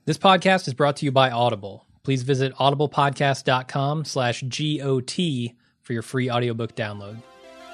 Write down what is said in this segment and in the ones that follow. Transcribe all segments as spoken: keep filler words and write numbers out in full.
This podcast is brought to you by Audible. Please visit audiblepodcast.com slash GOT for your free audiobook download.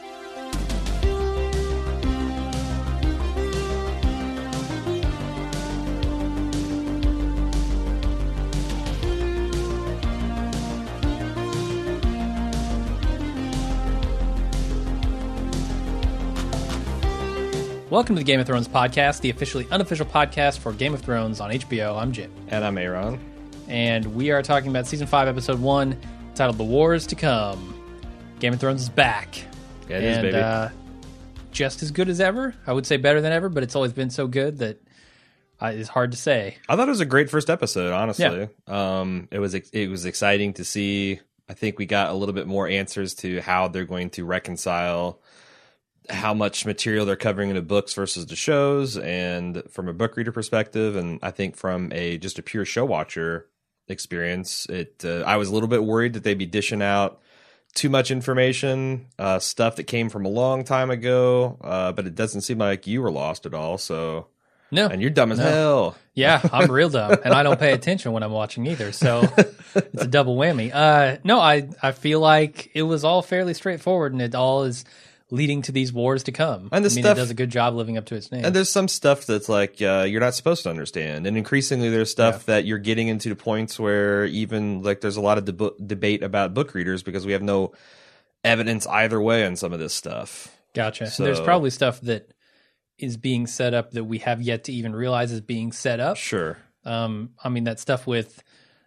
Welcome to the Game of Thrones podcast, the officially unofficial podcast for Game of Thrones on H B O. I'm Jim. And I'm Aaron. And we are talking about Season five, Episode one, titled The Wars to Come. Game of Thrones is back. Yeah, it and, is, baby. Uh, just as good as ever. I would say better than ever, but it's always been so good that uh, it's hard to say. I thought it was a great first episode, honestly. Yeah. Um, it was it was exciting to see. I think we got a little bit more answers to how they're going to reconcile how much material they're covering in the books versus the shows, and from a book reader perspective, and I think from a just a pure show watcher experience, it uh, I was a little bit worried that they'd be dishing out too much information, uh, stuff that came from a long time ago, uh, but it doesn't seem like you were lost at all. So no, and you're dumb as no. hell. Yeah, I'm real dumb, and I don't pay attention when I'm watching either. So it's a double whammy. Uh, no, I I feel like it was all fairly straightforward, and it all is leading to these wars to come. And the I mean, stuff, it does a good job living up to its name. And there's some stuff that's like uh, you're not supposed to understand, and increasingly there's stuff yeah. that you're getting into the points where even like there's a lot of deb- debate about book readers because we have no evidence either way on some of this stuff. Gotcha. So, there's probably stuff that is being set up that we have yet to even realize is being set up. Sure. Um, I mean that stuff with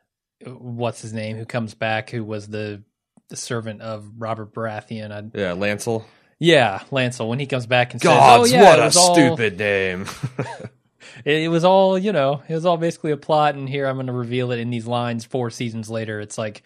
what's his name who comes back, who was the, the servant of Robert Baratheon. I, yeah, Lancel. Yeah, Lancel, when he comes back and Gods, says, oh, yeah, what it a was all, stupid name. it, it was all, you know, it was all basically a plot, and here I'm going to reveal it in these lines four seasons later. It's like,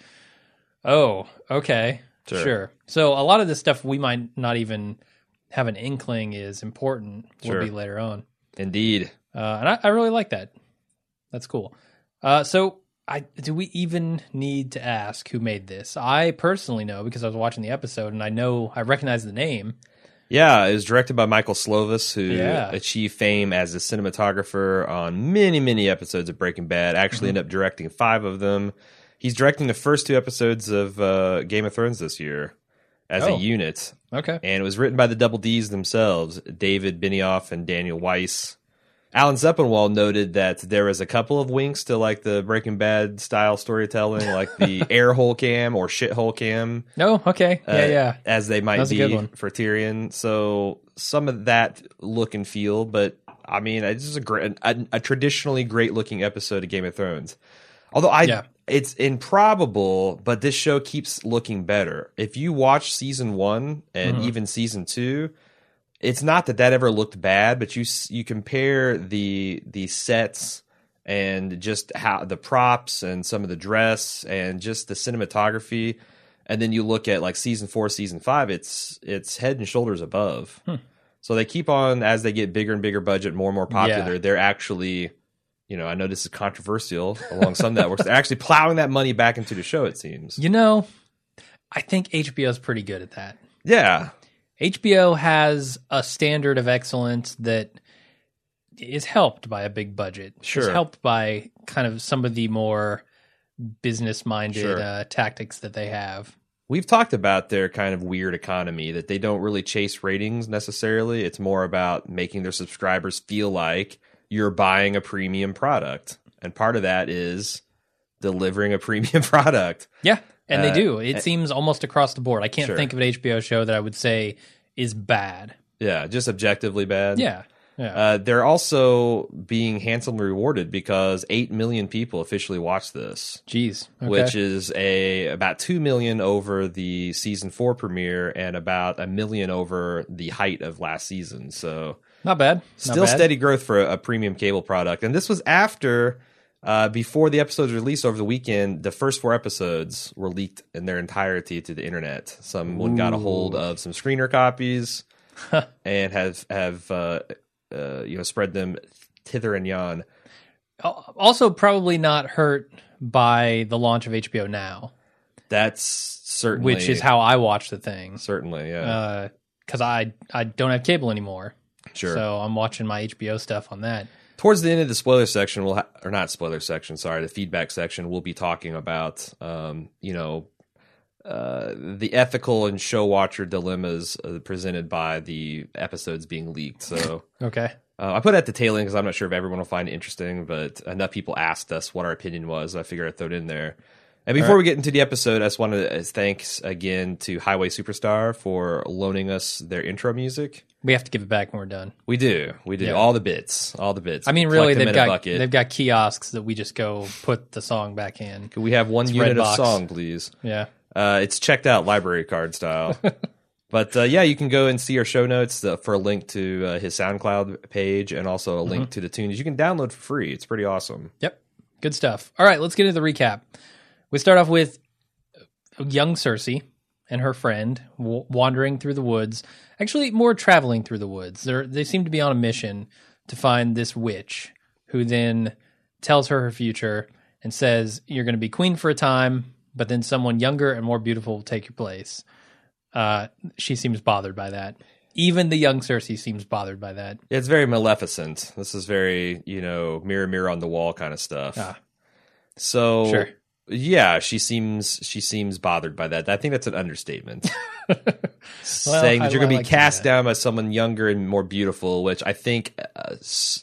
oh, okay, sure. sure. So a lot of this stuff we might not even have an inkling is important will sure. be later on. Indeed. Uh, and I, I really like that. That's cool. Uh, so I do we even need to ask who made this? I personally know because I was watching the episode and I know I recognize the name. Yeah, it was directed by Michael Slovis, who yeah. achieved fame as a cinematographer on many, many episodes of Breaking Bad. Actually, mm-hmm. ended up directing five of them. He's directing the first two episodes of uh, Game of Thrones this year as oh. a unit. Okay, and it was written by the Double Ds themselves, David Benioff and Daniel Weiss. Alan Sepinwall noted that there was a couple of winks to like the Breaking Bad style storytelling, like the air hole cam or shithole cam. No, oh, okay, yeah, uh, yeah, as they might be for Tyrion. So some of that look and feel, but I mean, it's just a great, a, a traditionally great looking episode of Game of Thrones. Although I, yeah. it's improbable, but this show keeps looking better. If you watch season one and mm-hmm. even season two. It's not that that ever looked bad, but you you compare the the sets and just how the props and some of the dress and just the cinematography, and then you look at like season four, season five, it's it's head and shoulders above. Hmm. So they keep on as they get bigger and bigger budget, more and more popular. Yeah. They're actually, you know, I know this is controversial along some networks. They're actually plowing that money back into the show. It seems. You know, I think H B O is pretty good at that. Yeah. H B O has a standard of excellence that is helped by a big budget. Sure. It's helped by kind of some of the more business-minded sure. uh, tactics that they have. We've talked about their kind of weird economy, that they don't really chase ratings necessarily. It's more about making their subscribers feel like you're buying a premium product. And part of that is delivering a premium product. Yeah. And uh, they do. It uh, seems almost across the board. I can't sure. think of an H B O show that I would say is bad. Yeah, just objectively bad. Yeah. yeah. Uh, they're also being handsomely rewarded because eight million people officially watched this. Jeez. Okay. Which is a about two million over the season four premiere and about a million over the height of last season. So not bad. Not still bad. steady growth for a, a premium cable product. And this was after... Uh, before the episodes released over the weekend, the first four episodes were leaked in their entirety to the internet. Someone Ooh. got a hold of some screener copies and have have uh, uh, you know spread them thither and yon. Also, probably not hurt by the launch of H B O Now. That's certainly, which is how I watch the thing. Certainly, yeah. Because uh, I I don't have cable anymore. Sure. So I'm watching my H B O stuff on that. Towards the end of the spoiler section, we'll ha- or not spoiler section, sorry, the feedback section, we'll be talking about, um, you know, uh, the ethical and show watcher dilemmas uh, presented by the episodes being leaked. So, okay. Uh, I put it at the tail end because I'm not sure if everyone will find it interesting, but enough people asked us what our opinion was. I figured I'd throw it in there. And before right. we get into the episode, I just wanted to thanks again to Highway Superstar for loaning us their intro music. We have to give it back when we're done. We do. We do. Yeah. All the bits. All the bits. I mean, really, they've got they've got kiosks that we just go put the song back in. Can we have one it's unit of song, please? Yeah. Uh, it's checked out library card style. But, uh, yeah, you can go and see our show notes uh, for a link to uh, his SoundCloud page and also a link mm-hmm. to the tunes you can download for free. It's pretty awesome. Yep. Good stuff. All right, let's get into the recap. We start off with young Cersei and her friend w- wandering through the woods. Actually, more traveling through the woods. They're, they seem to be on a mission to find this witch who then tells her her future and says, you're going to be queen for a time, but then someone younger and more beautiful will take your place. Uh, she seems bothered by that. Even the young Cersei seems bothered by that. It's very Maleficent. This is very, you know, mirror, mirror on the wall kind of stuff. Ah. So, sure. yeah, she seems she seems bothered by that. I think that's an understatement. well, Saying that I, you're going to be like cast down by someone younger and more beautiful, which I think uh,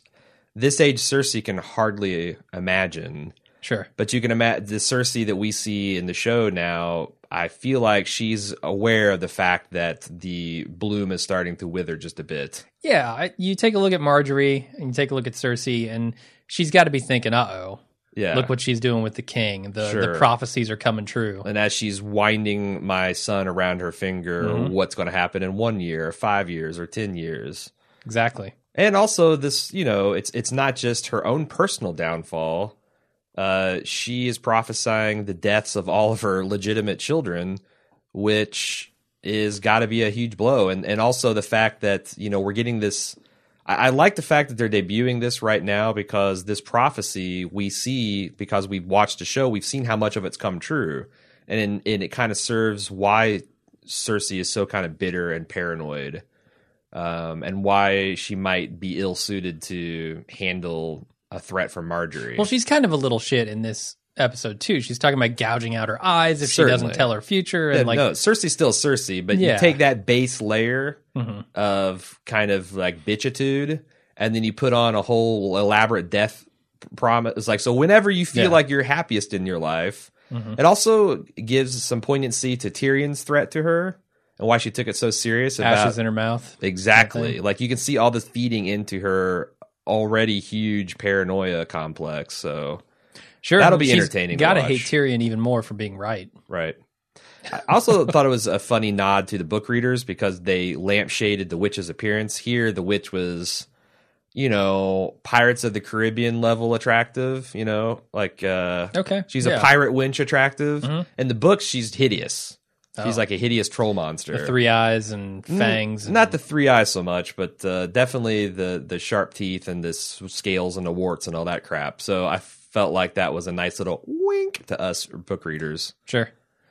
this age Cersei can hardly imagine. Sure. But you can imagine the Cersei that we see in the show now, I feel like she's aware of the fact that the bloom is starting to wither just a bit. Yeah, I, you take a look at Marjorie and you take a look at Cersei, and she's got to be thinking, uh-oh. Yeah. Look what she's doing with the king. The, sure. the prophecies are coming true. And as she's winding my son around her finger, mm-hmm. what's going to happen in one year, or five years, or ten years. Exactly. And also this, you know, it's it's not just her own personal downfall. Uh, she is prophesying the deaths of all of her legitimate children, which is got to be a huge blow. And and also the fact that, you know, we're getting this. I, I like the fact that they're debuting this right now because this prophecy we see because we've watched the show, we've seen how much of it's come true, and and it kind of serves why Cersei is so kind of bitter and paranoid, um, and why she might be ill suited to handle a threat from Marjorie. Well, she's kind of a little shit in this episode too. She's talking about gouging out her eyes if Certainly. she doesn't tell her future. And yeah, like, no, Cersei's still Cersei, but yeah. you take that base layer mm-hmm. of kind of like bitchitude, and then you put on a whole elaborate death promise. It's like, so whenever you feel yeah. like you're happiest in your life, mm-hmm. it also gives some poignancy to Tyrion's threat to her and why she took it so serious. About, ashes in her mouth. Exactly. Like you can see all this feeding into her already huge paranoia complex. So sure, that'll be entertaining. Gotta to hate Tyrion even more for being right. Right. I also thought it was a funny nod to the book readers because they lampshaded the witch's appearance. Here, the witch was, you know, Pirates of the Caribbean level attractive. You know, like uh, okay, she's yeah. a pirate winch attractive. Mm-hmm. In the book, she's hideous. She's oh. like a hideous troll monster. The three eyes and fangs. Mm, and... Not the three eyes so much, but uh, definitely the the sharp teeth and the scales and the warts and all that crap. So I felt like that was a nice little wink to us book readers. Sure.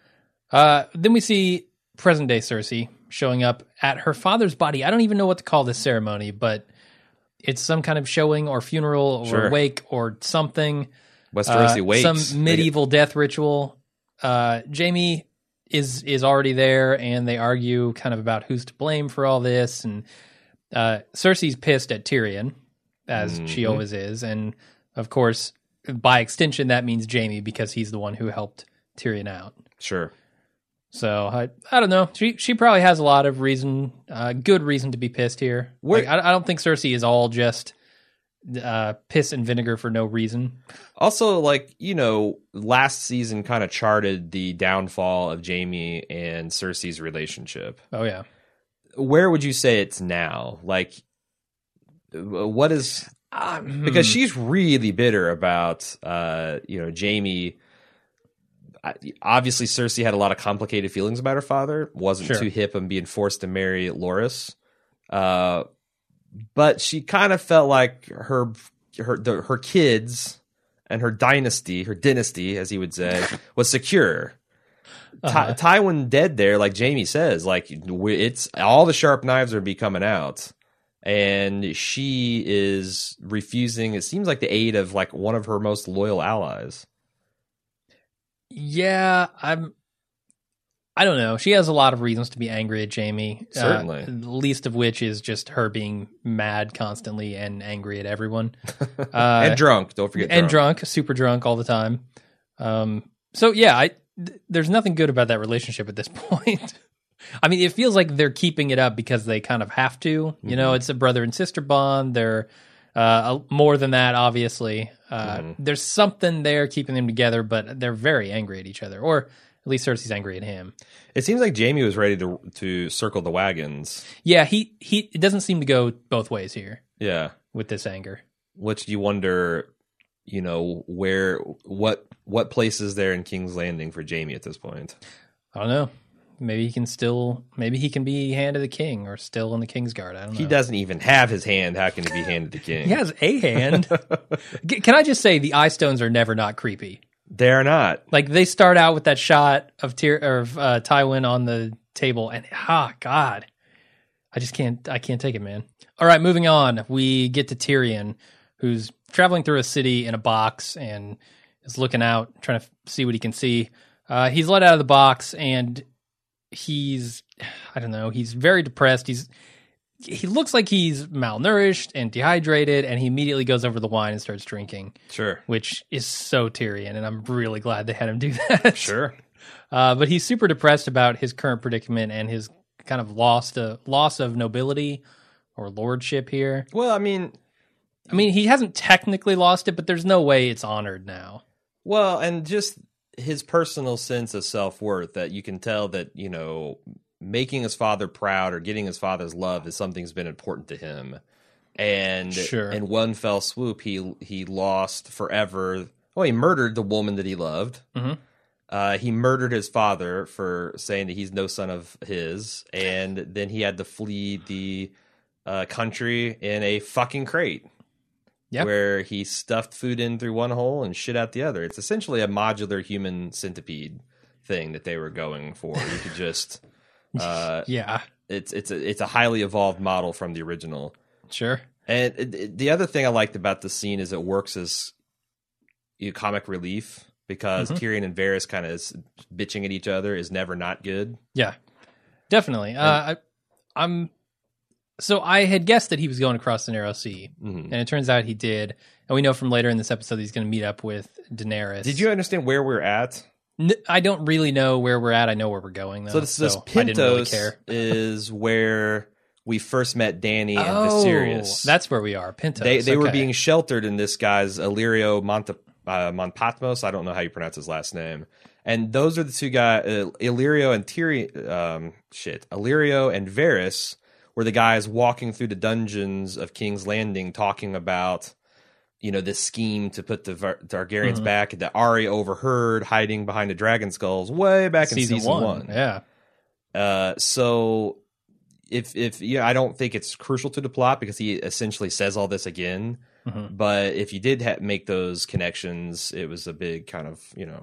Uh, then we see present day Cersei showing up at her father's body. I don't even know what to call this ceremony, but it's some kind of showing or funeral or sure. wake or something. Westerosi uh, wakes. Some medieval death ritual. Uh, Jaime is is already there, and they argue kind of about who's to blame for all this. And uh, Cersei's pissed at Tyrion, as mm-hmm. she always is. And, of course, by extension, that means Jaime because he's the one who helped Tyrion out. Sure. So, I I don't know. She she probably has a lot of reason, uh, good reason to be pissed here. Like, I, I don't think Cersei is all just uh, piss and vinegar for no reason. Also, like, you know, last season kind of charted the downfall of Jaime and Cersei's relationship. Oh, yeah. Where would you say it's now? Like, what is... Um, because she's really bitter about, uh, you know, Jaime... Obviously, Cersei had a lot of complicated feelings about her father. Wasn't sure. too hip on being forced to marry Loras. Uh, but she kind of felt like her her the, her kids and her dynasty, her dynasty, as he would say, was secure. Uh-huh. Ty- Tywin dead there, like Jaime says, like it's all the sharp knives are be coming out, and she is refusing, it seems like, the aid of like one of her most loyal allies. Yeah, I'm I don't know. She has a lot of reasons to be angry at Jaime. Certainly. Uh, the least of which is just her being mad constantly and angry at everyone. Uh, and drunk. Don't forget And drunk. drunk, super drunk all the time. Um, so, yeah, I, th- there's nothing good about that relationship at this point. I mean, it feels like they're keeping it up because they kind of have to. You mm-hmm. know, it's a brother and sister bond. They're uh, more than that, obviously. Uh, mm-hmm. There's something there keeping them together, but they're very angry at each other. Or at least Cersei's angry at him. It seems like Jaime was ready to to circle the wagons. Yeah, he, he it doesn't seem to go both ways here. Yeah. With this anger. Which you wonder, you know, where what what place is there in King's Landing for Jaime at this point? I don't know. Maybe he can still maybe he can be Hand of the King or still in the Kingsguard. I don't know. He doesn't even have his hand. How can he be Hand of the King? He has a hand. Can I just say the eye stones are never not creepy? They're not. Like, they start out with that shot of Tyr- or of uh, Tywin on the table, and ah, God, I just can't. I can't take it, man. All right, moving on. We get to Tyrion, who's traveling through a city in a box and is looking out, trying to see what he can see. Uh, he's let out of the box, and he's, I don't know, he's very depressed. He's he looks like he's malnourished and dehydrated, and he immediately goes over the wine and starts drinking. Sure. Which is so Tyrion, and I'm really glad they had him do that. Sure. Uh, but he's super depressed about his current predicament and his kind of loss to, loss of nobility or lordship here. Well, I mean... I mean, he hasn't technically lost it, but there's no way it's honored now. Well, and just his personal sense of self-worth, that you can tell that, you know... making his father proud or getting his father's love is something that's been important to him. And sure. in one fell swoop, he he lost forever. Well, he murdered the woman that he loved. Mm-hmm. Uh, he murdered his father for saying that he's no son of his. And then he had to flee the uh, country in a fucking crate. Yep. Where he stuffed food in through one hole and shit out the other. It's essentially a modular human centipede thing that they were going for. You could just... Uh, yeah, it's it's a it's a highly evolved model from the original. Sure. And it, it, the other thing I liked about the scene is it works as you know, comic relief because mm-hmm. Tyrion and Varys kind of bitching at each other is never not good. Yeah, definitely. And, uh, I, I'm so I had guessed that he was going across the Narrow Sea, mm-hmm. and it turns out he did. And we know from later in this episode he's going to meet up with Daenerys. Did you understand where we're at? I don't really know where we're at. I know where we're going, though. So this, this so Pentos I didn't really care. is where we first met Dany and oh, Viserys. That's where we are. Pentos. They they okay. were being sheltered in this guy's Illyrio Monte, uh, Montpatmos. I don't know how you pronounce his last name. And those are the two guys, uh, Illyrio and Tyrion. Um, shit, Illyrio and Varys were the guys walking through the dungeons of King's Landing, talking about, you know, this scheme to put the Var- Targaryens mm-hmm. back that Arya overheard hiding behind the dragon skulls way back season in season one. one. Yeah. Uh, so if, if, yeah, I don't think it's crucial to the plot because he essentially says all this again. Mm-hmm. But if you did ha- make those connections, it was a big kind of, you know,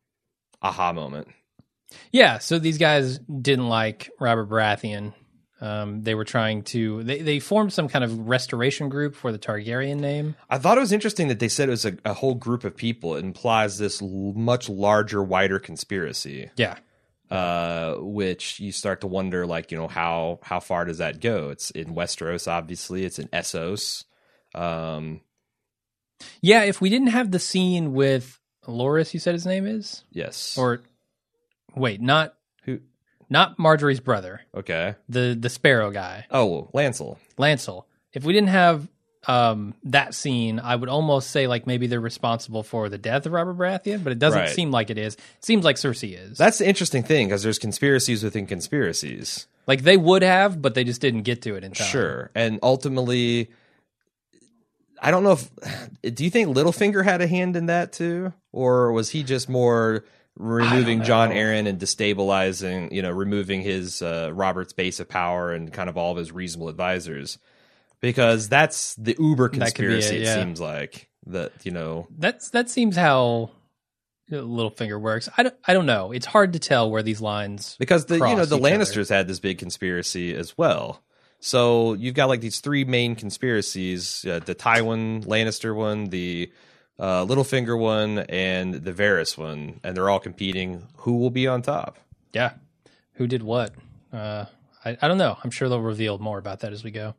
aha moment. Yeah. So these guys didn't like Robert Baratheon. Um, they were trying to, they, they formed some kind of restoration group for the Targaryen name. I thought it was interesting that they said it was a, a whole group of people. It implies this l- much larger, wider conspiracy. Yeah. Uh, which you start to wonder, like, you know, how, how far does that go? It's in Westeros, obviously. It's in Essos. Um, yeah, if we didn't have the scene with Loras, you said his name is? Yes. Or, wait, not... Who? Not Marjorie's brother. Okay. The the Sparrow guy. Oh, Lancel. Lancel. If we didn't have um, that scene, I would almost say like maybe they're responsible for the death of Robert Baratheon, but it doesn't right. seem like it is. It seems like Cersei is. That's the interesting thing, because there's conspiracies within conspiracies. Like they would have, but they just didn't get to it in time. Sure. And ultimately, I don't know if... Do you think Littlefinger had a hand in that too? Or was he just more... removing Jon Arryn and destabilizing, you know, removing his uh, Robert's base of power and kind of all of his reasonable advisors, because that's the uber conspiracy. It, yeah. It seems like that, you know, that's that seems how Littlefinger works. I don't, I don't know. It's hard to tell where these lines because the you know the Lannisters other. had this big conspiracy as well. So you've got like these three main conspiracies: uh, the Tywin Lannister one, the uh, Littlefinger one, and the Varys one, and they're all competing. Who will be on top? Yeah, who did what? Uh, I, I don't know. I'm sure they'll reveal more about that as we go.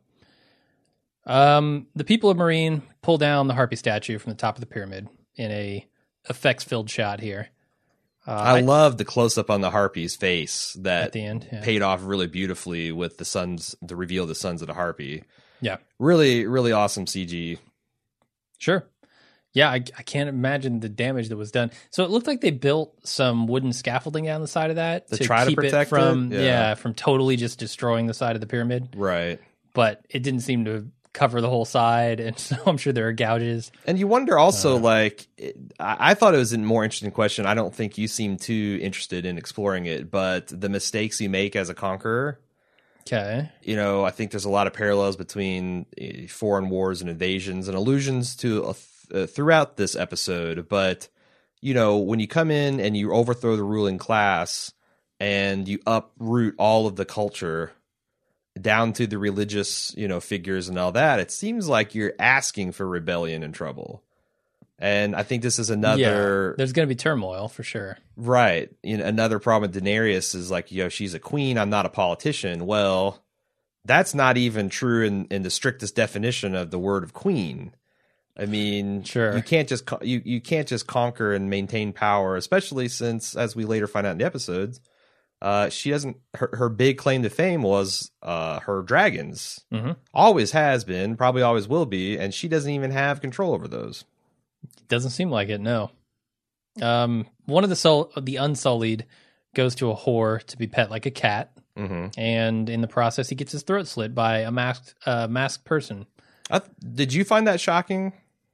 Um, the people of Meereen pull down the Harpy statue from the top of the pyramid in a effects-filled shot here. Uh, I, I love the close-up on the Harpy's face that at the end, yeah. paid off really beautifully with the sons, the reveal of the sons of the Harpy. Yeah. Really, really awesome C G. Sure. Yeah, I, I can't imagine the damage that was done. So it looked like they built some wooden scaffolding down the side of that to, to try keep to protect it from, it? Yeah. yeah, from totally just destroying the side of the pyramid. Right. But it didn't seem to cover the whole side, and so I'm sure there are gouges. And you wonder also, uh, like, it, I, I thought it was a more interesting question. I don't think you seem too interested in exploring it, but the mistakes you make as a conqueror. Okay. You know, I think there's a lot of parallels between uh, foreign wars and invasions and allusions to uh, th- uh, throughout this episode. But, you know, when you come in and you overthrow the ruling class and you uproot all of the culture down to the religious, you know, figures and all that, it seems like you're asking for rebellion and trouble. And I think this is another... Yeah, there's going to be turmoil, for sure. Right. You know, another problem with Daenerys is like, you know, she's a queen, I'm not a politician. Well, that's not even true in, in the strictest definition of the word of queen. I mean, sure. you can't just you, you can't just conquer and maintain power, especially since, as we later find out in the episodes, Uh, she doesn't. Her, her big claim to fame was uh, her dragons. Mm-hmm. Always has been, probably always will be, and she doesn't even have control over those. Doesn't seem like it. No. Um, one of the sol- the Unsullied goes to a whore to be pet like a cat, mm-hmm. and in the process, he gets his throat slit by a masked uh, masked person. Uh, did you find that shocking?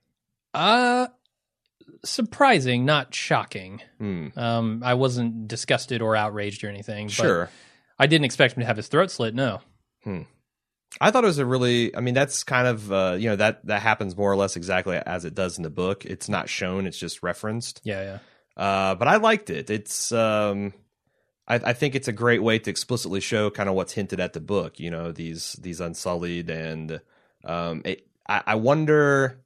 Uh surprising, not shocking. Hmm. Um, I wasn't disgusted or outraged or anything. But sure. I didn't expect him to have his throat slit, no. Hmm. I thought it was a really, I mean, that's kind of, uh, you know, that, that happens more or less exactly as it does in the book. It's not shown, it's just referenced. Yeah, yeah. Uh, but I liked it. It's, um, I, I think it's a great way to explicitly show kind of what's hinted at the book, you know, these, these Unsullied, and um, it, I, I wonder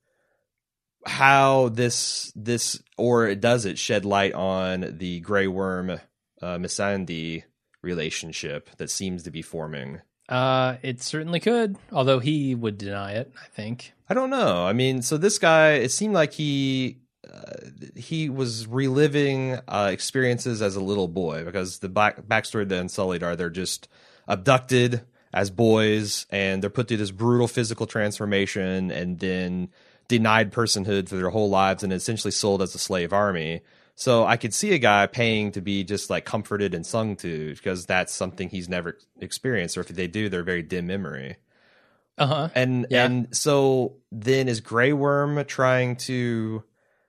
how this this or does it shed light on the Grey Worm uh, Missandei relationship that seems to be forming. Uh, it certainly could, although he would deny it, I think. I don't know. I mean, so this guy, it seemed like he uh, he was reliving uh, experiences as a little boy, because the back backstory of the Unsullied are they're just abducted as boys and they're put through this brutal physical transformation and then denied personhood for their whole lives and essentially sold as a slave army. So I could see a guy paying to be just like comforted and sung to, because that's something he's never experienced, or if they do, they're very dim memory. Uh-huh. And yeah. and so then is Grey Worm trying to,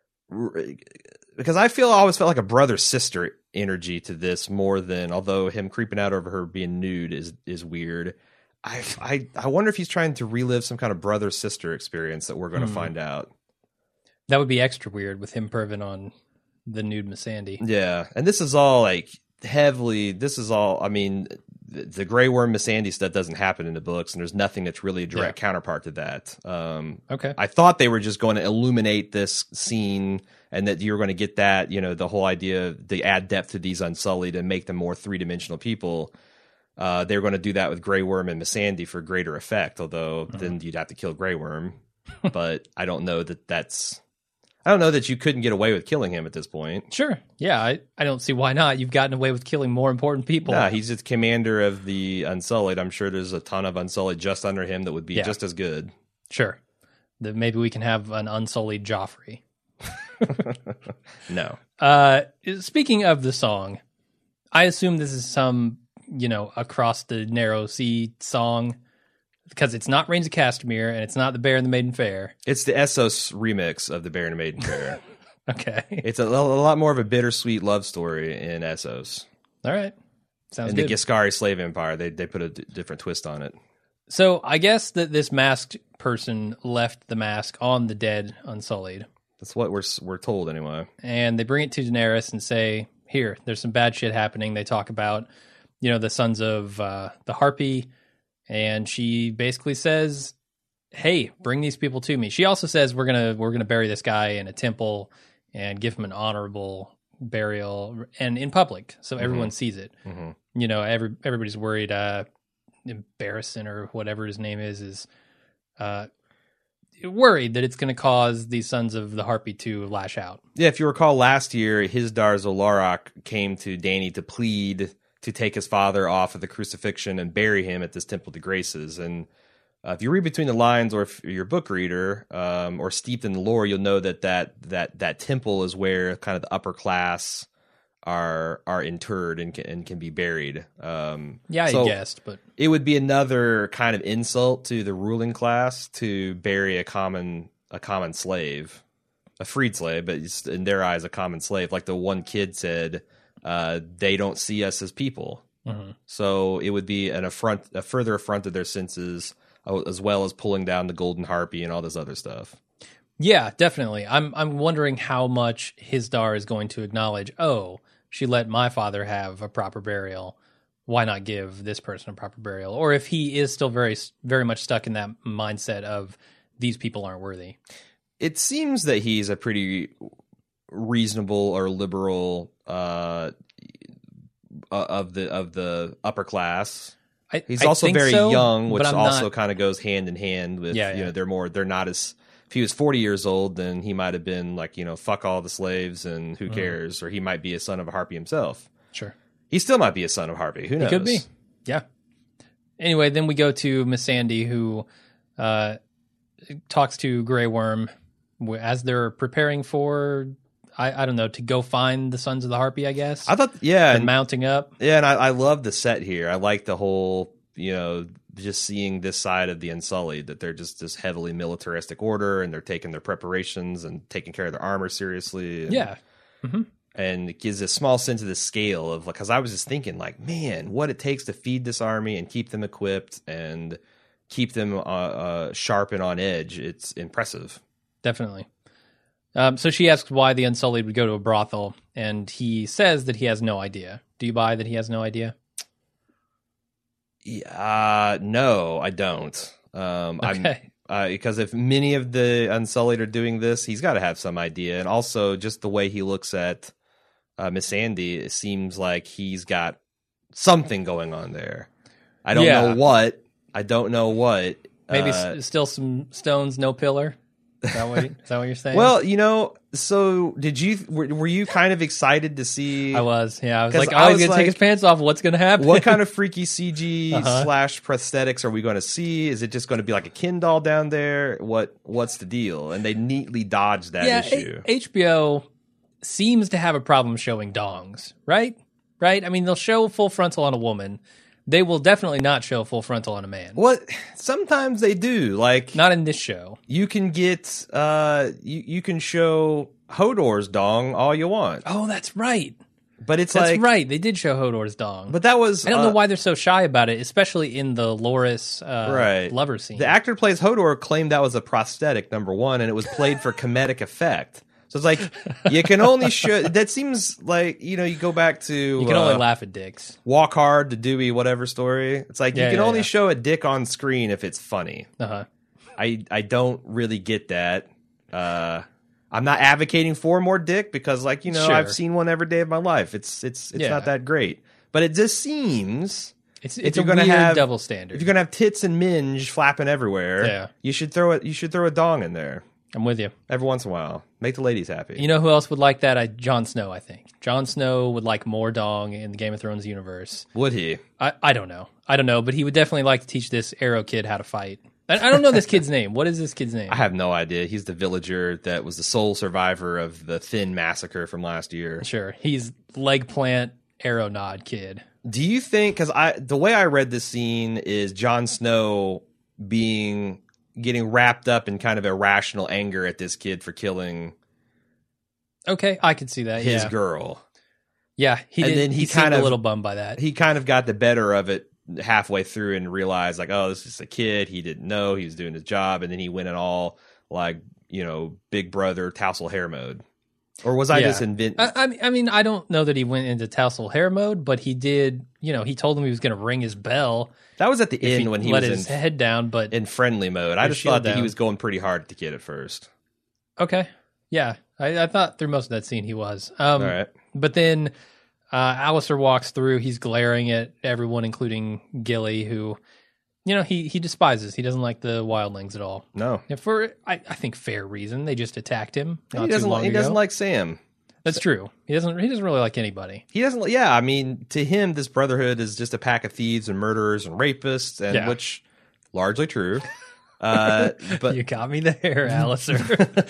because I feel I always felt like a brother sister energy to this more than, although him creeping out over her being nude is is weird. I, I I wonder if he's trying to relive some kind of brother-sister experience that we're going to hmm. find out. That would be extra weird with him perving on the nude Missandei. Yeah, and this is all like heavily, this is all, I mean, the, the Grey Worm Missandei stuff doesn't happen in the books, and there's nothing that's really a direct yeah. counterpart to that. Um, okay. I thought they were just going to illuminate this scene and that you're going to get that, you know, the whole idea, they add depth to these Unsullied and make them more three-dimensional people. Uh, they were going to do that with Grey Worm and Missandei for greater effect, although mm-hmm. then you'd have to kill Grey Worm. But I don't know that that's... I don't know that you couldn't get away with killing him at this point. Sure. Yeah, I, I don't see why not. You've gotten away with killing more important people. Nah, he's the commander of the Unsullied. I'm sure there's a ton of Unsullied just under him that would be yeah. just as good. Sure. That maybe we can have an Unsullied Joffrey. No. Uh, speaking of the song, I assume this is some, you know, across the narrow sea song, because it's not Rains of Castamere and it's not The Bear and the Maiden Fair. It's the Essos remix of The Bear and the Maiden Fair. Okay. It's a, a lot more of a bittersweet love story in Essos. All right. Sounds in good. In the Giscari slave empire, they they put a d- different twist on it. So I guess that this masked person left the mask on the dead Unsullied. That's what we're we're told anyway. And they bring it to Daenerys and say, here, there's some bad shit happening. They talk about, you know, the sons of uh, the Harpy and she basically says, "Hey, bring these people to me." She also says, "We're gonna we're gonna bury this guy in a temple and give him an honorable burial and in public, so mm-hmm. everyone sees it." Mm-hmm. You know, every everybody's worried. Uh, Embarrassing or whatever his name is is uh, worried that it's going to cause these Sons of the Harpy to lash out. Yeah, if you recall last year, Hizdar Zolarok came to Dany to plead to take his father off of the crucifixion and bury him at this Temple de Graces. And uh, if you read between the lines, or if you're a book reader um, or steeped in the lore, you'll know that that that that temple is where kind of the upper class are are interred and can, and can be buried. Um, yeah, I so guessed, but it would be another kind of insult to the ruling class to bury a common a common slave, a freed slave, but in their eyes, a common slave. Like the one kid said, uh, they don't see us as people. Mm-hmm. So it would be an affront, a further affront to their senses, as well as pulling down the Golden Harpy and all this other stuff. Yeah, definitely. I'm I'm wondering how much Hizdar is going to acknowledge, oh, she let my father have a proper burial. Why not give this person a proper burial? Or if he is still very very much stuck in that mindset of these people aren't worthy. It seems that he's a pretty reasonable or liberal uh, of the of the upper class. I, he's I also very so, young, which also not... kind of goes hand in hand with yeah, you yeah. know they're more they're not as. If he was forty years old, then he might have been like, you know, fuck all the slaves and who cares? Mm. Or he might be a son of a harpy himself. Sure. He still might be a son of harpy. Who knows? He could be. Yeah. Anyway, then we go to Miss Sandy, who uh, talks to Grey Worm as they're preparing for, I, I don't know, to go find the Sons of the Harpy, I guess. I thought, yeah. And mounting up. Yeah, and I, I love the set here. I like the whole, you know, just seeing this side of the Unsullied, that they're just this heavily militaristic order and they're taking their preparations and taking care of their armor seriously. And, yeah. Mm-hmm. And it gives a small sense of the scale of, like, because I was just thinking, like, man, what it takes to feed this army and keep them equipped and keep them uh, uh, sharp and on edge. It's impressive. Definitely. Um, so she asks why the Unsullied would go to a brothel, and he says that he has no idea. Do you buy that he has no idea? Yeah, uh, no, I don't. Um, okay. I'm, uh, because if many of the Unsullied are doing this, he's got to have some idea. And also, just the way he looks at uh, Miss Sandy, it seems like he's got something going on there. I don't yeah. know what. I don't know what. Maybe uh, s- still some stones, no pillar. Is that what, is that what you're saying? Well, you know, so did you, were, were you kind of excited to see? I was, yeah. I was like, oh, I he's going like, to take his pants off. What's going to happen? What kind of freaky C G uh-huh. slash prosthetics are we going to see? Is it just going to be like a Ken doll down there? What What's the deal? And they neatly dodged that yeah, issue. A- H B O seems to have a problem showing dongs, right? Right? I mean, they'll show full frontal on a woman. They will definitely not show full frontal on a man. What? Sometimes they do. Like, not in this show. You can get, uh, you, you can show Hodor's dong all you want. Oh, that's right. But it's that's like, right. They did show Hodor's dong. But that was, I don't uh, know why they're so shy about it, especially in the Loras uh, right. lover scene. The actor who plays Hodor claimed that was a prosthetic, number one, and it was played for comedic effect. So it's like, you can only show, that seems like, you know, you go back to... You can uh, only laugh at dicks. Walk Hard, the Dewey, whatever story. It's like, yeah, you can yeah, only yeah. show a dick on screen if it's funny. Uh-huh. I, I don't really get that. Uh, I'm not advocating for more dick because, like, you know, sure. I've seen one every day of my life. It's it's it's yeah. not that great. But it just seems... It's, it's a weird have, double standard. If you're going to have tits and minge flapping everywhere, yeah. you should throw it. You should throw a dong in there. I'm with you. Every once in a while. Make the ladies happy. You know who else would like that? I, Jon Snow, I think. Jon Snow would like more dong in the Game of Thrones universe. Would he? I, I don't know. I don't know, but he would definitely like to teach this Arrow kid how to fight. I, I don't know this kid's name. What is this kid's name? I have no idea. He's the villager that was the sole survivor of the Thin massacre from last year. Sure. He's leg plant arrow nod kid. Do you think, because I the way I read this scene is Jon Snow being... getting wrapped up in kind of irrational anger at this kid for killing okay I could see that his yeah. girl yeah he and did then he, he kind seemed of a little bummed by that. He kind of got the better of it halfway through and realized like, oh, this is a kid, he didn't know he was doing his job, and then he went in all like, you know, big brother tassel hair mode. Or was I yeah. just invent? I, I mean, I don't know that he went into tassel hair mode, but he did. You know, he told him he was going to ring his bell. That was at the end when he let was his in, head down, but in friendly mode. I just thought that down. He was going pretty hard at the kid at first. Okay, yeah, I, I thought through most of that scene he was. Um, All right, but then uh, Alistair walks through. He's glaring at everyone, including Gilly, who, you know, he he despises. He doesn't like the wildlings at all. No, and for I, I think fair reason. They just attacked him. Not he doesn't. Too long he ago. doesn't like Sam. That's true. He doesn't. He doesn't really like anybody. He doesn't. Yeah, I mean, to him, this brotherhood is just a pack of thieves and murderers and rapists, and yeah. which largely true. Uh, but you got me there, Alistair.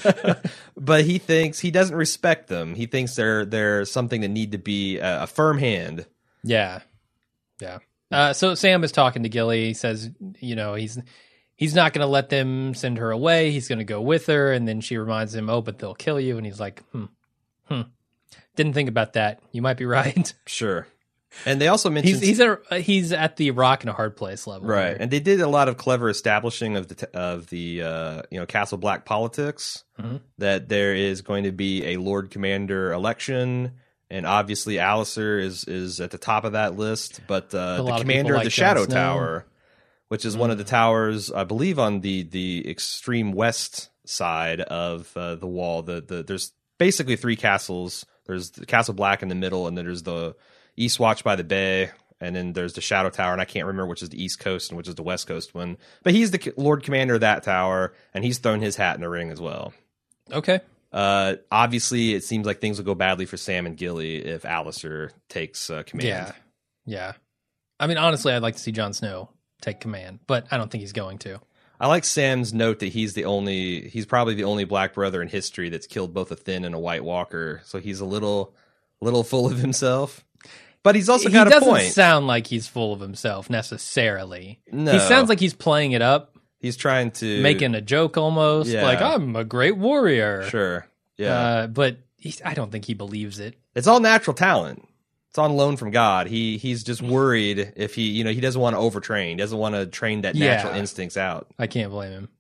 But he thinks he doesn't respect them. He thinks they're they're something that need to be a, a firm hand. Yeah, yeah. Uh, so Sam is talking to Gilly. He says, you know, he's he's not going to let them send her away. He's going to go with her, and then she reminds him, "Oh, but they'll kill you." And he's like, "Hmm, hmm." Didn't think about that. You might be right. Sure. And they also mentioned he's he's at, he's at the rock and a hard place level, right? Here. And they did a lot of clever establishing of the of the uh, you know Castle Black politics. Mm-hmm. That there is going to be a Lord Commander election, and obviously Alistair is is at the top of that list. But uh, the commander of, of the Shadow Tower, which is mm-hmm. one of the towers, I believe, on the the extreme west side of uh, the wall. The the there's basically three castles. There's the Castle Black in the middle, and then there's the Eastwatch by the Bay, and then there's the Shadow Tower, and I can't remember which is the East Coast and which is the West Coast one. But he's the Lord Commander of that tower, and he's thrown his hat in the ring as well. Okay. Uh, obviously, it seems like things will go badly for Sam and Gilly if Alistair takes uh, command. Yeah, yeah. I mean, honestly, I'd like to see Jon Snow take command, but I don't think he's going to. I like Sam's note that he's the only, he's probably the only Black brother in history that's killed both a Thin and a White Walker. So he's a little, little full of himself. But he's also got he a point. He doesn't sound like he's full of himself necessarily. No. He sounds like he's playing it up. He's trying to making a joke almost, yeah. like I'm a great warrior. Sure, yeah, uh, but he's, I don't think he believes it. It's all natural talent. It's on loan from God. He he's just worried if he you know he doesn't want to overtrain. He doesn't want to train that natural yeah. instincts out. I can't blame him.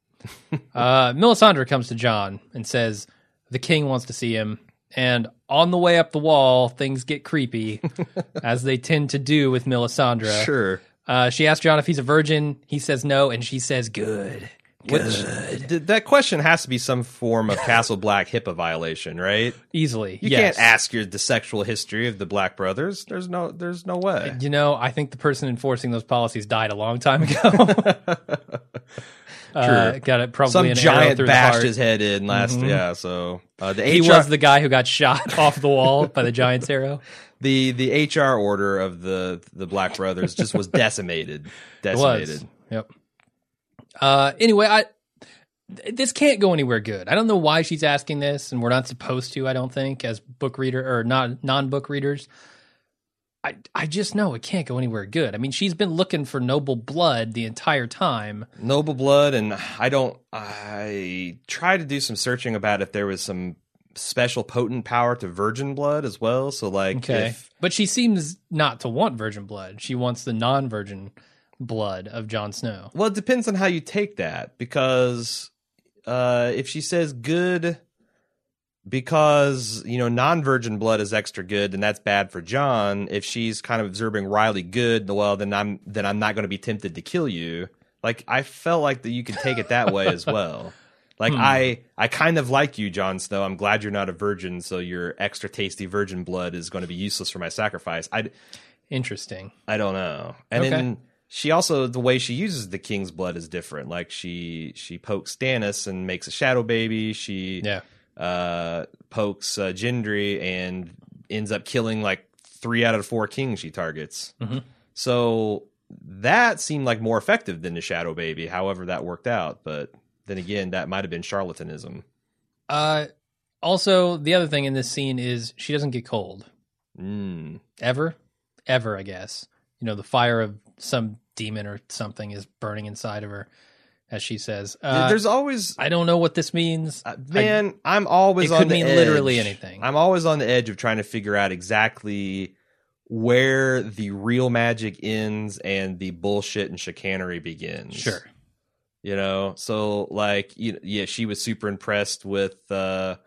uh, Melisandre comes to Jon and says the king wants to see him. And on the way up the wall, things get creepy, as they tend to do with Melisandre. Sure. Uh, she asks Jon if he's a virgin. He says no, and she says good. Good. Which, that question has to be some form of Castle Black HIPAA violation, right? Easily. You yes. can't ask your the sexual history of the Black brothers. There's no. There's no way. You know, I think the person enforcing those policies died a long time ago. Uh, got it. Probably some an giant through bashed his head in last. Mm-hmm. Yeah, so uh, the he H R, was the guy who got shot off the wall by the giant's arrow. The the H R order of the the Black brothers just was decimated. Decimated. It was. Yep. Uh, anyway, I this can't go anywhere good. I don't know why she's asking this, and we're not supposed to. I don't think as book reader or not non book readers. I, I just know it can't go anywhere good. I mean, she's been looking for noble blood the entire time. Noble blood, and I don't... I tried to do some searching about if there was some special potent power to virgin blood as well. So, like... Okay. If, but she seems not to want virgin blood. She wants the non-virgin blood of Jon Snow. Well, it depends on how you take that, because uh, if she says good... Because, you know, non-virgin blood is extra good, and that's bad for Jon. If she's kind of observing Riley good, well, then I'm then I'm not going to be tempted to kill you. Like, I felt like that you could take it that way as well. Like, hmm. I I kind of like you, Jon Snow. I'm glad you're not a virgin, so your extra tasty virgin blood is going to be useless for my sacrifice. I Interesting. I don't know. And okay. then she also, the way she uses the king's blood is different. Like, she she pokes Stannis and makes a shadow baby. She... Yeah. Uh, pokes uh, Gendry and ends up killing like three out of four kings she targets. Mm-hmm. So that seemed like more effective than the Shadow Baby, however that worked out. But then again, that might have been charlatanism. Uh, also, the other thing in this scene is she doesn't get cold. Mm. Ever? Ever, I guess. You know, the fire of some demon or something is burning inside of her. As she says, uh, there's always. I don't know what this means, uh, man. I, I'm always it on could the mean edge. literally anything. I'm always on the edge of trying to figure out exactly where the real magic ends and the bullshit and chicanery begins. Sure, you know. So, like, you, yeah, she was super impressed with uh,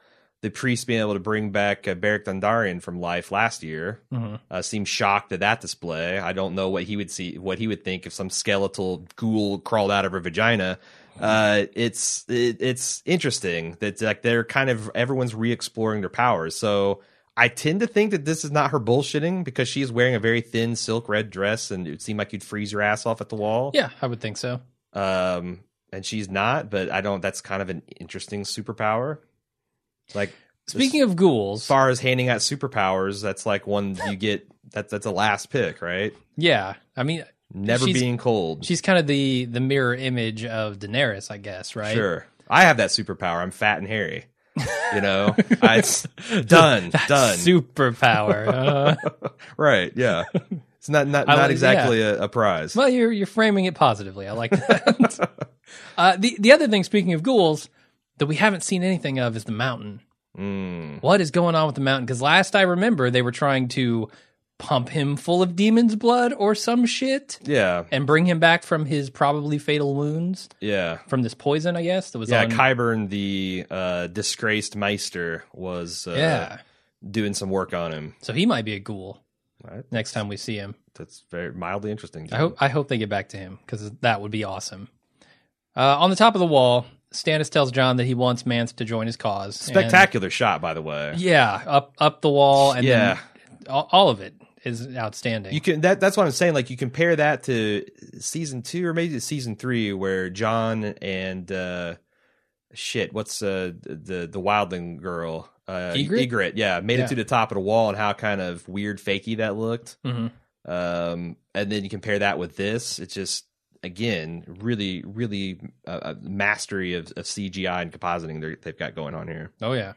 the priest being able to bring back uh, Beric Dondarrion from life last year. Mm-hmm. Uh, seemed shocked at that display. I don't know what he would see, what he would think if some skeletal ghoul crawled out of her vagina. Uh, it's it, it's interesting that like they're kind of everyone's re-exploring their powers. So I tend to think that this is not her bullshitting because she is wearing a very thin silk red dress, and it would seem like you'd freeze your ass off at the wall. Yeah, I would think so. Um, and she's not, but I don't. That's kind of an interesting superpower. Like, speaking of ghouls, as far as handing out superpowers, that's like one you get. That's that's a last pick, right? Yeah, I mean, never being cold. She's kind of the the mirror image of Daenerys, I guess, right? Sure, I have that superpower. I'm fat and hairy. You know, I, it's done, that's done. Superpower, uh. Right? Yeah, it's not not not like, exactly yeah. a, a prize. Well, you're you're framing it positively. I like that. uh, the the other thing, speaking of ghouls, that we haven't seen anything of is the mountain. Mm. What is going on with the mountain? Because last I remember, they were trying to pump him full of demon's blood or some shit. Yeah. And bring him back from his probably fatal wounds. Yeah. From this poison, I guess. That was yeah, on... Qyburn, the uh, disgraced Meister, was uh, yeah. doing some work on him. So he might be a ghoul right. next time we see him. That's very mildly interesting. I hope, I hope they get back to him, because that would be awesome. Uh, on the top of the wall, Stannis tells Jon that he wants Mance to join his cause. Spectacular and, shot, by the way. Yeah, up up the wall, and yeah. then all, all of it is outstanding. You can that that's what I'm saying. Like, you compare that to season two or maybe season three, where Jon and uh, shit, what's uh, the the wildling girl, uh, Ygritte? Ygritte, yeah, made yeah. it to the top of the wall, and how kind of weird, fakey that looked. Mm-hmm. Um, and then you compare that with this, it's just. Again, really, really uh, mastery of, of C G I and compositing they've got going on here. Oh yeah,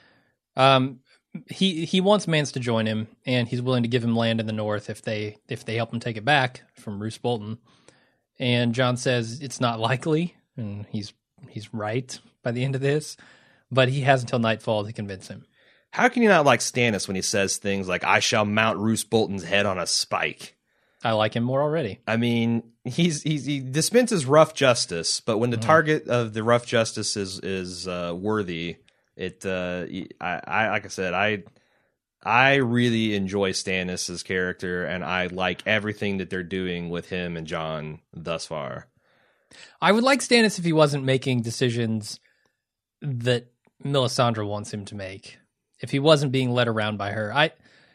um, he he wants Mance to join him, and he's willing to give him land in the north if they if they help him take it back from Roose Bolton. And Jon says it's not likely, and he's he's right by the end of this, but he has until nightfall to convince him. How can you not like Stannis when he says things like "I shall mount Roose Bolton's head on a spike"? I like him more already. I mean, he's, he's he dispenses rough justice, but when the mm. target of the rough justice is is uh, worthy, it uh, I, I like I said, I I really enjoy Stannis' character, and I like everything that they're doing with him and Jon thus far. I would like Stannis if he wasn't making decisions that Melisandre wants him to make. If he wasn't being led around by her, I.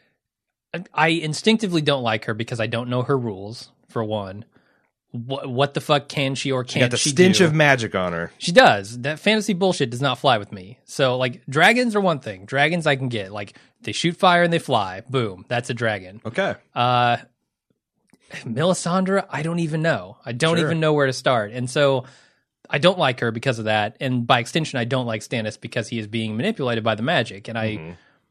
I instinctively don't like her because I don't know her rules, for one. What, what the fuck can she or can't she do? She got the stench of magic on her. She does. That fantasy bullshit does not fly with me. So, like, dragons are one thing. Dragons I can get. Like, they shoot fire and they fly. Boom. That's a dragon. Okay. Uh, Melisandre, I don't even know. I don't sure. even know where to start. And so, I don't like her because of that. And by extension, I don't like Stannis because he is being manipulated by the magic. And I... Mm-hmm.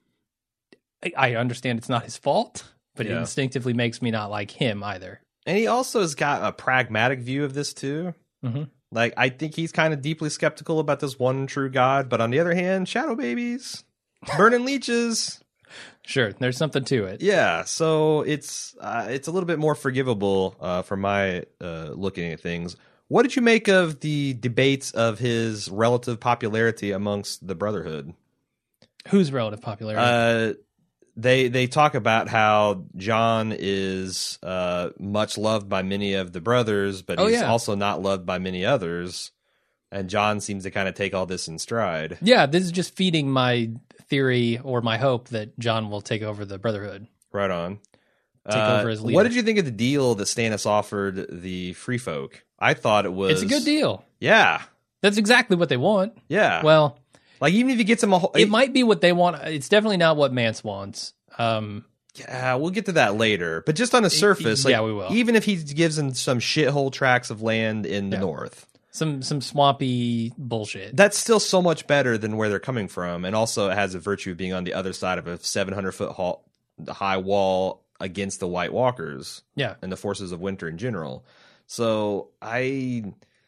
I understand it's not his fault, but yeah. it instinctively makes me not like him either. And he also has got a pragmatic view of this too. Mm-hmm. Like, I think he's kind of deeply skeptical about this one true God, but on the other hand, shadow babies, burning leeches. Sure, there's something to it. Yeah, so it's uh, it's a little bit more forgivable uh, for my uh, looking at things. What did you make of the debates of his relative popularity amongst the Brotherhood? Whose relative popularity? Uh, They they talk about how Jon is uh, much loved by many of the brothers, but oh, he's yeah. also not loved by many others. And Jon seems to kind of take all this in stride. Yeah, this is just feeding my theory or my hope that Jon will take over the Brotherhood. Right on. Take uh, over as leader. What did you think of the deal that Stannis offered the Free Folk? I thought it was... It's a good deal. Yeah. That's exactly what they want. Yeah. Well... Like, even if he gets him a whole... It might be what they want. It's definitely not what Mance wants. Um, yeah, we'll get to that later. But just on the surface, yeah, like, we will. Even if he gives him some shithole tracts of land in the yeah. north. Some some swampy bullshit. That's still so much better than where they're coming from. And also it has a virtue of being on the other side of a seven hundred foot high wall against the White Walkers. Yeah. And the forces of winter in general. So I...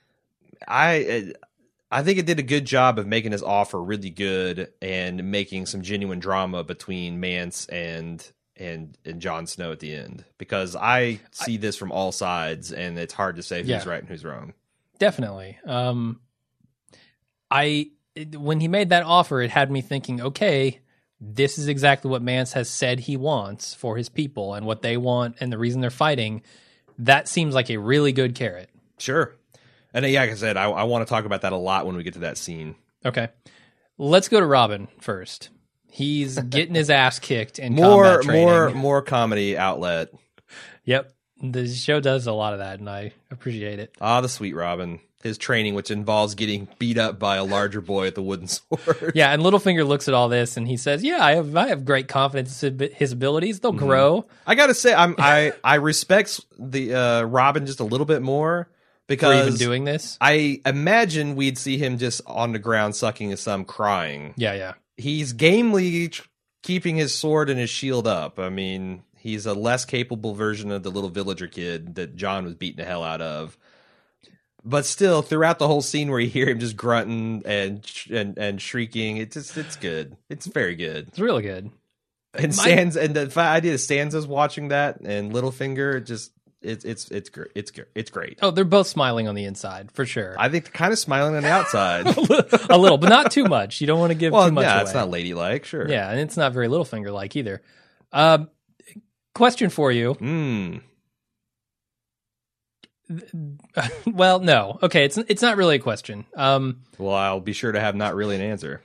I... I think it did a good job of making his offer really good and making some genuine drama between Mance and and and Jon Snow at the end, because I see I, this from all sides and it's hard to say who's yeah, right and who's wrong. Definitely. Um, I it, when he made that offer, it had me thinking, okay, this is exactly what Mance has said he wants for his people and what they want and the reason they're fighting. That seems like a really good carrot. Sure. And yeah, like I said, I, I want to talk about that a lot when we get to that scene. Okay. Let's go to Robin first. He's getting his ass kicked in more, combat training. More, more comedy outlet. Yep. The show does a lot of that, and I appreciate it. Ah, the sweet Robin. His training, which involves getting beat up by a larger boy with a wooden sword. Yeah, and Littlefinger looks at all this and he says, "Yeah, I have, I have great confidence in his abilities. They'll mm-hmm. grow." I gotta say, I'm, I, I respect the uh, Robin just a little bit more because for even doing this. I imagine we'd see him just on the ground sucking his thumb, crying. Yeah, yeah. He's gamely keeping his sword and his shield up. I mean, he's a less capable version of the little villager kid that Jon was beating the hell out of. But still, throughout the whole scene where you hear him just grunting and and and shrieking, it's just it's good. It's very good. It's really good. And My... Sans and the idea of Sansa's watching that and Littlefinger, just it's it's it's great. It's it's great. Oh, they're both smiling on the inside for sure. I think they're kind of smiling on the outside, a little, but not too much. You don't want to give well, too much yeah, away. It's not ladylike, sure. Yeah, and it's not very Littlefinger like either. Um, question for you. Hmm. Well, no. Okay, it's it's not really a question. Um, well, I'll be sure to have not really an answer.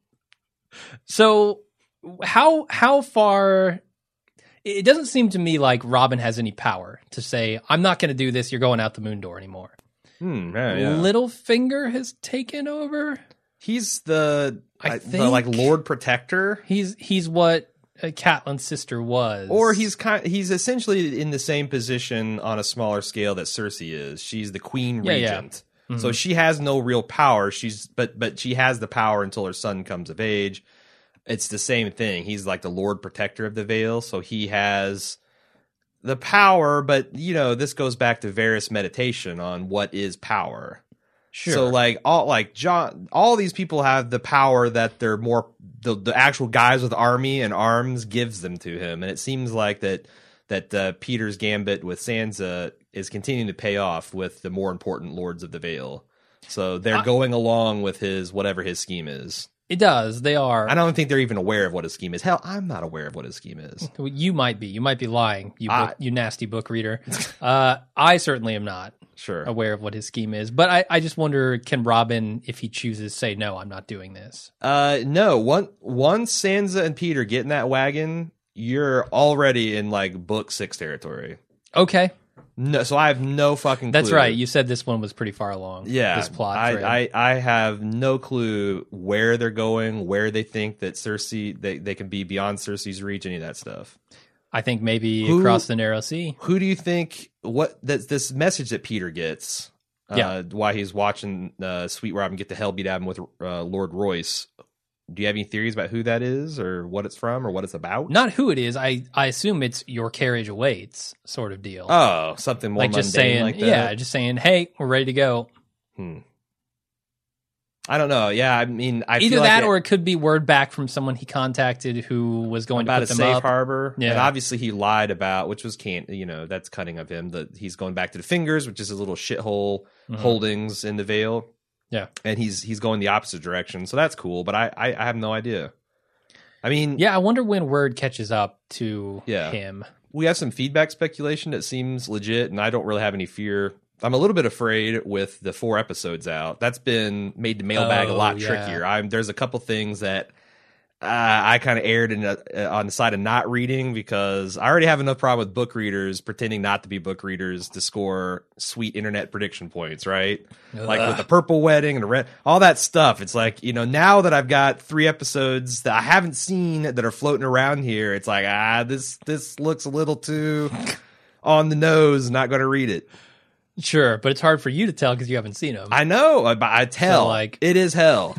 So, how how far? It doesn't seem to me like Robin has any power to say, "I'm not going to do this. You're going out the moon door anymore." Hmm, yeah, yeah. Littlefinger has taken over. He's the I uh, think the, like Lord Protector. He's he's what Catelyn's sister was, or he's kind. He's essentially in the same position on a smaller scale that Cersei is. She's the Queen yeah, Regent, yeah. Mm-hmm. So she has no real power. She's but but she has the power until her son comes of age. It's the same thing. He's like the Lord Protector of the Vale, so he has the power. But you know, this goes back to Varys' meditation on what is power. Sure. So like all like Jon, all these people have the power that they're more the the actual guys with army and arms gives them to him, and it seems like that that uh, Peter's gambit with Sansa is continuing to pay off with the more important lords of the Vale. So they're I, going along with his whatever his scheme is. It does. They are. I don't think they're even aware of what his scheme is. Hell, I'm not aware of what his scheme is. You might be. You might be lying. You book, I, you nasty book reader. uh, I certainly am not. Sure. Aware of what his scheme is. But I, I just wonder, can Robin, if he chooses, say, no, I'm not doing this? Uh, no. One, once Sansa and Peter get in that wagon, you're already in, like, book six territory. Okay. No, so I have no fucking clue. That's right. You said this one was pretty far along. Yeah. This plot. I, I, I have no clue where they're going, where they think that Cersei, they, they can be beyond Cersei's reach, any of that stuff. I think maybe who, across the narrow sea. Who do you think what that this message that Peter gets? Uh, yeah. Why he's watching uh, Sweet Robin get the hell beat out of him with uh, Lord Royce? Do you have any theories about who that is, or what it's from, or what it's about? Not who it is. I, I assume it's your carriage awaits sort of deal. Oh, something more like mundane just saying, like that. Yeah, just saying, hey, we're ready to go. Hmm. I don't know. Yeah, I mean, I either feel that like it, or it could be word back from someone he contacted who was going about to put a them safe up. harbor. Yeah, and obviously he lied about, which was can't. You know, that's cunning of him. That he's going back to the Fingers, which is his little shithole mm-hmm. holdings in the Vale. Yeah, and he's he's going the opposite direction, so that's cool. But I I, I have no idea. I mean, yeah, I wonder when word catches up to yeah. him. We have some feedback speculation that seems legit, and I don't really have any fear. I'm a little bit afraid with the four episodes out. That's been made the mailbag oh, a lot yeah. trickier. I'm, there's a couple things that uh, I kind of erred in, uh, on the side of not reading because I already have enough problem with book readers pretending not to be book readers to score sweet internet prediction points, right? Ugh. Like with the purple wedding and the red, all that stuff. It's like, you know, now that I've got three episodes that I haven't seen that are floating around here, it's like, ah, this this looks a little too on the nose. Not going to read it. Sure, but it's hard for you to tell because you haven't seen them. I know, I, I tell. So, like, it is hell.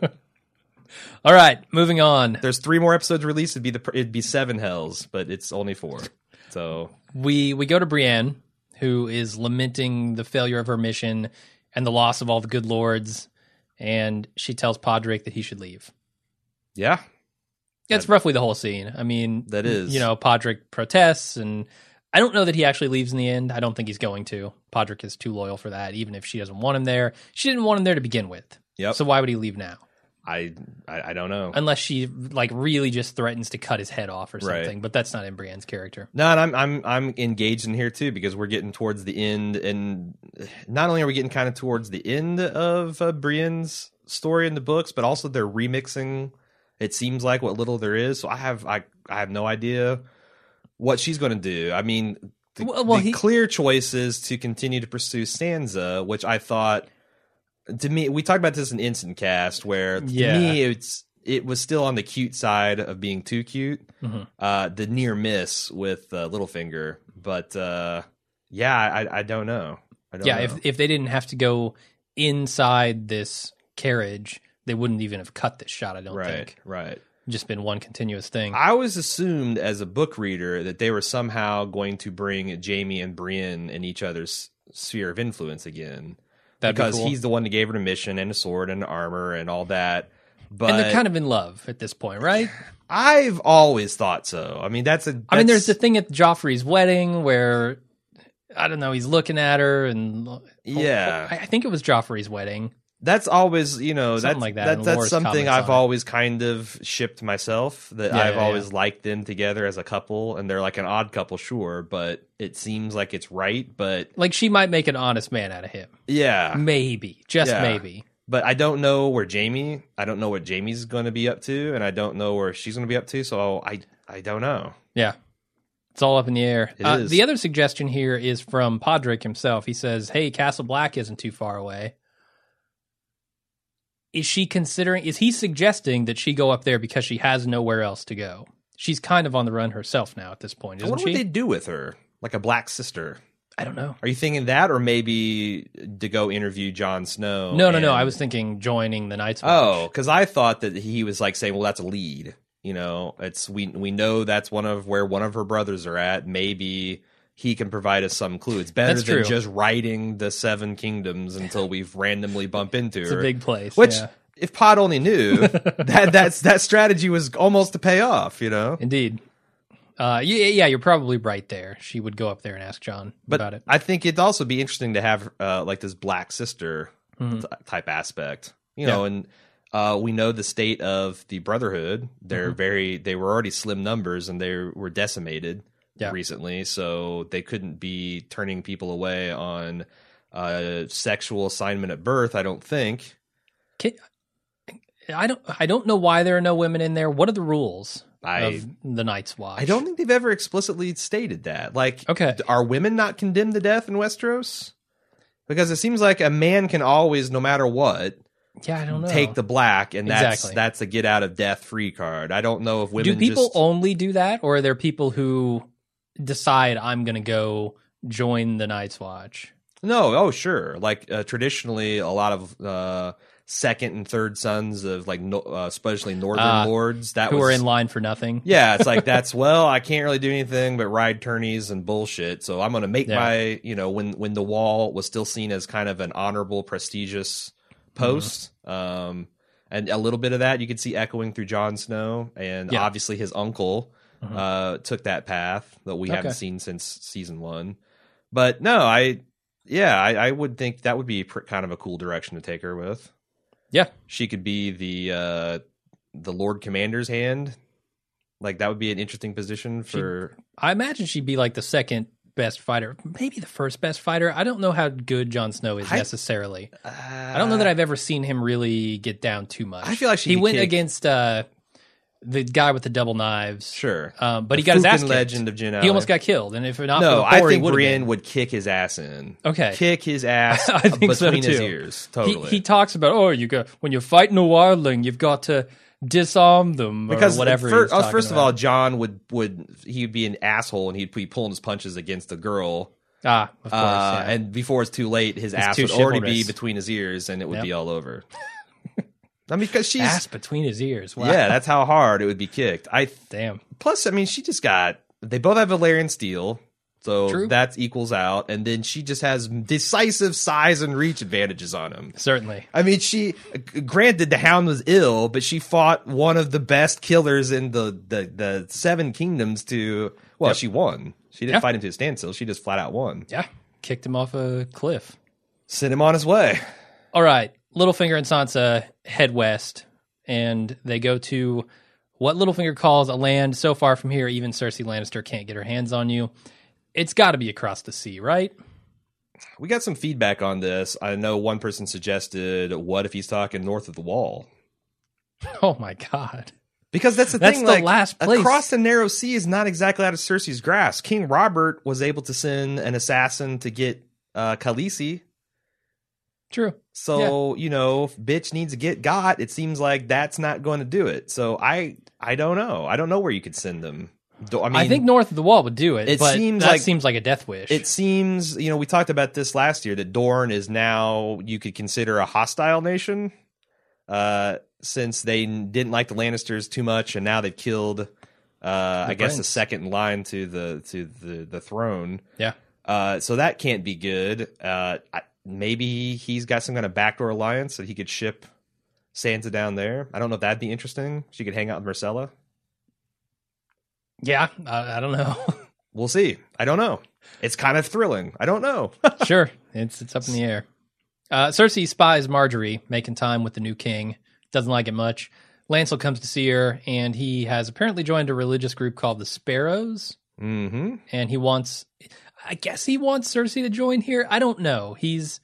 All right, moving on. There's three more episodes released. It'd be the it'd be seven hells, but it's only four. So we we go to Brienne, who is lamenting the failure of her mission and the loss of all the good lords, and she tells Podrick that he should leave. Yeah, that's that, roughly the whole scene. I mean, that is, you know, Podrick protests, and I don't know that he actually leaves in the end. I don't think he's going to. Podrick is too loyal for that, even if she doesn't want him there. She didn't want him there to begin with. Yep. So why would he leave now? I, I I don't know. Unless she like really just threatens to cut his head off or something, right. but that's not in Brienne's character. No, and I'm I'm I'm engaged in here too because we're getting towards the end, and not only are we getting kind of towards the end of uh, Brienne's story in the books, but also they're remixing. It seems like what little there is. So I have I I have no idea what she's going to do. I mean, the, well, well, the he... clear choice is to continue to pursue Sansa, which I thought. To me, we talked about this in Instant Cast, where to yeah. me it's it was still on the cute side of being too cute. Mm-hmm. Uh, the near miss with uh, Littlefinger, but uh, yeah, I, I don't know. I don't yeah, know. if if they didn't have to go inside this carriage, they wouldn't even have cut this shot. I don't right, think. Right, just been one continuous thing. I always assumed as a book reader that they were somehow going to bring Jaime and Brienne in each other's sphere of influence again. That'd because be cool. He's the one that gave her the mission and a sword and armor and all that. But and they're kind of in love at this point, right? I've always thought so. I mean, that's a. That's... I mean, there's the thing at Joffrey's wedding where I don't know, he's looking at her, and yeah, I think it was Joffrey's wedding. That's always, you know, something that's like that. that, that's Laura's something I've on always it. kind of shipped myself. That yeah, I've yeah, always yeah. liked them together as a couple, and they're like an odd couple, sure, but it seems like it's right. But like she might make an honest man out of him. Yeah, maybe, just yeah. maybe. But I don't know where Jaime. I don't know what Jaime's going to be up to, and I don't know where she's going to be up to. So I, I don't know. Yeah, it's all up in the air. It Uh, is. the other suggestion here is from Podrick himself. He says, "Hey, Castle Black isn't too far away." Is she considering, is he suggesting that she go up there because she has nowhere else to go? She's kind of on the run herself now at this point, isn't what she? would they do with her? Like a black sister? I don't know. Are you thinking that, or maybe to go interview Jon Snow? No, no, and... no. I was thinking joining the Night's Watch. Oh, because I thought that he was like saying, well, that's a lead. You know, it's we we know that's one of where one of her brothers are at. Maybe he can provide us some clue. It's better That's than true. just writing the Seven Kingdoms until we've randomly bump into It's her. a big place. Which, yeah. if Pod only knew, that that's that strategy was almost to pay off, you know? Indeed. Uh, yeah, yeah, you're probably right there. She would go up there and ask Jon but about it. I think it'd also be interesting to have uh, like this black sister Mhm. t- type aspect, you Yeah. know, and uh, we know the state of the Brotherhood. They're Mhm. very, they were already slim numbers and they were decimated Yeah. recently, so they couldn't be turning people away on uh, sexual assignment at birth, I don't think. Can, I don't. I don't know why there are no women in there. What are the rules I- of the Night's Watch? I don't think they've ever explicitly stated that. Like, Okay. are women not condemned to death in Westeros? Because it seems like a man can always, no matter what, Yeah, I don't know. take the black, and that's Exactly. that's a get out of death free card. I don't know if women Do people just, only do that, or are there people who decide I'm going to go join the Night's Watch? no. Oh, sure. Like uh, traditionally, a lot of uh, second and third sons of like no, uh, especially northern Ah, lords that Who was are in line for nothing? yeah. It's like that's well, I can't really do anything but ride tourneys and bullshit. So I'm going to make Yeah. my you know when when the Wall was still seen as kind of an honorable, prestigious post. Mm-hmm. Um, and a little bit of that you could see echoing through Jon Snow, and Yeah. obviously his uncle Mhm. uh, took that path that we Okay. haven't seen since season one. But no, I yeah, I, I would think that would be pr- kind of a cool direction to take her with. Yeah. She could be the uh, the Lord Commander's hand. Like that would be an interesting position for. I imagine she'd be like the second best fighter, maybe the first best fighter. I don't know how good Jon Snow is I- necessarily. Uh, I don't know that I've ever seen him really get down too much. I feel like she'd he be went kicked. against uh, the guy with the double knives. Sure, Um, but The he got his ass Fucking kicked. Legend of Jin He almost Alley. got killed, and if not No, for the I Thor, he think would've Brienne been. would kick his ass in. Okay. Kick his ass I think so, between his too. ears. He, Totally. he talks about, oh, you got when you're fighting a wildling, you've got to disarm them because or whatever. fir- he's uh, talking first of about. all, John would would he'd be an asshole and he'd be pulling his punches against a girl. ah, of course, Uh, yeah. And before it's too late, his He's ass too would already be chivalrous. between his ears, and it would Yep. be all over. I mean, because she's ass between his ears. Wow. yeah, that's how hard it would be kicked. I Damn. plus, I mean, she just got they both have Valyrian steel, so True. that equals out, and then she just has decisive size and reach advantages on him. Certainly. I mean, she granted the Hound was ill, but she fought one of the best killers in the the, the Seven Kingdoms to well, Yep. she won. She didn't Yeah. fight him to a standstill. She just flat out won. Yeah. Kicked him off a cliff. Sent him on his way. All right. Littlefinger and Sansa head west, and they go to what Littlefinger calls a land so far from here, even Cersei Lannister can't get her hands on you. It's got to be across the sea, right? We got some feedback on this. I know one person suggested, what if he's talking north of the Wall? Oh my God. Because that's the that's thing, the like, last place. Across the narrow sea is not exactly out of Cersei's grasp. King Robert was able to send an assassin to get uh, Khaleesi. True. So, yeah. you know, if bitch needs to get got, it seems like that's not going to do it. So I I don't know. I don't know where you could send them. I mean, I think north of the Wall would do it, it but seems that like, seems like a death wish. It seems, you know, we talked about this last year, that Dorne is now, you could consider a hostile nation, uh, since they didn't like the Lannisters too much, and now they've killed, uh, I guess, prince. the second in line to the to the, the throne. Yeah. Uh, so that can't be good. Uh, I, maybe he's got some kind of backdoor alliance that he could ship Sansa down there. I don't know if that'd be interesting. She could hang out with Myrcella. Yeah, I, I don't know. We'll see. I don't know. It's kind of thrilling. I don't know. Sure, it's it's up in the air. Uh, Cersei spies Marjorie making time with the new king. Doesn't like it much. Lancel comes to see her, and he has apparently joined a religious group called the Sparrows. Mm-hmm. And he wants, I guess he wants Cersei to join here. I don't know. He's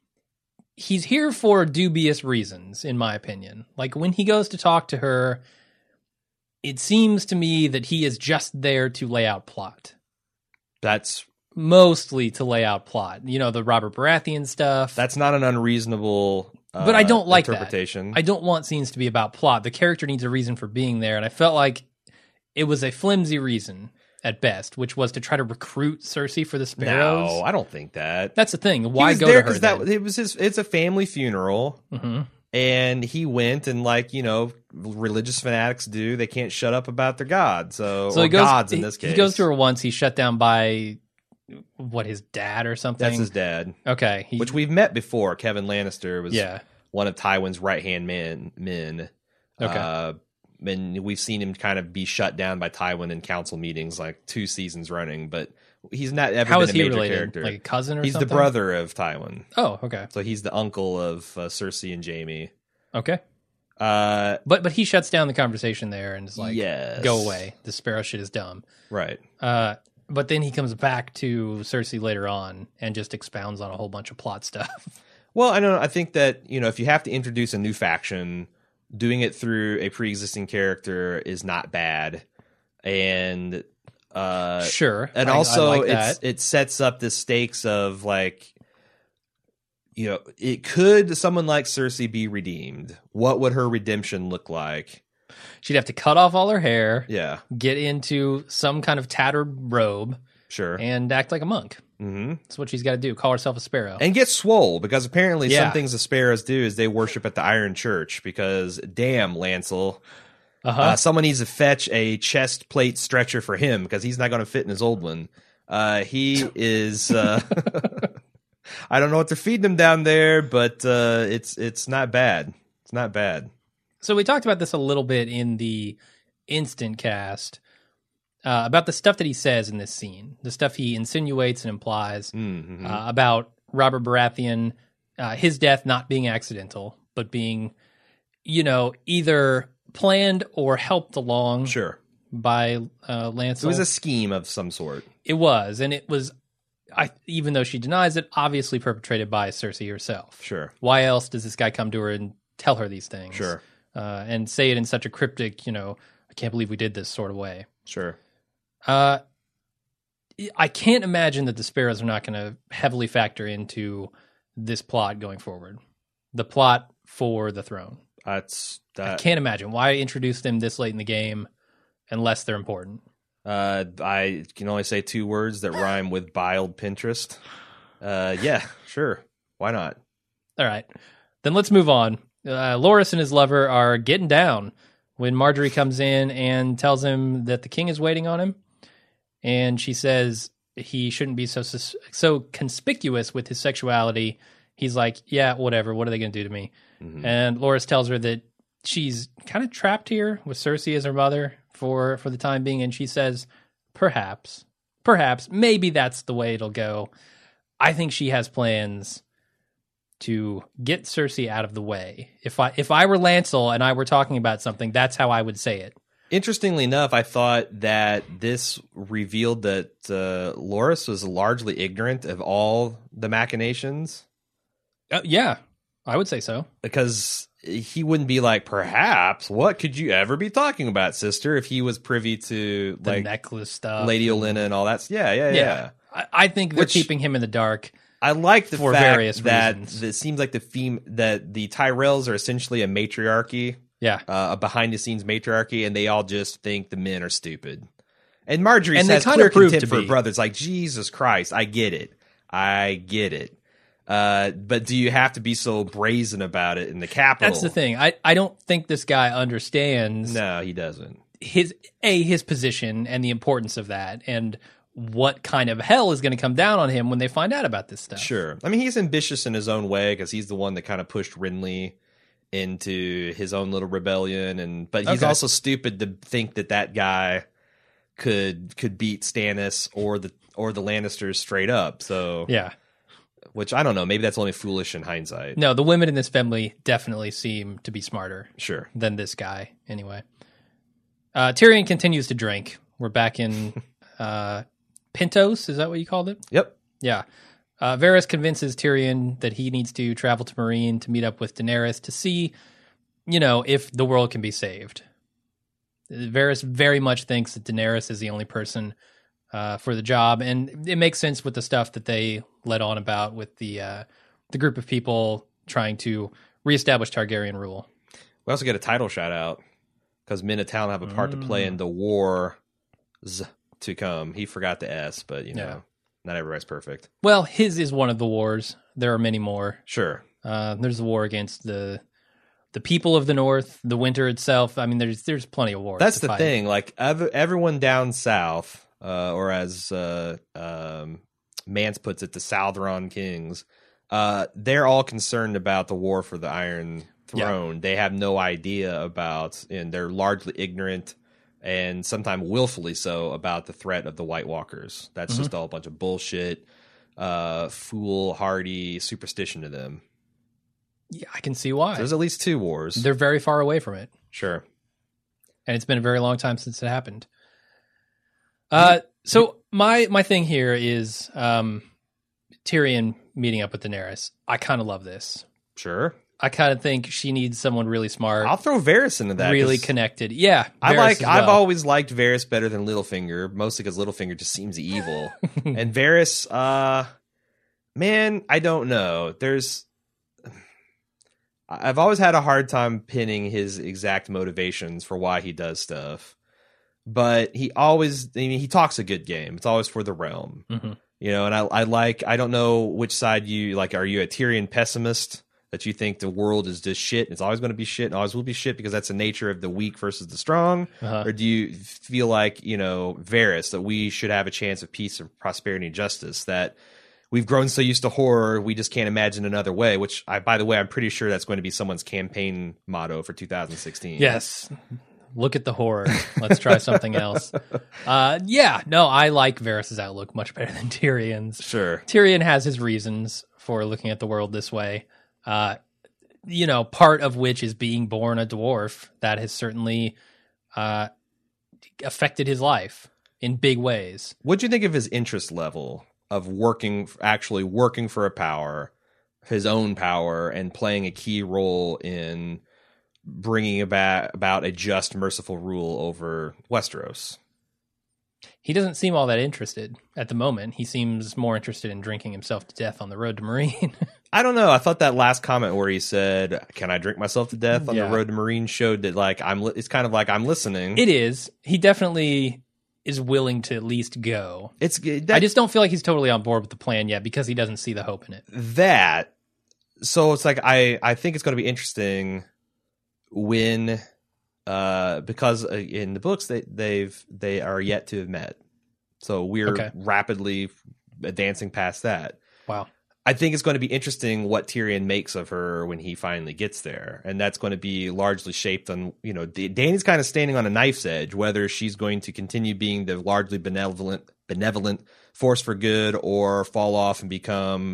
he's here for dubious reasons, in my opinion. Like when he goes to talk to her, it seems to me that he is just there to lay out plot. That's mostly to lay out plot. You know, the Robert Baratheon stuff. That's not an unreasonable uh, but I don't like interpretation. That. I don't want scenes to be about plot. The character needs a reason for being there, and I felt like it was a flimsy reason at best, which was to try to recruit Cersei for the Sparrows. No, I don't think that. That's the thing. Why go there to her? That it was his. It's a family funeral. Mm-hmm. And he went, and like, you know, religious fanatics do, they can't shut up about their gods. So, so or he goes, gods in this case. He goes to her once. He's shut down by, what, his dad or something? That's his dad. Okay. He, Which we've met before. Kevin Lannister was yeah. one of Tywin's right-hand men. men. Okay. Uh, and we've seen him kind of be shut down by Tywin in council meetings like two seasons running, but he's not ever How been is a he major related? character. Like a cousin or he's something? He's the brother of Tywin. Oh, okay. So he's the uncle of uh, Cersei and Jaime. Okay. Uh, but but he shuts down the conversation there and is like, yes. go away. The Sparrow shit is dumb. Right. Uh, but then he comes back to Cersei later on and just expounds on a whole bunch of plot stuff. Well, I don't know. I think that, you know, if you have to introduce a new faction, doing it through a pre-existing character is not bad. And uh, sure. And I, also I like it's, it sets up the stakes of like, you know, it could someone like Cersei be redeemed? What would her redemption look like? She'd have to cut off all her hair. Yeah. Get into some kind of tattered robe. Sure. And act like a monk. Mm-hmm. That's what she's got to do. Call herself a sparrow. And get swole, because apparently yeah. some things the sparrows do is they worship at the Iron Church, because damn, Lancel. Uh-huh. Uh, someone needs to fetch a chest plate stretcher for him, because he's not going to fit in his old one. Uh, he is... Uh, I don't know what they're feeding him down there, but uh, it's it's not bad. It's not bad. So we talked about this a little bit in the instant cast, uh, about the stuff that he says in this scene, the stuff he insinuates and implies mm-hmm. uh, about Robert Baratheon, uh, his death not being accidental, but being, you know, either planned or helped along sure. by uh, Lancel. It was a scheme of some sort. It was, and it was... I, even though she denies it, obviously perpetrated by Cersei herself. Sure. Why else does this guy come to her and tell her these things? Sure. Uh, and say it in such a cryptic, you know, I can't believe we did this sort of way. Sure. Uh, I can't imagine that the Sparrows are not going to heavily factor into this plot going forward. The plot for the throne. That's that. I can't imagine. Why introduce them this late in the game unless they're important? Uh, I can only say two words that rhyme with biled Pinterest. Uh, yeah, sure. Why not? All right. Then let's move on. Uh, Loras and his lover are getting down when Marjorie comes in and tells him that the king is waiting on him. And she says he shouldn't be so so conspicuous with his sexuality. He's like, yeah, whatever. What are they going to do to me? Mm-hmm. And Loras tells her that she's kind of trapped here with Cersei as her mother for, for the time being. And she says, perhaps, perhaps, maybe that's the way it'll go. I think she has plans to get Cersei out of the way. If I if I were Lancel and I were talking about something, that's how I would say it. Interestingly enough, I thought that this revealed that uh, Loras was largely ignorant of all the machinations. Uh, yeah, I would say so. Because he wouldn't be like, perhaps, what could you ever be talking about, sister, if he was privy to the like necklace stuff, Lady Olenna and all that. Yeah, yeah, yeah. yeah. I, I think they're Which, keeping him in the dark. I like the for fact various that reasons. it seems like the theme that the Tyrells are essentially a matriarchy. Yeah, uh, a behind-the-scenes matriarchy, and they all just think the men are stupid. And Marjorie and has kind clear of proved contempt to for be. her brother. It's like, Jesus Christ, I get it. I get it. Uh, but do you have to be so brazen about it in the Capitol? That's the thing. I, I don't think this guy understands. No, he doesn't. His A, his position and the importance of that, and what kind of hell is going to come down on him when they find out about this stuff. Sure. I mean, he's ambitious in his own way because he's the one that kind of pushed Renly into his own little rebellion, and but he's okay. also stupid to think that that guy could could beat Stannis or the or the Lannisters straight up. So yeah, which I don't know. Maybe that's only foolish in hindsight. No, the women in this family definitely seem to be smarter, sure, than this guy. Anyway, uh, Tyrion continues to drink. We're back in uh, Pentos. Is that what you called it? Yep. Yeah. Uh, Varys convinces Tyrion that he needs to travel to Meereen to meet up with Daenerys to see, you know, if the world can be saved. Varys very much thinks that Daenerys is the only person uh, for the job, and it makes sense with the stuff that they let on about with the uh, the group of people trying to reestablish Targaryen rule. We also get a title shout out because men of Town have a part mm. to play in the wars to come. He forgot the S, but you know. Yeah. Not everybody's perfect. Well, his is one of the wars. There are many more. Sure. Uh, there's the war against the the people of the North, the winter itself. I mean, there's there's plenty of wars. That's the fight. thing. Like ev- everyone down south, uh, or as uh, um, Mance puts it, the Southron Kings, uh, they're all concerned about the war for the Iron Throne. Yeah. They have no idea about, and they're largely ignorant, and sometimes willfully so, about the threat of the White Walkers. That's mm-hmm. just all a bunch of bullshit, uh, foolhardy superstition to them. Yeah, I can see why. So there's at least two wars. They're very far away from it. Sure. And it's been a very long time since it happened. Uh, so my my thing here is um, Tyrion meeting up with Daenerys. I kind of love this. Sure. I kind of think she needs someone really smart. I'll throw Varys into that. Really connected. Yeah. I like. Well. I've always liked Varys better than Littlefinger, mostly because Littlefinger just seems evil. And Varys, uh, man, I don't know. There's, I've always had a hard time pinning his exact motivations for why he does stuff. But he always, I mean, he talks a good game. It's always for the realm, mm-hmm. you know. And I, I like. I don't know which side you like. Are you a Tyrion pessimist? That you think the world is just shit, and it's always going to be shit, and always will be shit because that's the nature of the weak versus the strong? Uh-huh. Or do you feel like, you know, Varys, that we should have a chance of peace and prosperity and justice, that we've grown so used to horror, we just can't imagine another way, which, I, by the way, I'm pretty sure that's going to be someone's campaign motto for two thousand sixteen. Yes. Look at the horror. Let's try something else. Uh, yeah, no, I like Varys' outlook much better than Tyrion's. Sure. Tyrion has his reasons for looking at the world this way. Uh, you know, part of which is being born a dwarf. That has certainly uh, affected his life in big ways. What'd you think of his interest level of working, actually working for a power, his own power, and playing a key role in bringing about, about a just, merciful rule over Westeros? He doesn't seem all that interested at the moment. He seems more interested in drinking himself to death on the road to Meereen. I don't know. I thought that last comment where he said, "Can I drink myself to death on yeah. the road to Meereen?" showed that like I'm. Li- it's kind of like I'm listening. It is. He definitely is willing to at least go. It's. That, I just don't feel like he's totally on board with the plan yet because he doesn't see the hope in it. That. So it's like I. I think it's going to be interesting when. Uh, because uh, in the books they they've they are yet to have met, so we're okay. rapidly advancing past that. Wow, I think it's going to be interesting what Tyrion makes of her when he finally gets there, and that's going to be largely shaped on, you know, Dany's kind of standing on a knife's edge whether she's going to continue being the largely benevolent benevolent force for good or fall off and become,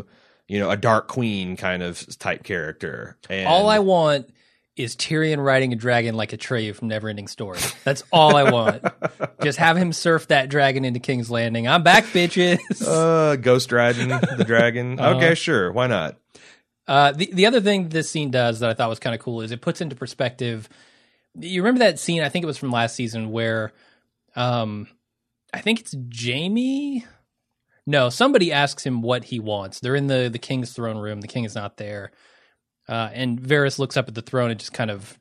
you know, a Dark Queen kind of type character. And all I want is Tyrion riding a dragon like Atreyu from Neverending Story. That's all I want. Just have him surf that dragon into King's Landing. I'm back, bitches. Uh, Ghost riding the dragon. Uh-huh. Okay, sure. Why not? Uh, the, the other thing this scene does that I thought was kind of cool is it puts into perspective. You remember that scene? I think it was from last season where um, I think it's Jaime. No, somebody asks him what he wants. They're in the, the king's throne room. The king is not there. Uh, and Varys looks up at the throne and just kind of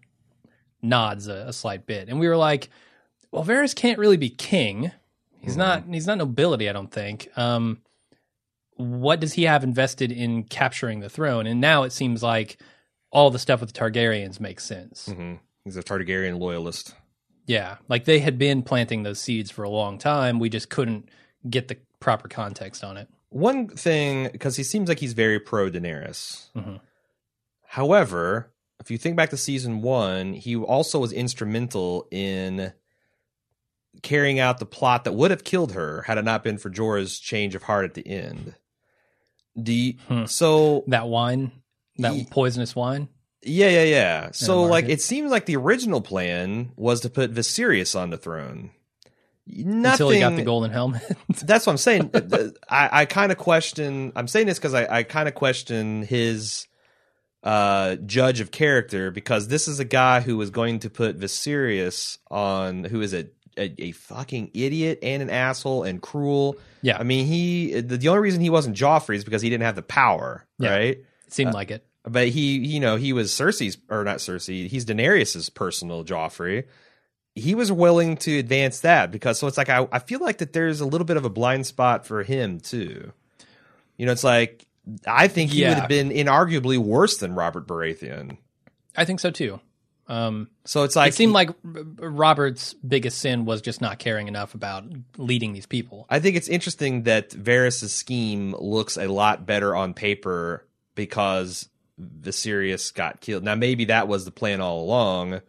nods a, a slight bit. And we were like, well, Varys can't really be king. He's mm-hmm. not he's not nobility, I don't think. Um, what does he have invested in capturing the throne? And now it seems like all the stuff with the Targaryens makes sense. Mm-hmm. He's a Targaryen loyalist. Yeah, like they had been planting those seeds for a long time. We just couldn't get the proper context on it. One thing, because he seems like he's very pro Daenerys. Mm-hmm. However, if you think back to season one, he also was instrumental in carrying out the plot that would have killed her had it not been for Jorah's change of heart at the end. Do you, hmm. So that wine, that he, poisonous wine. Yeah, yeah, yeah. So like, it seems like the original plan was to put Viserys on the throne. Nothing, until he got the golden helmet. That's what I'm saying. I, I kind of question. I'm saying this because I, I kind of question his uh, judge of character, because this is a guy who was going to put Viserys on, who is a, a, a fucking idiot and an asshole and cruel. Yeah. I mean, he the, the only reason he wasn't Joffrey is because he didn't have the power, yeah, right? It seemed uh, like it. But he, you know, he was Cersei's, or not Cersei, he's Daenerys's personal Joffrey. He was willing to advance that because, so it's like, I, I feel like that there's a little bit of a blind spot for him too. You know, it's like, I think he yeah. would have been inarguably worse than Robert Baratheon. I think so too. Um, so it's like, it seemed he, like Robert's biggest sin was just not caring enough about leading these people. I think it's interesting that Varys' scheme looks a lot better on paper because Viserys got killed. Now, maybe that was the plan all along,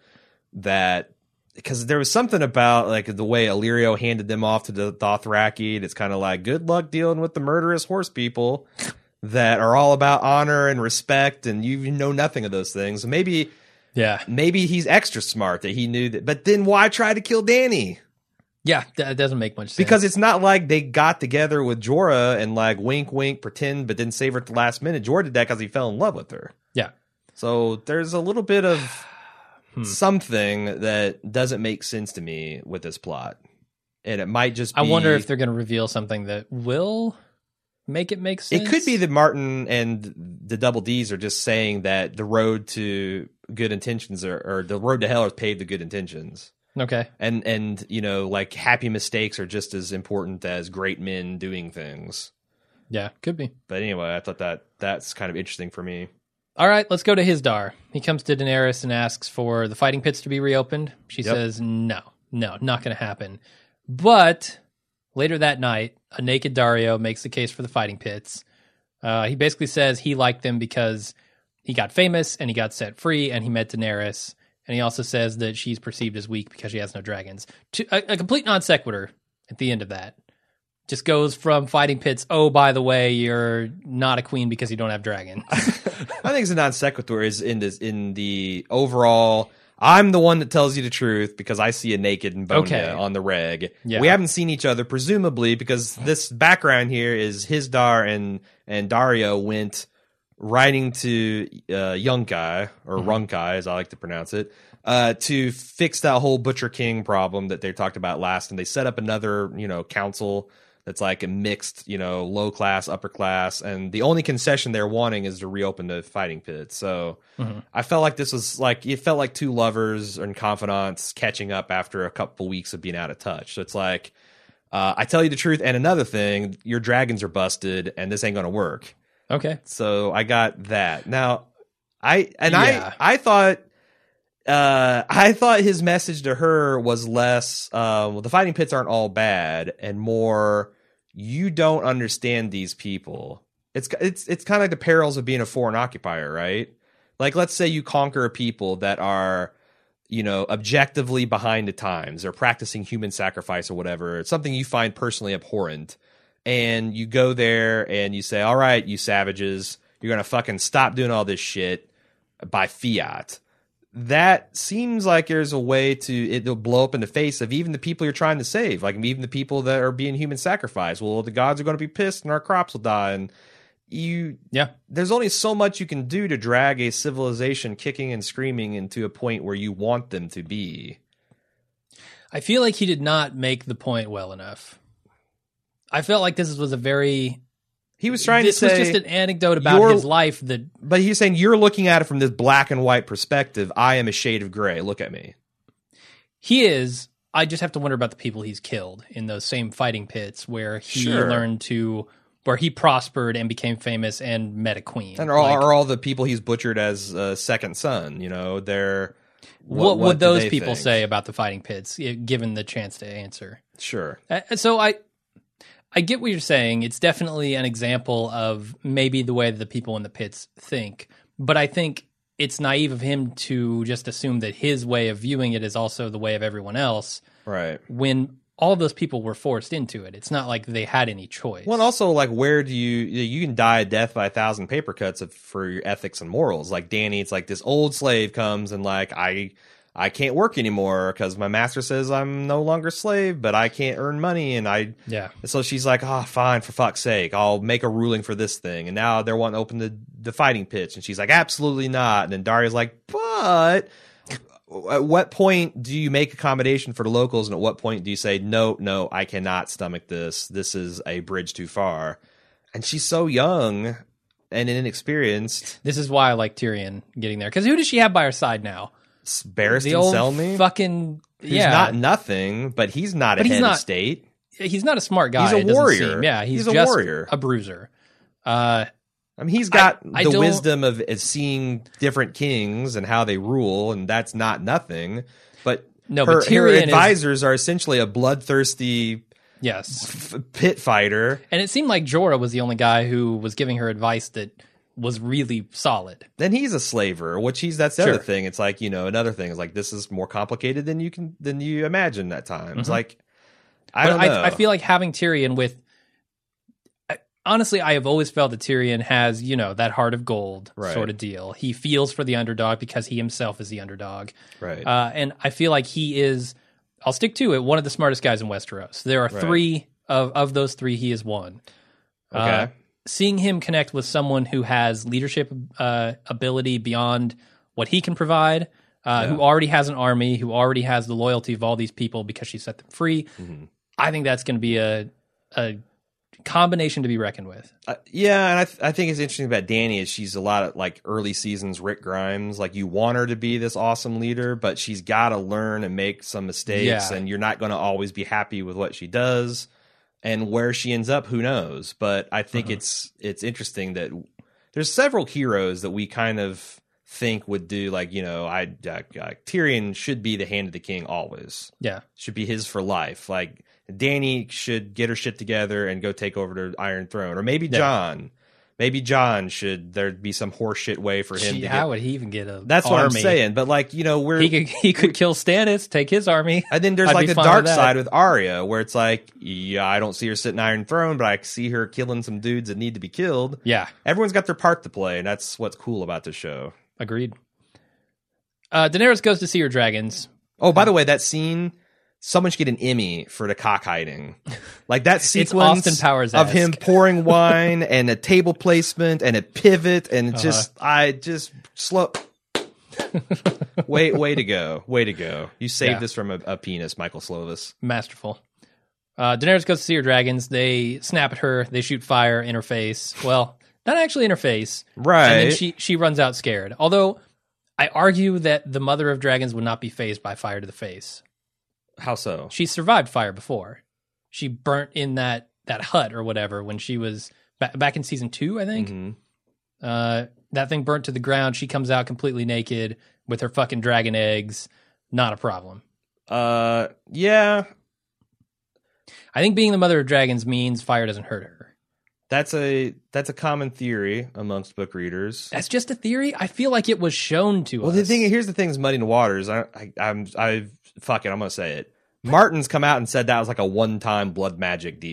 that because there was something about like the way Illyrio handed them off to the Dothraki. It's kind of like, good luck dealing with the murderous horse people that are all about honor and respect, and you know nothing of those things. Maybe, yeah, maybe he's extra smart that he knew that. But then why try to kill Dany? Yeah, that doesn't make much sense. Because it's not like they got together with Jorah and like wink, wink, pretend, but then save her at the last minute. Jorah did that because he fell in love with her. Yeah. So there's a little bit of hmm. something that doesn't make sense to me with this plot. And it might just be... I wonder if they're going to reveal something that will make it make sense. It could be that Martin and the Double D's are just saying that the road to good intentions are, or the road to hell is paved with good intentions. Okay. And, and you know, like happy mistakes are just as important as great men doing things. Yeah, could be. But anyway, I thought that that's kind of interesting for me. All right, let's go to Hizdahr. He comes to Daenerys and asks for the fighting pits to be reopened. She yep. says, no, no, not going to happen. But later that night, a naked Daario makes the case for the fighting pits. Uh, he basically says he liked them because he got famous and he got set free and he met Daenerys. And he also says that she's perceived as weak because she has no dragons. To, a, a complete non sequitur at the end of that. Just goes from fighting pits, oh, by the way, you're not a queen because you don't have dragons. I think it's a non sequitur is in this in the overall, I'm the one that tells you the truth because I see a naked and Bonya okay. on the reg. Yeah. We haven't seen each other, presumably, because this background here is Hizdahr and, and Daario went riding to uh, Yunkai, or mm-hmm. Runkai, as I like to pronounce it, uh, to fix that whole Butcher King problem that they talked about last. And they set up another, you know, council that's like a mixed, you know, low class, upper class. And the only concession they're wanting is to reopen the fighting pit. So mm-hmm. I felt like this was like, it felt like two lovers and confidants catching up after a couple weeks of being out of touch. So it's like, uh, I tell you the truth. And another thing, your dragons are busted and this ain't going to work. Okay. So I got that. Now, I and yeah. I I thought uh, I thought his message to her was less uh, well, the fighting pits aren't all bad, and more, you don't understand these people. It's it's it's kind of like the perils of being a foreign occupier, right? Like, let's say you conquer a people that are, you know, objectively behind the times or practicing human sacrifice or whatever. It's something you find personally abhorrent. and you go there and you say, all right, you savages, you're going to fucking stop doing all this shit by fiat. That seems like there's a way to, it'll blow up in the face of even the people you're trying to save, like even the people that are being human sacrificed. Well, the gods are going to be pissed and our crops will die. And you, yeah, there's only so much you can do to drag a civilization kicking and screaming into a point where you want them to be. I feel like he did not make the point well enough. I felt like this was a very... He was trying this to say... This was just an anecdote about his life that... But he's saying, you're looking at it from this black and white perspective. I am a shade of gray. Look at me. He is. I just have to wonder about the people he's killed in those same fighting pits where he sure. learned to... Where he prospered and became famous and met a queen. And are, like, are all the people he's butchered as a second son, you know, they're... What, what, what would those people think? Say about the fighting pits, given the chance to answer? Sure. Uh, so I I get what you're saying. It's definitely an example of maybe the way that the people in the pits think. But I think it's naive of him to just assume that his way of viewing it is also the way of everyone else. Right. When all of those people were forced into it. It's not like they had any choice. Well, and also, like, where do you... You can die a death by a thousand paper cuts of, for your ethics and morals. Like, Danny, it's like this old slave comes and, like, I I can't work anymore because my master says I'm no longer a slave, but I can't earn money. And I... Yeah. So she's like, oh, fine, for fuck's sake. I'll make a ruling for this thing. And now they're wanting to open the, the fighting pitch. And she's like, absolutely not. And then Daria's like, but... At what point do you make accommodation for the locals, and at what point do you say, no, no, I cannot stomach this. This is a bridge too far. And she's so young and inexperienced. This is why I like Tyrion getting there. Because who does she have by her side now? Barristan the old Selmy? Fucking, Who's yeah. not nothing, but he's not but a he's head not, of state. He's not a smart guy. He's a warrior. Seem. Yeah, he's, he's a just warrior. a bruiser. Uh, I mean, he's got I, I the don't... wisdom of, of seeing different kings and how they rule, and that's not nothing. But, no, her, but Tyrion her advisors is... are essentially a bloodthirsty yes. f- pit fighter. And it seemed like Jorah was the only guy who was giving her advice that was really solid. Then he's a slaver, which he's that's the sure. other thing. It's like, you know, another thing is like, this is more complicated than you can than you imagine at times. Mm-hmm. Like, I but don't know. I, I feel like having Tyrion with... Honestly, I have always felt that Tyrion has, you know, that heart of gold right. sort of deal. He feels for the underdog because he himself is the underdog. Right. Uh, and I feel like he is, I'll stick to it, one of the smartest guys in Westeros. There are right. three, of, of those three, he is one. Okay. Uh, seeing him connect with someone who has leadership uh, ability beyond what he can provide, uh, yeah. who already has an army, who already has the loyalty of all these people because she set them free, mm-hmm. I think that's going to be a... a combination to be reckoned with. Uh, yeah, and I th- I think it's interesting about Dany is she's a lot of like early seasons Rick Grimes. Like you want her to be this awesome leader, but she's got to learn and make some mistakes, yeah. and you're not going to always be happy with what she does. And where she ends up, who knows? But I think uh-huh. it's it's interesting that there's several heroes that we kind of think would do like, you know, I uh, uh, Tyrion should be the hand of the king always. Yeah, should be his for life. Like. Dany should get her shit together and go take over the Iron Throne. Or maybe yeah. John. Maybe John should there be some horseshit way for him Gee, to how get... would he even get a That's army? What I'm saying. But like, you know, we're... He could, he could kill Stannis, take his army. And then there's I'd like the dark with side with Arya, where it's like, yeah, I don't see her sitting Iron Throne, but I see her killing some dudes that need to be killed. Yeah. Everyone's got their part to play, and that's what's cool about this show. Agreed. Uh, Daenerys goes to see her dragons. Oh, by the way, that scene... Someone should get an Emmy for the cock hiding. Like that sequence Austin Powers of him pouring wine and a table placement and a pivot and uh-huh. just, I just slow. way, way to go. Way to go. You saved yeah. this from a, a penis, Michael Slovis. Masterful. Uh, Daenerys goes to see her dragons. They snap at her. They shoot fire in her face. Well, not actually in her face. Right. And then she, she runs out scared. Although I argue that the mother of dragons would not be fazed by fire to the face. How so? She survived fire before. She burnt in that, that hut or whatever when she was ba- back in season two, I think. Mm-hmm. Uh, that thing burnt to the ground. She comes out completely naked with her fucking dragon eggs. Not a problem. Uh, yeah. I think being the mother of dragons means fire doesn't hurt her. That's a that's a common theory amongst book readers. That's just a theory. I feel like it was shown to well, us. Well, the thing here's the thing: is muddying the waters. I, I I'm I've fuck it. I'm gonna say it. Martin's come out and said that was like a one time blood magic deal.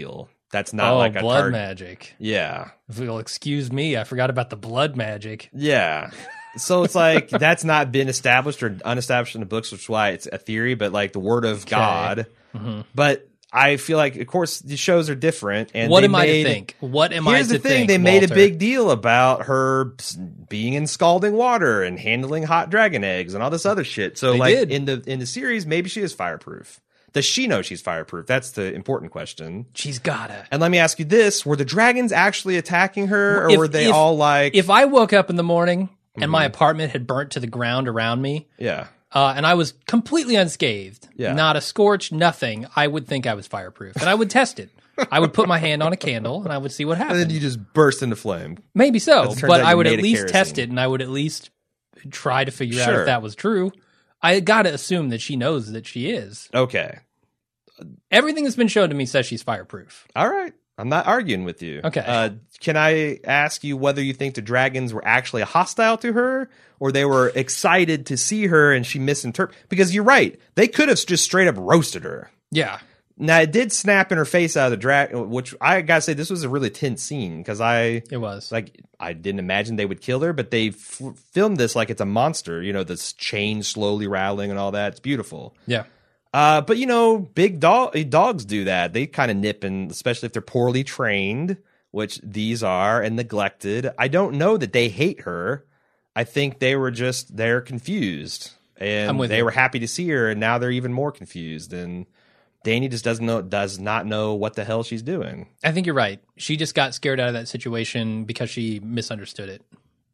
That's not oh, like a blood tar- magic. Yeah. If you'll excuse me, I forgot about the blood magic. Yeah. So it's like that's not been established or unestablished in the books, which is why it's a theory, but like the word of okay. God. Mm-hmm. But I feel like, of course, the shows are different. And what am made, I to think? What am I to think? Here's the thing: they Walter? made a big deal about her being in scalding water and handling hot dragon eggs and all this other shit. So, they like did. in the in the series, maybe she is fireproof. Does she know she's fireproof? That's the important question. She's gotta. And let me ask you this: were the dragons actually attacking her, or if, were they if, all like? If I woke up in the morning and mm-hmm. my apartment had burnt to the ground around me, yeah. Uh, and I was completely unscathed, yeah. not a scorch, nothing, I would think I was fireproof. And I would test it. I would put my hand on a candle, and I would see what happened. And then you just burst into flame. Maybe so, but I would at least test it, and I would at least try to figure sure. out if that was true. I got to assume that she knows that she is. Okay. Everything that's been shown to me says she's fireproof. All right. I'm not arguing with you. Okay. Uh, can I ask you whether you think the dragons were actually hostile to her or they were excited to see her and she misinterpreted? Because you're right. They could have just straight up roasted her. Yeah. Now, it did snap in her face out of the drag, which I got to say, this was a really tense scene because I. It was. Like, I didn't imagine they would kill her, but they f- filmed this like it's a monster, you know, this chain slowly rattling and all that. It's beautiful. Yeah. Uh, but, you know, big dog, dogs do that. They kind of nip, and especially if they're poorly trained, which these are, and neglected. I don't know that they hate her. I think they were just, they're confused. And they you. were happy to see her, and now they're even more confused. And Dany just doesn't know, does not know what the hell she's doing. I think you're right. She just got scared out of that situation because she misunderstood it.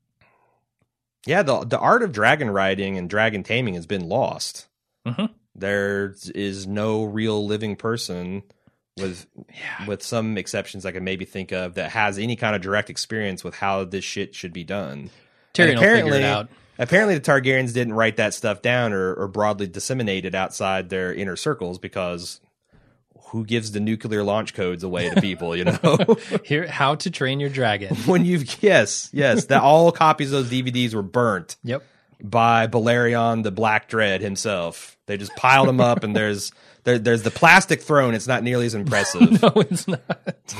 Yeah, the the art of dragon riding and dragon taming has been lost. Mm-hmm. There is no real living person, with yeah. with some exceptions I can maybe think of, that has any kind of direct experience with how this shit should be done. Tyrion will figure it out. Apparently, the Targaryens didn't write that stuff down or, or broadly disseminate it outside their inner circles because who gives the nuclear launch codes away to people? You know, here, how to train your dragon. When you've yes, yes, that all copies of those D V Ds were burnt. Yep. By Balerion the Black Dread himself. They just piled them up, and there's there, there's the plastic throne. It's not nearly as impressive. No, it's not.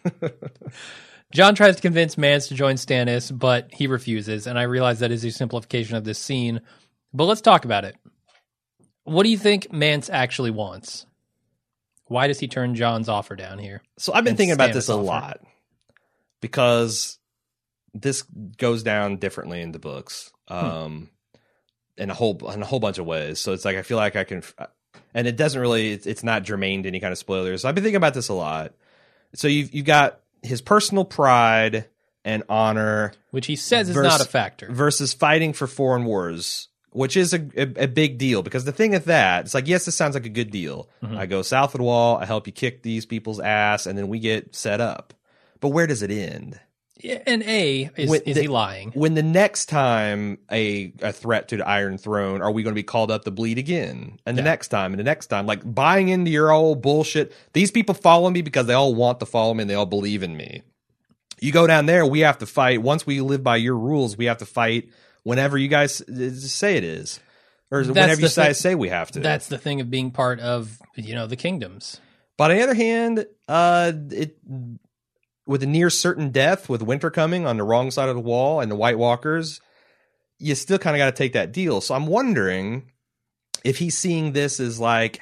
Jon tries to convince Mance to join Stannis, but he refuses, and I realize that is a simplification of this scene. But let's talk about it. What do you think Mance actually wants? Why does he turn Jon's offer down here? So I've been thinking about this a offer? lot, because this goes down differently in the books. Um, hmm. in a whole in a whole bunch of ways. So it's like I feel like I can, and it doesn't really. It's, it's not germane to any kind of spoilers. So I've been thinking about this a lot. So you've you got his personal pride and honor, which he says is versus, not a factor, versus fighting for foreign wars, which is a, a, a big deal. Because the thing with that, it's like, yes, this sounds like a good deal. Mm-hmm. I go south of the wall, I help you kick these people's ass, and then we get set up. But where does it end? Yeah, and A, is, when is the, he lying? When the next time a, a threat to the Iron Throne, are we going to be called up to bleed again? And the yeah. next time, and the next time. Like, buying into your old bullshit. These people follow me because they all want to follow me and they all believe in me. You go down there, we have to fight. Once we live by your rules, we have to fight whenever you guys say it is. Or that's whenever you guys say we have to. That's the thing of being part of, you know, the kingdoms. But on the other hand, uh, it... with a near certain death, with winter coming on the wrong side of the wall and the White Walkers, you still kind of got to take that deal. So I'm wondering if he's seeing this as like,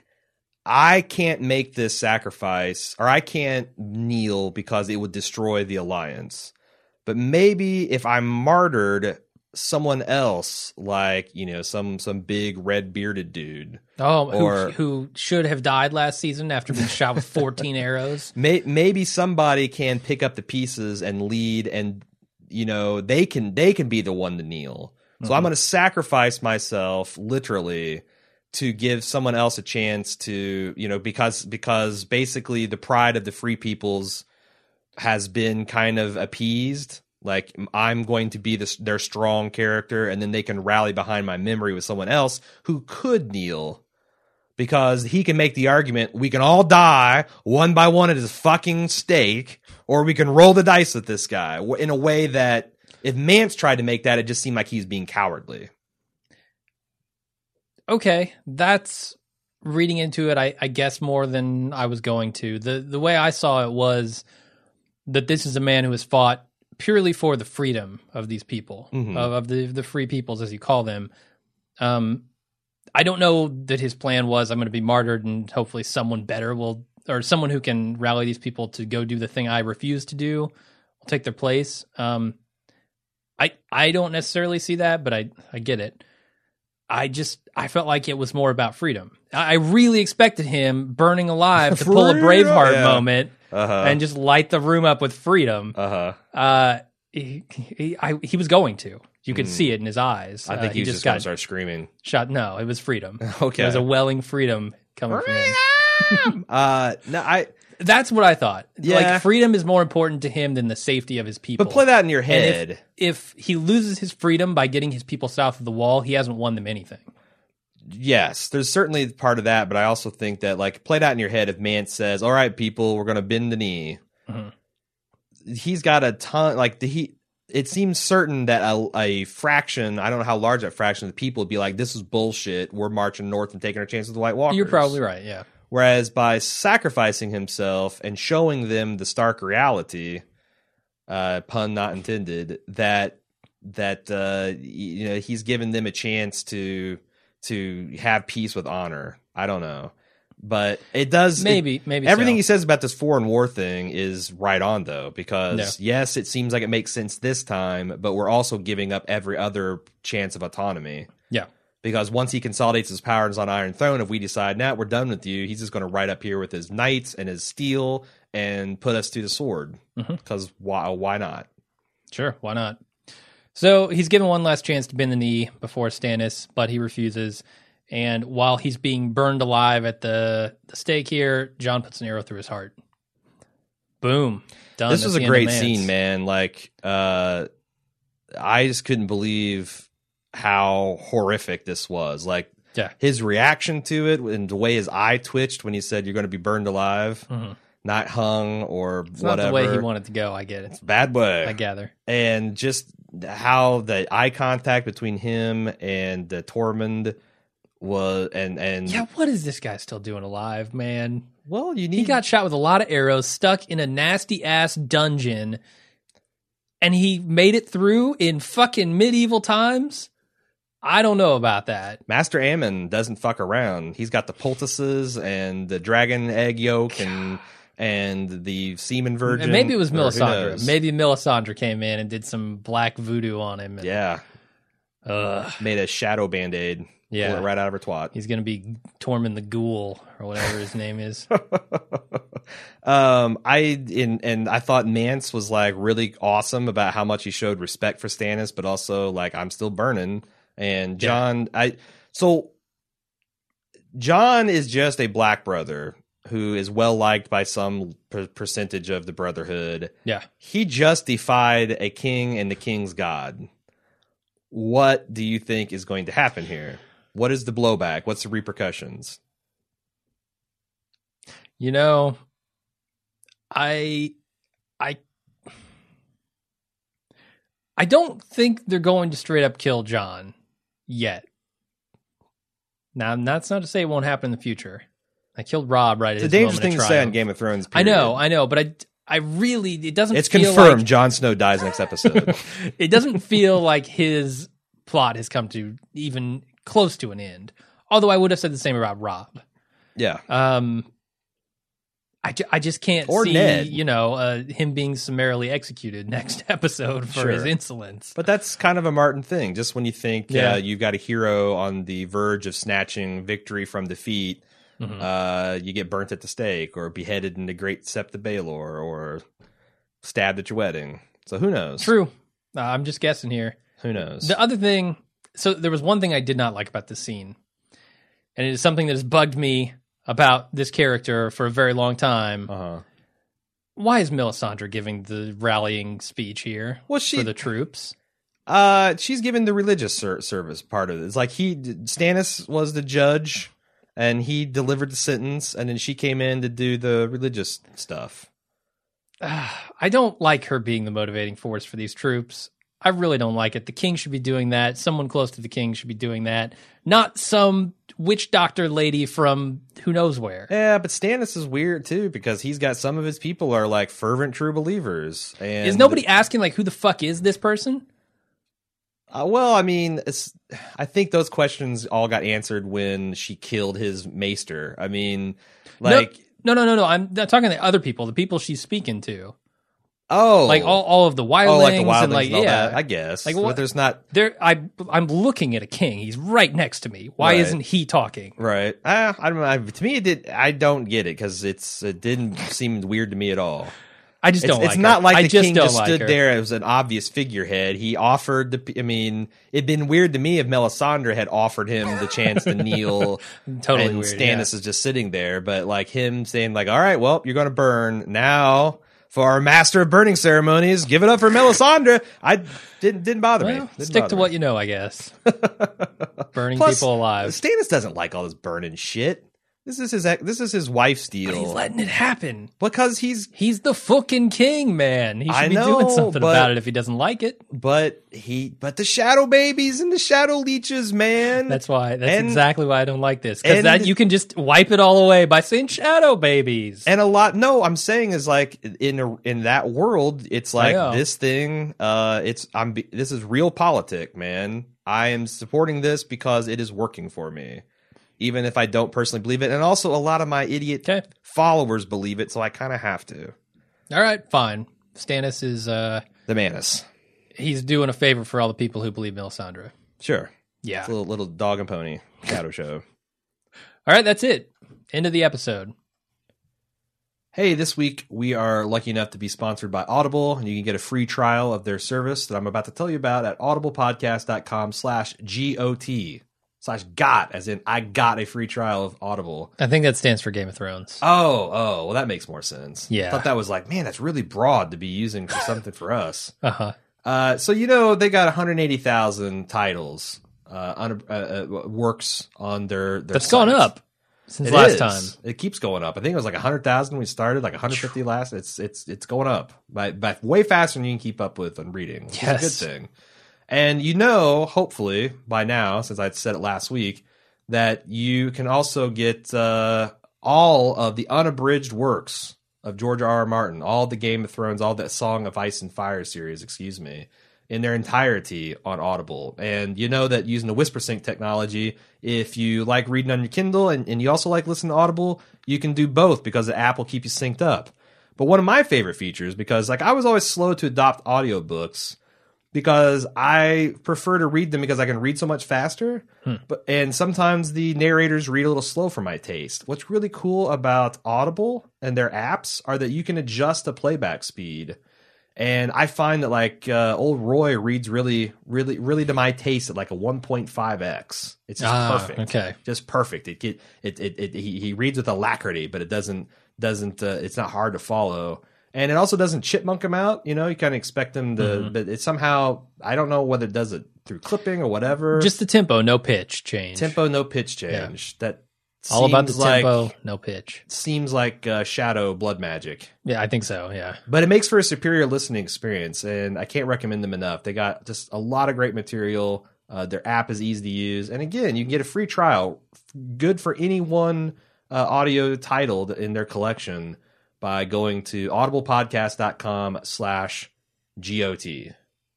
I can't make this sacrifice, or I can't kneel because it would destroy the alliance. But maybe if I'm martyred, someone else, like, you know, some some big red bearded dude. Oh, or, who, who should have died last season after being shot with fourteen arrows. May, maybe somebody can pick up the pieces and lead, and, you know, they can they can be the one to kneel. So mm-hmm. I'm going to sacrifice myself, literally, to give someone else a chance to, you know, because because basically the pride of the Free Peoples has been kind of appeased. Like, I'm going to be this, their strong character, and then they can rally behind my memory with someone else who could kneel, because he can make the argument, we can all die one by one at his fucking stake, or we can roll the dice with this guy in a way that if Mance tried to make that, it just seemed like he's being cowardly. Okay, that's reading into it, I, I guess, more than I was going to. The the way I saw it was that this is a man who has fought purely for the freedom of these people, mm-hmm. of, of the the free peoples, as you call them. Um, I don't know that his plan was, I'm going to be martyred and hopefully someone better will, or someone who can rally these people to go do the thing I refuse to do will take their place. Um, I I don't necessarily see that, but I, I get it. I just, I felt like it was more about freedom. I, I really expected him burning alive to pull a Braveheart yeah. moment uh-huh. and just light the room up with freedom. Uh-huh. Uh, he, he, I, he was going to. You could mm. see it in his eyes. I think uh, he, he just, just got start screaming. Shot. No, it was freedom. Okay. It was a welling freedom coming freedom! from him. uh, no, I... That's what I thought. Yeah. Like, freedom is more important to him than the safety of his people. But play that in your head. If, if he loses his freedom by getting his people south of the wall, he hasn't won them anything. Yes, there's certainly part of that, but I also think that, like, play that in your head if Mance says, all right, people, we're going to bend the knee. Mm-hmm. He's got a ton, like, the he. It seems certain that a, a fraction, I don't know how large that fraction of the people would be like, this is bullshit, we're marching north and taking our chances with the White Walkers. You're probably right, yeah. Whereas by sacrificing himself and showing them the stark reality, uh, pun not intended, that that uh, you know he's given them a chance to to have peace with honor. I don't know, but it does maybe it, maybe everything so. he says about this foreign war thing is right on though, because no. yes, it seems like it makes sense this time, but we're also giving up every other chance of autonomy. Yeah. Because once he consolidates his powers on Iron Throne, if we decide, nah, we're done with you, he's just going to ride up here with his knights and his steel and put us to the sword. Because mm-hmm. why, why not? Sure, why not? So he's given one last chance to bend the knee before Stannis, but he refuses. And while he's being burned alive at the, the stake here, Jon puts an arrow through his heart. Boom. Done. This That's was a great scene, man. Like, uh, I just couldn't believe how horrific this was. Like, yeah. his reaction to it and the way his eye twitched when he said you're going to be burned alive, mm-hmm. not hung or it's whatever. Not the way he wanted to go. I get it. It's a bad way. I gather. And just how the eye contact between him and the Tormund was, and and yeah, what is this guy still doing alive, man? Well, you need. He got shot with a lot of arrows, stuck in a nasty ass dungeon, and he made it through in fucking medieval times. I don't know about that. Master Aemon doesn't fuck around. He's got the poultices and the dragon egg yolk and and the semen virgin. And maybe it was Melisandre. Maybe Melisandre came in and did some black voodoo on him. And, yeah. Uh, Made a shadow band-aid. Yeah. Pull it right out of her twat. He's going to be Tormund the Ghoul or whatever his name is. um, I in and I thought Mance was like really awesome about how much he showed respect for Stannis, but also like I'm still burning. And Jon, yeah. I so Jon is just a black brother who is well liked by some per- percentage of the Brotherhood. Yeah, he just defied a king and the king's god. What do you think is going to happen here? What is the blowback? What's the repercussions? You know, I, I, I don't think they're going to straight up kill Jon. Yet. Now, that's not to say it won't happen in the future. I killed Robb right at it's his a dangerous thing to triumph. say on Game of Thrones. Period. I know, I know, but I, I really, it doesn't it's feel confirmed like, Jon Snow dies next episode. It doesn't feel like his plot has come to even close to an end. Although I would have said the same about Robb. Yeah. Um, I, ju- I just can't or see, Ned. you know, uh, him being summarily executed next episode for sure. his insolence. But that's kind of a Martin thing. Just when you think yeah. uh, you've got a hero on the verge of snatching victory from defeat, mm-hmm. uh, you get burnt at the stake or beheaded in the Great Sept of Baelor or stabbed at your wedding. So who knows? True. Uh, I'm just guessing here. Who knows? The other thing, so there was one thing I did not like about this scene, and it is something that has bugged me about this character for a very long time. Uh-huh. Why is Melisandre giving the rallying speech here well, she, for the troops? Uh, she's giving the religious ser- service part of it. It's like he, Stannis was the judge, and he delivered the sentence, and then she came in to do the religious stuff. Uh, I don't like her being the motivating force for these troops. I really don't like it. The king should be doing that. Someone close to the king should be doing that. Not some witch doctor lady from who knows where. Yeah, but Stannis is weird too because he's got some of his people are like fervent true believers. And is nobody asking like who the fuck is this person? Uh, well, I mean, it's, I think those questions all got answered when she killed his maester. I mean, like no, no, no, no. no. I'm not talking to other people. The people she's speaking to. Oh, like all, all of the wildlings, oh, like the wildlings and like and all yeah, that, I guess. Like what? what? There's not there. I I'm looking at a king. He's right next to me. Why right. isn't he talking? Right. Uh, I don't know. I, to me, it did. I don't get it because it's it didn't seem weird to me at all. I just don't. It's, like it's not her. like I the just king don't just like stood her. there as an obvious figurehead. He offered the. I mean, it'd been weird to me if Melisandre had offered him the chance to kneel. Totally and weird. Stannis yeah. is just sitting there, but like him saying, like, "All right, well, you're going to burn now." For our master of burning ceremonies, give it up for Melisandre. I didn't didn't bother well, me. Didn't stick bother to me. what you know, I guess. Burning Plus, people alive. Stannis doesn't like all this burning shit. This is his this is his wife's deal. But he's letting it happen because he's he's the fucking king, man. He should I be know, doing something but, about it if he doesn't like it. But he but the shadow babies and the shadow leeches, man. That's why. That's and, exactly why I don't like this. Because and- that you can just wipe it all away by saying shadow babies. And a lot no, I'm saying is like in a, in that world, it's like know. this thing. Uh, it's I'm this is real politic, man. I am supporting this because it is working for me. Even if I don't personally believe it. And also a lot of my idiot Okay. followers believe it, so I kind of have to. All right, fine. Stannis is uh The Manus. he's doing a favor for all the people who believe Melisandre. Sure. Yeah. It's a little, little dog and pony shadow show. All right, that's it. End of the episode. Hey, this week we are lucky enough to be sponsored by Audible, and you can get a free trial of their service that I'm about to tell you about at audiblepodcast.com slash G-O-T. Slash got, as in I got a free trial of Audible. I think that stands for Game of Thrones. Oh, oh, well, that makes more sense. Yeah. I thought that was like, man, that's really broad to be using for something for us. Uh-huh. Uh, so, you know, they got one hundred eighty thousand titles, uh, on, uh, uh, works on their, their That's site. gone up since It last is. time. It keeps going up. I think it was like one hundred thousand when we started, like one hundred fifty last. It's it's it's going up by, by way faster than you can keep up with on reading, which Yes. is a good thing. And you know, hopefully by now, since I said it last week, that you can also get uh, all of the unabridged works of George R. R. Martin, all the Game of Thrones, all the Song of Ice and Fire series, excuse me, in their entirety on Audible. And you know that using the WhisperSync technology, if you like reading on your Kindle and, and you also like listening to Audible, you can do both because the app will keep you synced up. But one of my favorite features, because like I was always slow to adopt audiobooks, because I prefer to read them because I can read so much faster. Hmm. But and sometimes the narrators read a little slow for my taste. What's really cool about Audible and their apps are that you can adjust the playback speed. And I find that like uh, old Roy reads really, really, really to my taste at like a one point five x. It's just ah, perfect. Okay, just perfect. It it it, it, it he, he reads with alacrity, but it doesn't doesn't uh, it's not hard to follow. And it also doesn't chipmunk them out. You know, you kind of expect them to, mm-hmm. but it somehow, I don't know whether it does it through clipping or whatever. Just the tempo, no pitch change. Tempo, no pitch change. Yeah. That all about the like, tempo, no pitch. Seems like uh, Shadow blood magic. Yeah, I think so. Yeah, but it makes for a superior listening experience, and I can't recommend them enough. They got just a lot of great material. Uh, their app is easy to use, and again, you can get a free trial, good for any one uh, audio title in their collection, by going to audiblepodcast.com slash G-O-T.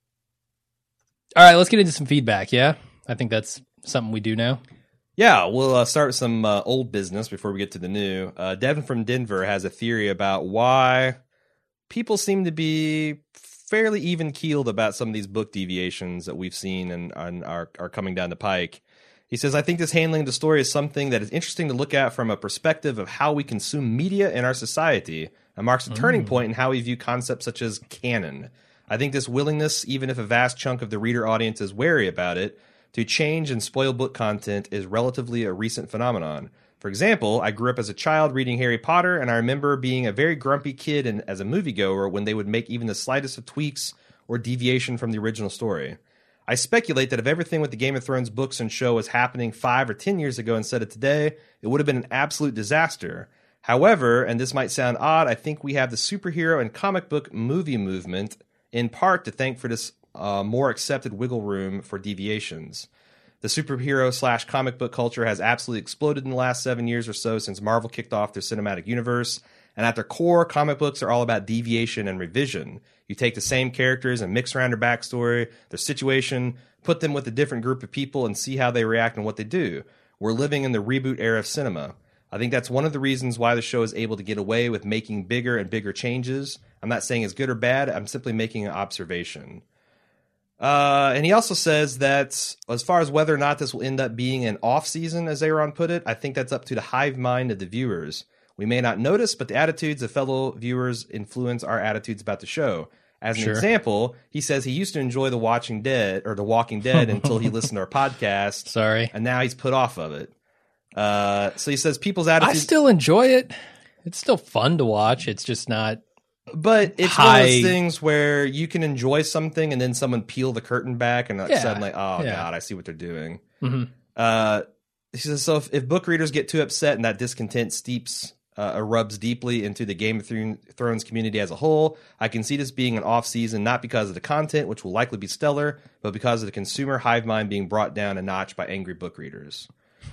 All right, let's get into some feedback, yeah? I think that's something we do now. Yeah, we'll uh, start with some uh, old business before we get to the new. Uh, Devin from Denver has a theory about why people seem to be fairly even-keeled about some of these book deviations that we've seen and, and are, are coming down the pike. He says, I think this handling the story is something that is interesting to look at from a perspective of how we consume media in our society and marks a turning mm. point in how we view concepts such as canon. I think this willingness, even if a vast chunk of the reader audience is wary about it, to change and spoil book content is relatively a recent phenomenon. For example, I grew up as a child reading Harry Potter, and I remember being a very grumpy kid and as a moviegoer when they would make even the slightest of tweaks or deviation from the original story. I speculate that if everything with the Game of Thrones books and show was happening five or ten years ago instead of today, it would have been an absolute disaster. However, and this might sound odd, I think we have the superhero and comic book movie movement in part to thank for this uh, more accepted wiggle room for deviations. The superhero slash comic book culture has absolutely exploded in the last seven years or so since Marvel kicked off their cinematic universe. And at their core, comic books are all about deviation and revision. You take the same characters and mix around their backstory, their situation, put them with a different group of people, and see how they react and what they do. We're living in the reboot era of cinema. I think that's one of the reasons why the show is able to get away with making bigger and bigger changes. I'm not saying it's good or bad. I'm simply making an observation. Uh, and he also says that as far as whether or not this will end up being an off-season, as Aaron put it, I think that's up to the hive mind of the viewers. We may not notice, but the attitudes of fellow viewers influence our attitudes about the show. As an sure. example, he says he used to enjoy The Watching Dead or The Walking Dead until he listened to our podcast. Sorry. And now he's put off of it. Uh, so he says people's attitudes... I still enjoy it. It's still fun to watch. It's just not... But it's high... one of those things where you can enjoy something and then someone peel the curtain back and yeah. suddenly, oh, yeah. God, I see what they're doing. Mm-hmm. Uh, he says, so if, if book readers get too upset and that discontent steeps... Uh, rubs deeply into the Game of Thrones community as a whole, I can see this being an off-season, not because of the content, which will likely be stellar, but because of the consumer hive mind being brought down a notch by angry book readers.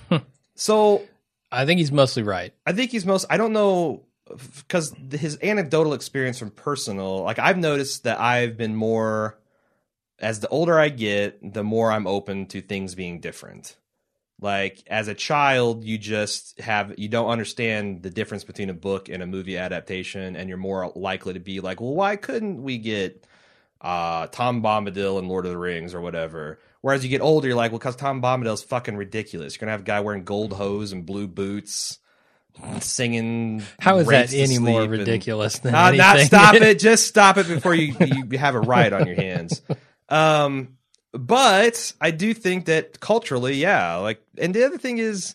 So... I think he's mostly right. I think he's most... I don't know, because his anecdotal experience from personal... Like, I've noticed that I've been more... As the older I get, the more I'm open to things being different. Like, as a child, you just have, you don't understand the difference between a book and a movie adaptation, and you're more likely to be like, well, why couldn't we get uh, Tom Bombadil in Lord of the Rings or whatever? Whereas you get older, you're like, well, because Tom Bombadil's fucking ridiculous. You're going to have a guy wearing gold hose and blue boots, singing. How is that any more ridiculous and, than uh, anything? Not stop it. Just stop it before you, you have a riot on your hands. Um... But I do think that culturally, yeah, like, and the other thing is,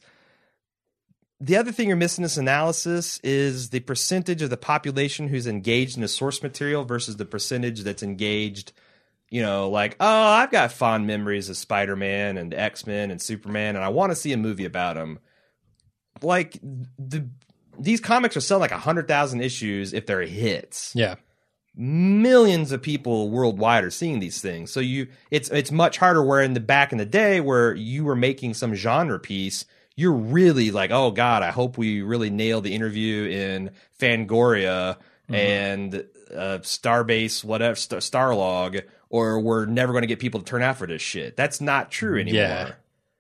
the other thing you're missing in this analysis is the percentage of the population who's engaged in the source material versus the percentage that's engaged, you know, like, oh, I've got fond memories of Spider-Man and X-Men and Superman, and I want to see a movie about them. Like, the these comics are selling like one hundred thousand issues if they're hits. Yeah. Millions of people worldwide are seeing these things. So you, it's it's much harder. Where in the back in the day, where you were making some genre piece, you're really like, oh God, I hope we really nail the interview in Fangoria mm-hmm. and uh, Starbase, whatever, Star- Starlog, or we're never going to get people to turn out for this shit. That's not true anymore. Yeah.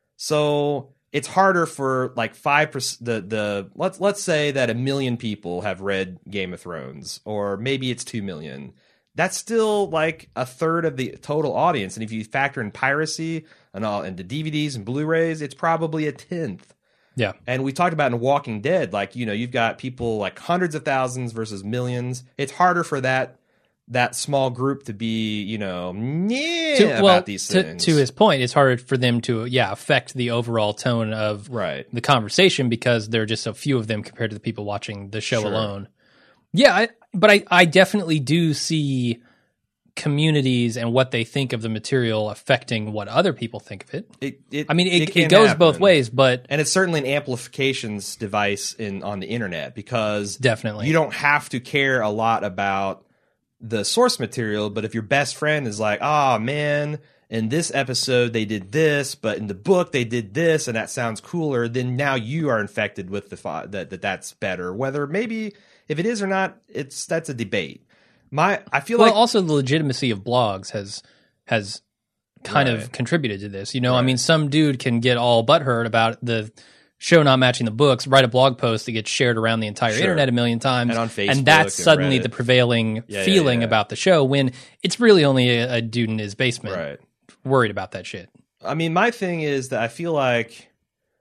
So it's harder for like five percent. The the let's let's say that a million people have read Game of Thrones, or maybe it's two million. That's still like a third of the total audience, and if you factor in piracy and all into D V Ds and Blu-rays, it's probably a tenth. Yeah, and we talked about in Walking Dead, like, you know, you've got people like hundreds of thousands versus millions. It's harder for that. that small group to be, you know, yeah, to, well, about these to, things. To his point, it's harder for them to, yeah, affect the overall tone of right. the conversation because there are just so few of them compared to the people watching the show sure. alone. Yeah, I, but I, I definitely do see communities and what they think of the material affecting what other people think of it. It, it I mean, it, it, it goes happen. both ways, but... And it's certainly an amplifications device in on the internet because definitely you don't have to care a lot about the source material, but if your best friend is like, oh man, in this episode they did this, but in the book they did this, and that sounds cooler, then now you are infected with the thought that, that that's better. Whether maybe if it is or not, it's that's a debate. My I feel well, like also the legitimacy of blogs has has kind right. of contributed to this. You know, right. I mean, some dude can get all butthurt about the show not matching the books, write a blog post that gets shared around the entire sure. internet a million times, and on Facebook, and that's and suddenly Reddit. the prevailing yeah, feeling yeah, yeah. about the show when it's really only a, a dude in his basement right. worried about that shit. I mean, my thing is that I feel like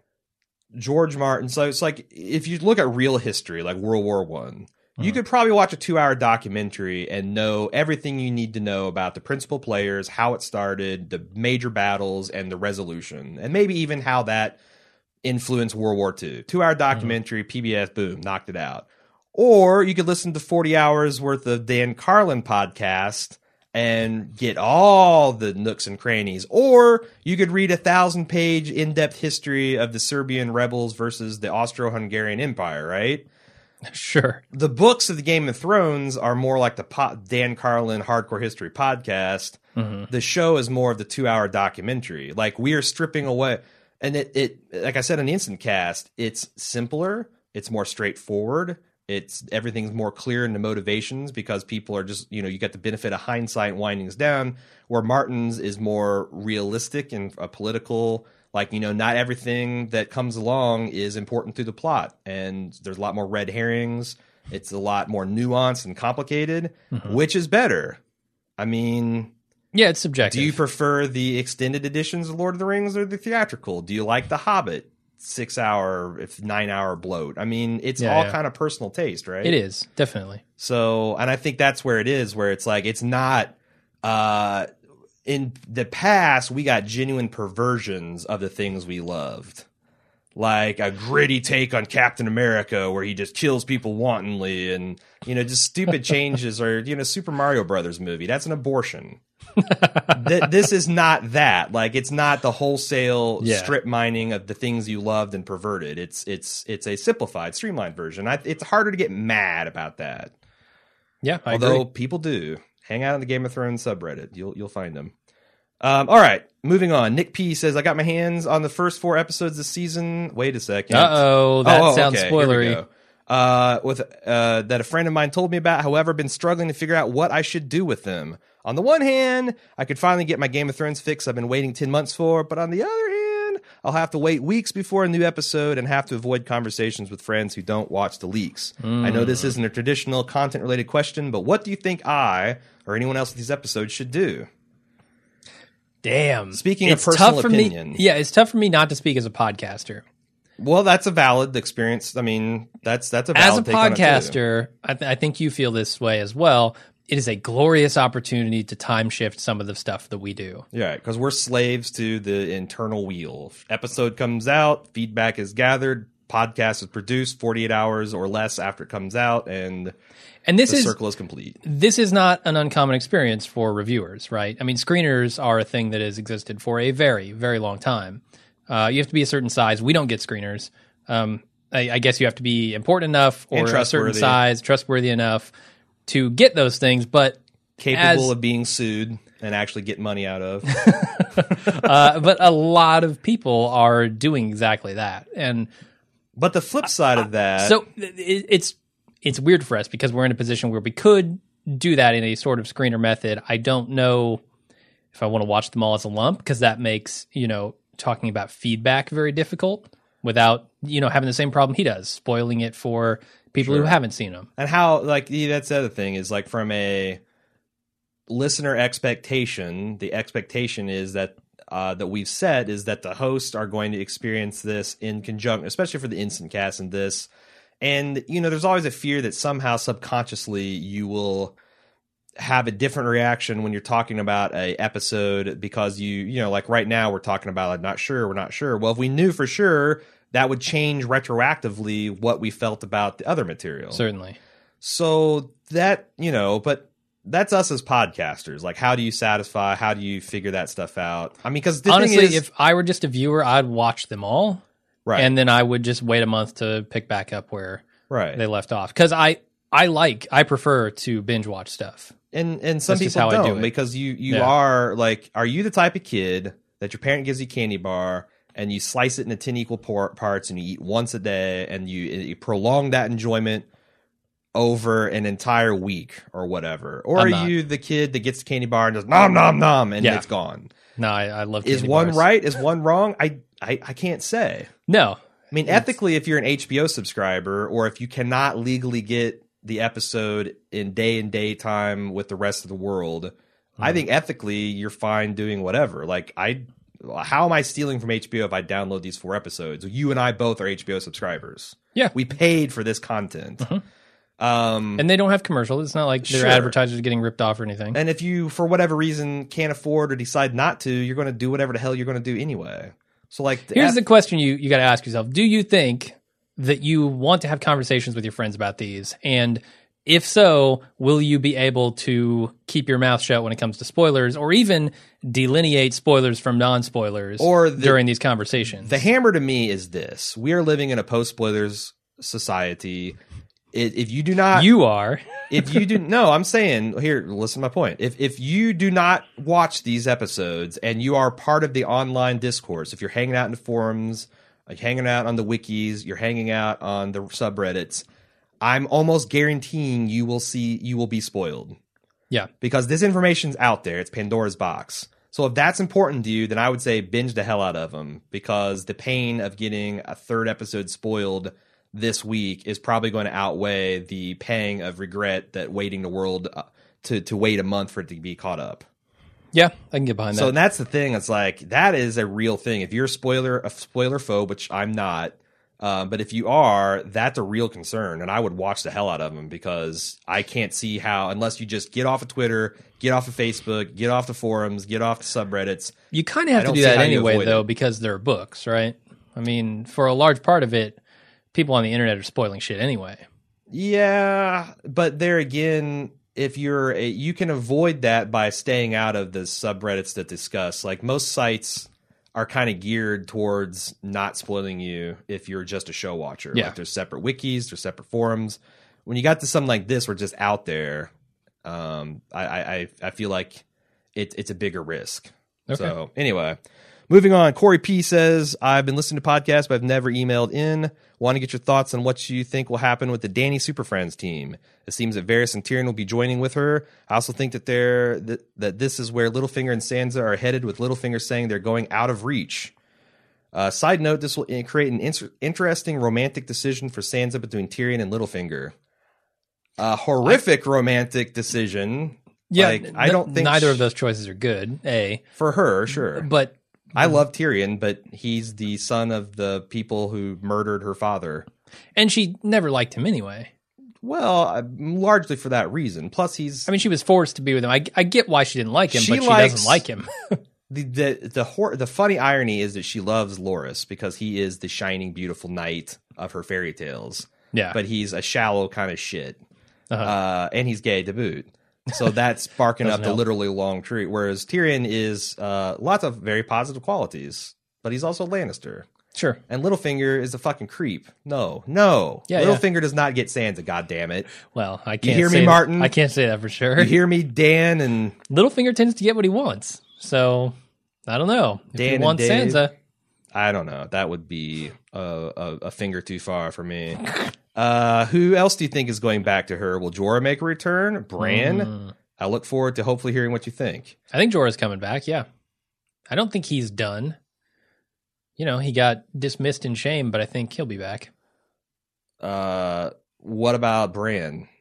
George Martin. So it's like if you look at real history, like World War One. You could probably watch a two-hour documentary and know everything you need to know about the principal players, how it started, the major battles, and the resolution, and maybe even how that influenced World War Two. Two-hour documentary, mm-hmm. P B S, boom, knocked it out. Or you could listen to forty hours worth of Dan Carlin podcast and get all the nooks and crannies. Or you could read a thousand-page in-depth history of the Serbian rebels versus the Austro-Hungarian Empire, right? Sure. The books of the Game of Thrones are more like the po- Dan Carlin Hardcore History podcast. Mm-hmm. The show is more of the two-hour documentary. Like, we are stripping away, and it, it, like I said on the Instant Cast, it's simpler, it's more straightforward, it's everything's more clear in the motivations because people are just, you know, you get the benefit of hindsight and windings down. Where Martin's is more realistic and a political. Like, you know, not everything that comes along is important through the plot. And there's a lot more red herrings. It's a lot more nuanced and complicated, mm-hmm. which is better. I mean... Yeah, it's subjective. Do you prefer the extended editions of Lord of the Rings or the theatrical? Do you like The Hobbit? Six-hour, if nine-hour bloat. I mean, it's yeah, all yeah. kind of personal taste, right? It is, definitely. So, and I think that's where it is, where it's like, it's not... Uh, in the past, we got genuine perversions of the things we loved. Like a gritty take on Captain America where he just kills people wantonly and, you know, just stupid changes, or, you know, Super Mario Brothers movie. That's an abortion. Th- this is not that. Like, it's not the wholesale yeah. strip mining of the things you loved and perverted. It's it's it's a simplified, streamlined version. I, it's harder to get mad about that. Yeah, I Although agree. people do. Hang out on the Game of Thrones subreddit. You'll you'll find them. Um, all right, moving on. Nick P says, I got my hands on the first four episodes this season. Wait a second. Uh-oh, that oh, oh, sounds okay. spoilery. Uh, with uh, that a friend of mine told me about, however, been struggling to figure out what I should do with them. On the one hand, I could finally get my Game of Thrones fix I've been waiting ten months for, but on the other hand, I'll have to wait weeks before a new episode and have to avoid conversations with friends who don't watch the leaks. Mm. I know this isn't a traditional content-related question, but what do you think I, or anyone else with these episodes, should do? Damn. Speaking it's of personal tough for opinion. Me, yeah, it's tough for me not to speak as a podcaster. Well, that's a valid experience. I mean, that's that's a valid As a podcaster, I, th- I think you feel this way as well. It is a glorious opportunity to time shift some of the stuff that we do. Yeah, because we're slaves to the internal wheel. Episode comes out, feedback is gathered, podcast is produced forty-eight hours or less after it comes out, and... And this the is, circle is complete. This is not an uncommon experience for reviewers, right? I mean, screeners are a thing that has existed for a very, very long time. Uh, you have to be a certain size. We don't get screeners. Um, I, I guess you have to be important enough or a certain size, trustworthy enough to get those things, but capable as, of being sued and actually get money out of. uh, but a lot of people are doing exactly that. And but the flip side uh, of that, so it, it's. It's weird for us because we're in a position where we could do that in a sort of screener method. I don't know if I want to watch them all as a lump because that makes, you know, talking about feedback very difficult without, you know, having the same problem he does, spoiling it for people sure. who haven't seen them. And how, like, yeah, that's the other thing is, like, from a listener expectation, the expectation is that uh, that we've set is that the hosts are going to experience this in conjunction, especially for the Instant Cast and this. And, you know, there's always a fear that somehow subconsciously you will have a different reaction when you're talking about a episode because you, you know, like right now we're talking about, like, not sure, we're not sure. Well, if we knew for sure, that would change retroactively what we felt about the other material. Certainly. So that, you know, but that's us as podcasters. Like, how do you satisfy? How do you figure that stuff out? I mean, because honestly, is, if I were just a viewer, I'd watch them all. Right. And then I would just wait a month to pick back up where right. they left off. Because I, I like, I prefer to binge watch stuff. And and some That's people don't do because you, you yeah. are like, are you the type of kid that your parent gives you a candy bar and you slice it into ten equal por- parts and you eat once a day and you, you prolong that enjoyment over an entire week or whatever? Or I'm are not. you the kid that gets the candy bar and just nom nom nom and yeah. it's gone? No, I, I love Is candy one bars. right? Is one wrong? I, I, I can't say. No. I mean, it's, ethically, if you're an H B O subscriber or if you cannot legally get the episode in day and day time with the rest of the world, mm-hmm. I think ethically you're fine doing whatever. Like, I, how am I stealing from H B O if I download these four episodes? You and I both are H B O subscribers. Yeah. We paid for this content. Mm-hmm. Um, and they don't have commercials. It's not like their sure. advertisers are getting ripped off or anything. And if you, for whatever reason, can't afford or decide not to, you're going to do whatever the hell you're going to do anyway. So, like, the here's F- the question you, you got to ask yourself. Do you think that you want to have conversations with your friends about these? And if so, will you be able to keep your mouth shut when it comes to spoilers or even delineate spoilers from non-spoilers or the, during these conversations? The hammer to me is this. We are living in a post-spoilers society. If you do not, you are. if you do, no, I'm saying here. Listen to my point. If if you do not watch these episodes and you are part of the online discourse, if you're hanging out in the forums, like hanging out on the wikis, you're hanging out on the subreddits, I'm almost guaranteeing you will see you will be spoiled. Yeah, because this information's out there. It's Pandora's box. So if that's important to you, then I would say binge the hell out of them, because the pain of getting a third episode spoiled this week is probably going to outweigh the pang of regret that waiting the world uh, to to wait a month for it to be caught up. Yeah, I can get behind that. So and that's the thing. It's like, that is a real thing. If you're a spoiler a spoiler phobe, which I'm not, um, but if you are, that's a real concern, and I would watch the hell out of them, because I can't see how, unless you just get off of Twitter, get off of Facebook, get off the forums, get off the subreddits. You kind of have to do that anyway, though, it. because they're books, right? I mean, for a large part of it, people on the internet are spoiling shit anyway. Yeah, but there again, if you're a, you can avoid that by staying out of the subreddits that discuss. Like, most sites are kind of geared towards not spoiling you if you're just a show watcher. Yeah. Like, there's separate wikis, there's separate forums. When you got to something like this, we're just out there. Um, I I I feel like it, it's a bigger risk. Okay. So anyway. Moving on, Corey P. says, I've been listening to podcasts, but I've never emailed in. Want to get your thoughts on what you think will happen with the Dany Super Friends team. It seems that Varys and Tyrion will be joining with her. I also think that they're that, that this is where Littlefinger and Sansa are headed, with Littlefinger saying they're going out of reach. Uh, side note, this will create an inter- interesting romantic decision for Sansa between Tyrion and Littlefinger. A horrific I, romantic decision. Yeah, like, n- I don't think neither she, of those choices are good. A for her, sure, but. I love Tyrion, but he's the son of the people who murdered her father. And she never liked him anyway. Well, largely for that reason. Plus, he's... I mean, she was forced to be with him. I, I get why she didn't like him, she but likes, she doesn't like him. the the the, hor- the funny irony is that she loves Loras because he is the shining, beautiful knight of her fairy tales. Yeah. But he's a shallow kind of shit. Uh-huh. Uh, and he's gay to boot. So that's barking up the help. literally long tree. Whereas Tyrion is uh, lots of very positive qualities, but he's also Lannister. Sure. And Littlefinger is a fucking creep. No, no. Yeah, Littlefinger yeah. does not get Sansa, goddammit. Well, I can't You hear say me, Martin? That. I can't say that for sure. You hear me, Dan? And Littlefinger tends to get what he wants. So, I don't know. If Dan he wants and Dave, Sansa. I don't know. That would be a, a, a finger too far for me. Uh, who else do you think is going back to her? Will Jorah make a return? Bran? Mm. I look forward to hopefully hearing what you think. I think Jorah's coming back, yeah. I don't think he's done. You know, he got dismissed in shame, but I think he'll be back. Uh, what about Bran?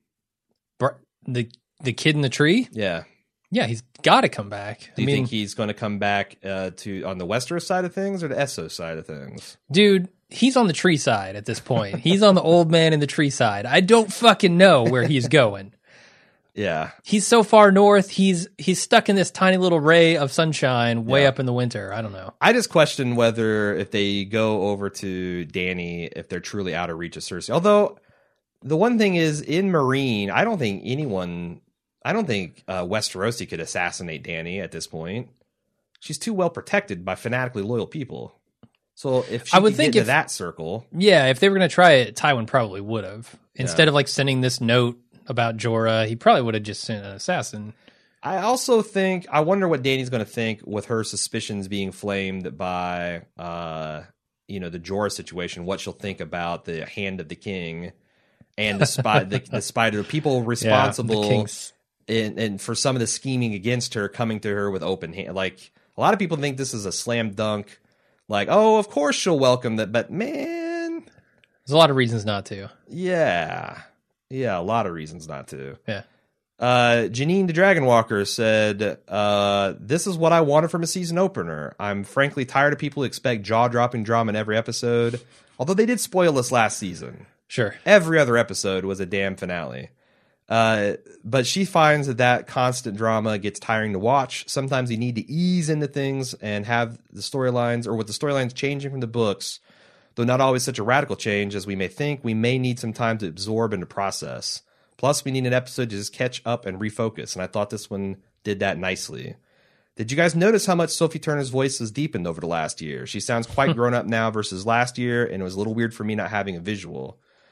Br- the the kid in the tree? Yeah. Yeah, he's got to come back. Do you I mean, think he's going to come back uh, to on the Westeros side of things or the Essos side of things? Dude, he's on the tree side at this point. He's on the old man in the tree side. I don't fucking know where he's going. Yeah. He's so far north, he's he's stuck in this tiny little ray of sunshine way yeah. up in the winter. I don't know. I just question whether if they go over to Dany, if they're truly out of reach of Cersei. Although, the one thing is, in Meereen, I don't think anyone, I don't think uh, Westerosi could assassinate Dany at this point. She's too well protected by fanatically loyal people. So if she I would could think get if, into that circle. Yeah, if they were going to try it, Tywin probably would have. Instead yeah. of like sending this note about Jorah, he probably would have just sent an assassin. I also think, I wonder what Dany's going to think with her suspicions being flamed by, uh, you know, the Jorah situation, what she'll think about the Hand of the King and the spy, the, the spider, people responsible yeah, in, and for some of the scheming against her coming to her with open hand. Like, a lot of people think this is a slam dunk. Like, oh, of course she'll welcome that, but man, there's a lot of reasons not to. Yeah. Yeah, a lot of reasons not to. Yeah. Uh, Janine the Dragon Walker said, uh, this is what I wanted from a season opener. I'm frankly tired of people who expect jaw-dropping drama in every episode. Although they did spoil us last season. Sure. Every other episode was a damn finale. Uh, but she finds that that constant drama gets tiring to watch. Sometimes you need to ease into things and have the storylines, or with the storylines changing from the books, though not always such a radical change as we may think, we may need some time to absorb and to process. Plus, we need an episode to just catch up and refocus, and I thought this one did that nicely. Did you guys notice how much Sophie Turner's voice has deepened over the last year? She sounds quite grown up now versus last year, and it was a little weird for me not having a visual.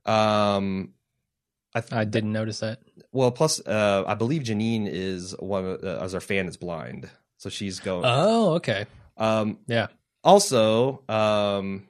Um, I, th- I didn't notice that. Well, plus, uh, I believe Janine is one of, uh, as our fan is blind, so she's going. Oh, okay. Um, yeah. Also, um,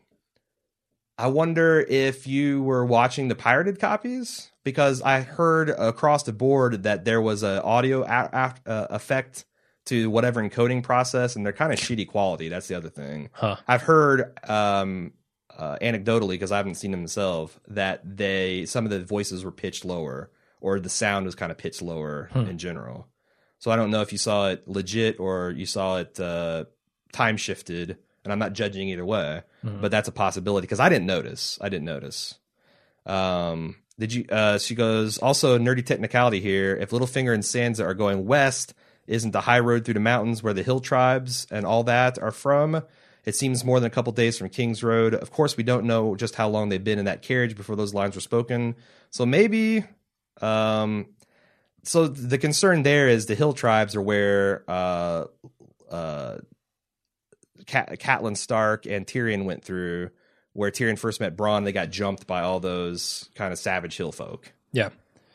I wonder if you were watching the pirated copies, because I heard across the board that there was an audio a- a- uh, effect to whatever encoding process, and they're kind of shitty quality. That's the other thing. Huh. I've heard um, uh, anecdotally, because I haven't seen them myself, that they some of the voices were pitched lower, or the sound was kind of pitched lower hmm. in general. So I don't know if you saw it legit or you saw it uh, time shifted, and I'm not judging either way, mm-hmm. but that's a possibility, because I didn't notice. I didn't notice. Um, did you? Uh, she goes, also nerdy technicality here. If Littlefinger and Sansa are going west, isn't the high road through the mountains where the hill tribes and all that are from? It seems more than a couple days from King's Road. Of course, we don't know just how long they've been in that carriage before those lines were spoken. So maybe... Um, so the concern there is the hill tribes are where uh, uh, Cat- Catelyn Stark and Tyrion went through, where Tyrion first met Bronn. They got jumped by all those kind of savage hill folk. Yeah.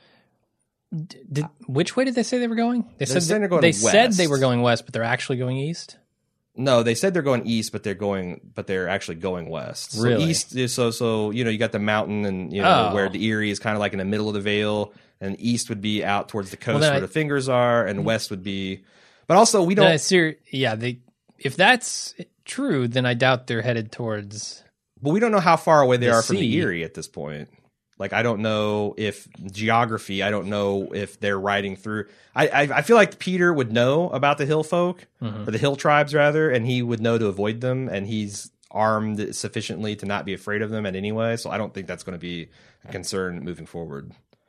Did, which way did they say they were going? They said they, they're going they west. said they were going west, but they're actually going east. No, they said they're going east, but they're going, but they're actually going west. So really? East is so so. You know, you got the mountain, and you know oh. where the Eyrie is kind of like in the middle of the Vale, and east would be out towards the coast well, where I, the fingers are, and west would be. But also, we don't. I ser- yeah, they. If that's true, then I doubt they're headed towards. But we don't know how far away they the are sea. from the Eyrie at this point. Like, I don't know if geography, I don't know if they're riding through. I I, I feel like Peter would know about the hill folk, mm-hmm. or the hill tribes, rather, and he would know to avoid them, and he's armed sufficiently to not be afraid of them in any way, so I don't think that's going to be a concern moving forward.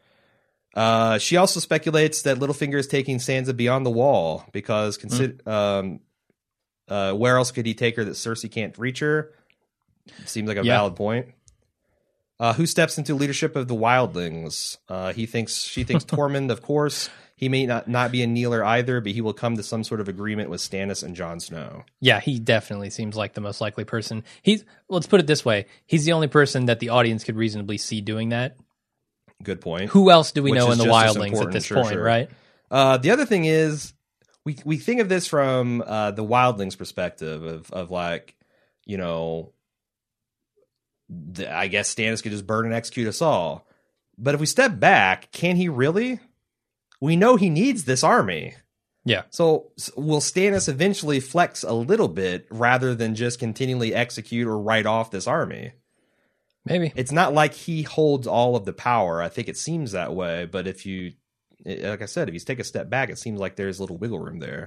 Uh, she also speculates that Littlefinger is taking Sansa beyond the wall, because consider, mm-hmm. um, uh, where else could he take her that Cersei can't reach her? Seems like a yeah. valid point. Uh, who steps into leadership of the wildlings? Uh, he thinks she thinks Tormund, of course. He may not, not be a kneeler either, but he will come to some sort of agreement with Stannis and Jon Snow. Yeah, he definitely seems like the most likely person. He's let's put it this way: he's the only person that the audience could reasonably see doing that. Good point. Who else do we Which know in the wildlings at this sure, point, sure. right? Uh, the other thing is, we we think of this from uh, the wildlings' perspective of of like, you know. I guess Stannis could just burn and execute us all. But if we step back, can he really? We know he needs this army. Yeah. So will Stannis eventually flex a little bit rather than just continually execute or write off this army? Maybe. It's not like he holds all of the power. I think it seems that way. But if you, like I said, if you take a step back, it seems like there's a little wiggle room there.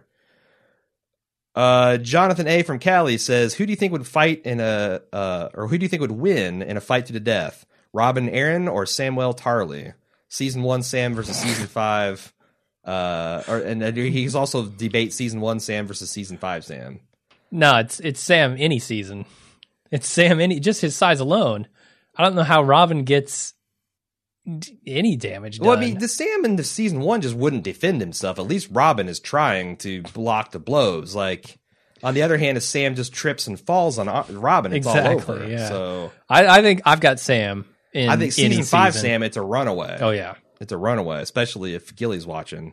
Uh, Jonathan A. from Cali says, who do you think would fight in a, uh, or who do you think would win in a fight to the death? Robin Arryn or Samwell Tarly? Season one Sam versus season five. Uh, or, and he's also debate season one Sam versus season five Sam. No, it's, it's Sam any season. It's Sam any, just his size alone. I don't know how Robin gets any damage done. Well, I mean, the Sam in the season one just wouldn't defend himself. At least Robin is trying to block the blows. Like, on the other hand, if Sam just trips and falls on Robin, it's exactly, all over. Yeah. So I, I think I've got Sam in I think season five season. Sam, it's a runaway. Oh, yeah. It's a runaway, especially if Gilly's watching.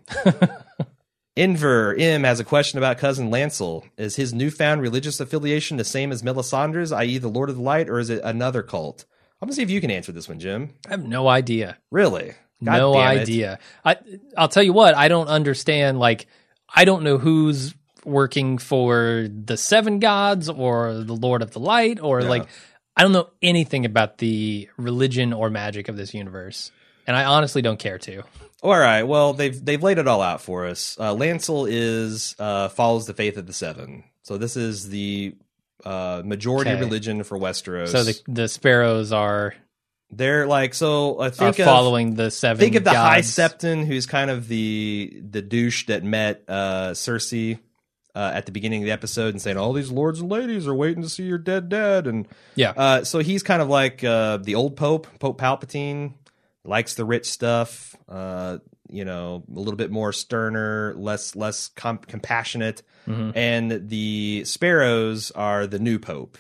Inver M has a question about Cousin Lancel. Is his newfound religious affiliation the same as Melisandre's, that is the Lord of the Light, or is it another cult? I'm gonna see if you can answer this one, Jim. I have no idea. Really? God no damn it. idea. I I'll tell you what, I don't understand. Like, I don't know who's working for the Seven Gods or the Lord of the Light, or yeah. like, I don't know anything about the religion or magic of this universe, and I honestly don't care to. All right. Well, they've they've laid it all out for us. Uh, Lancel is uh, follows the faith of the Seven, so this is the Uh, majority okay. religion for Westeros. So the the sparrows are they're like so. I think are following of, the seven. Think of the gods. High Septon, who's kind of the the douche that met uh, Cersei uh, at the beginning of the episode and saying all these lords and ladies are waiting to see your dead dad. And yeah, uh, so he's kind of like uh, the old Pope, Pope Palpatine, likes the rich stuff. Uh, you know, a little bit more sterner, less less comp- compassionate. Mm-hmm. And the sparrows are the new pope.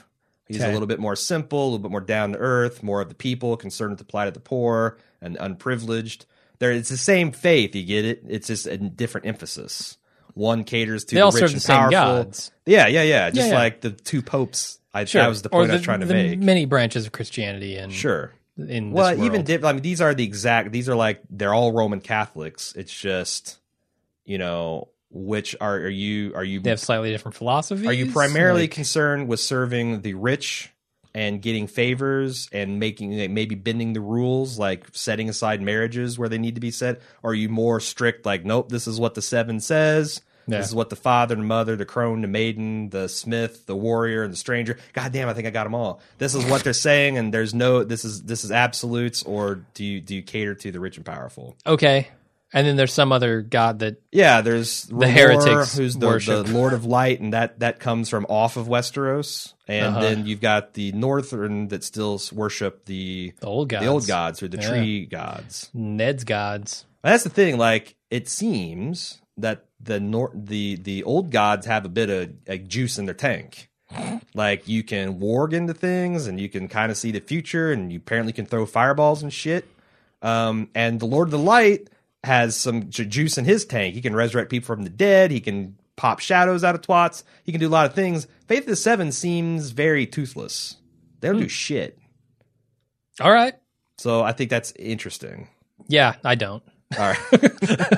He's okay. a little bit more simple, a little bit more down to earth, more of the people, concerned with the plight of the poor and unprivileged. There, it's the same faith. You get it? It's just a different emphasis. One caters to they the all rich serve and the same powerful. gods. Yeah, yeah, yeah. Just yeah, yeah. like the two popes. I, sure. That was the point the, I was trying to the make. Many branches of Christianity and sure. In well, this world. even dip, I mean, these are the exact. These are like they're all Roman Catholics. It's just, you know, which are are you are you? They have slightly different philosophies. Are you primarily like, concerned with serving the rich and getting favors and making maybe bending the rules, like setting aside marriages where they need to be set? Or are you more strict, like, nope, this is what the seven says. Yeah. This is what the father, the mother, the crone, the maiden, the smith, the warrior, and the stranger. God damn, I think I got them all. This is what they're saying, and there's no. This is this is absolutes, or do you do you cater to the rich and powerful? Okay, and then there's some other god that. Yeah, there's the Remor, heretics who's the, the Lord of Light, and that that comes from off of Westeros, and uh-huh. then you've got the Northern that still worship the, the old gods, the old gods or the yeah. tree gods, Ned's gods. And that's the thing. Like, it seems that the nor- the the old gods have a bit of like, juice in their tank. Like, you can warg into things, and you can kind of see the future, and you apparently can throw fireballs and shit. Um, and the Lord of the Light has some ju- juice in his tank. He can resurrect people from the dead. He can pop shadows out of twats. He can do a lot of things. Faith of the Seven seems very toothless. They don't hmm. do shit. All right. So I think that's interesting. Yeah, I don't. All right.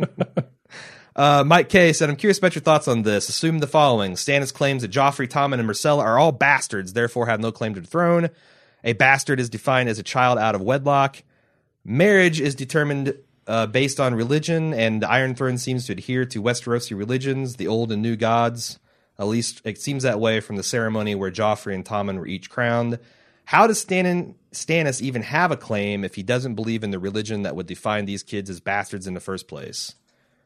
Uh, Mike K said, I'm curious about your thoughts on this. Assume the following. Stannis claims that Joffrey, Tommen, and Myrcella are all bastards, therefore have no claim to the throne. A bastard is defined as a child out of wedlock. Marriage is determined uh, based on religion, and the Iron Throne seems to adhere to Westerosi religions, the old and new gods. At least it seems that way from the ceremony where Joffrey and Tommen were each crowned. How does Stannis, Stannis even have a claim if he doesn't believe in the religion that would define these kids as bastards in the first place?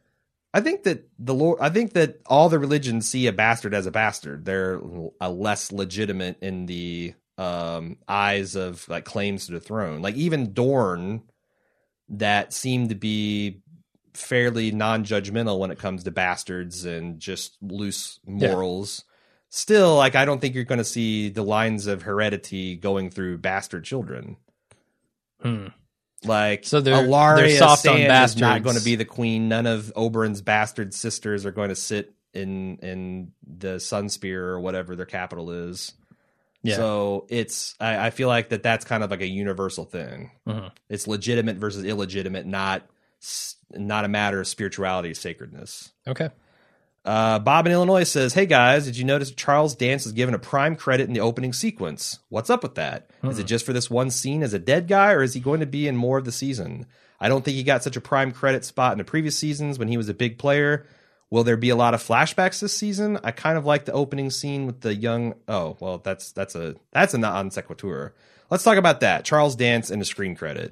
I think that the Lord. I think that all the religions see a bastard as a bastard. They're a less legitimate in the um, eyes of like claims to the throne. Like even Dorne, that seem to be fairly non-judgmental when it comes to bastards and just loose morals. Yeah. Still, like I don't think you're going to see the lines of heredity going through bastard children. Hmm. Like, so they're, Alaria they're soft Sand on bastards. Is not going to be the queen. None of Oberyn's bastard sisters are going to sit in in the Sunspear or whatever their capital is. Yeah. So it's I, I feel like that that's kind of like a universal thing. Mm-hmm. It's legitimate versus illegitimate, not not a matter of spirituality, sacredness. Okay. Uh, Bob in Illinois says, hey guys, did you notice Charles Dance is given a prime credit in the opening sequence? What's up with that? Mm-hmm. Is it just for this one scene as a dead guy, or is he going to be in more of the season? I don't think he got such a prime credit spot in the previous seasons when he was a big player. Will there be a lot of flashbacks this season? I kind of like the opening scene with the young... Oh, well, that's that's a that's a non sequitur. Let's talk about that. Charles Dance and the screen credit.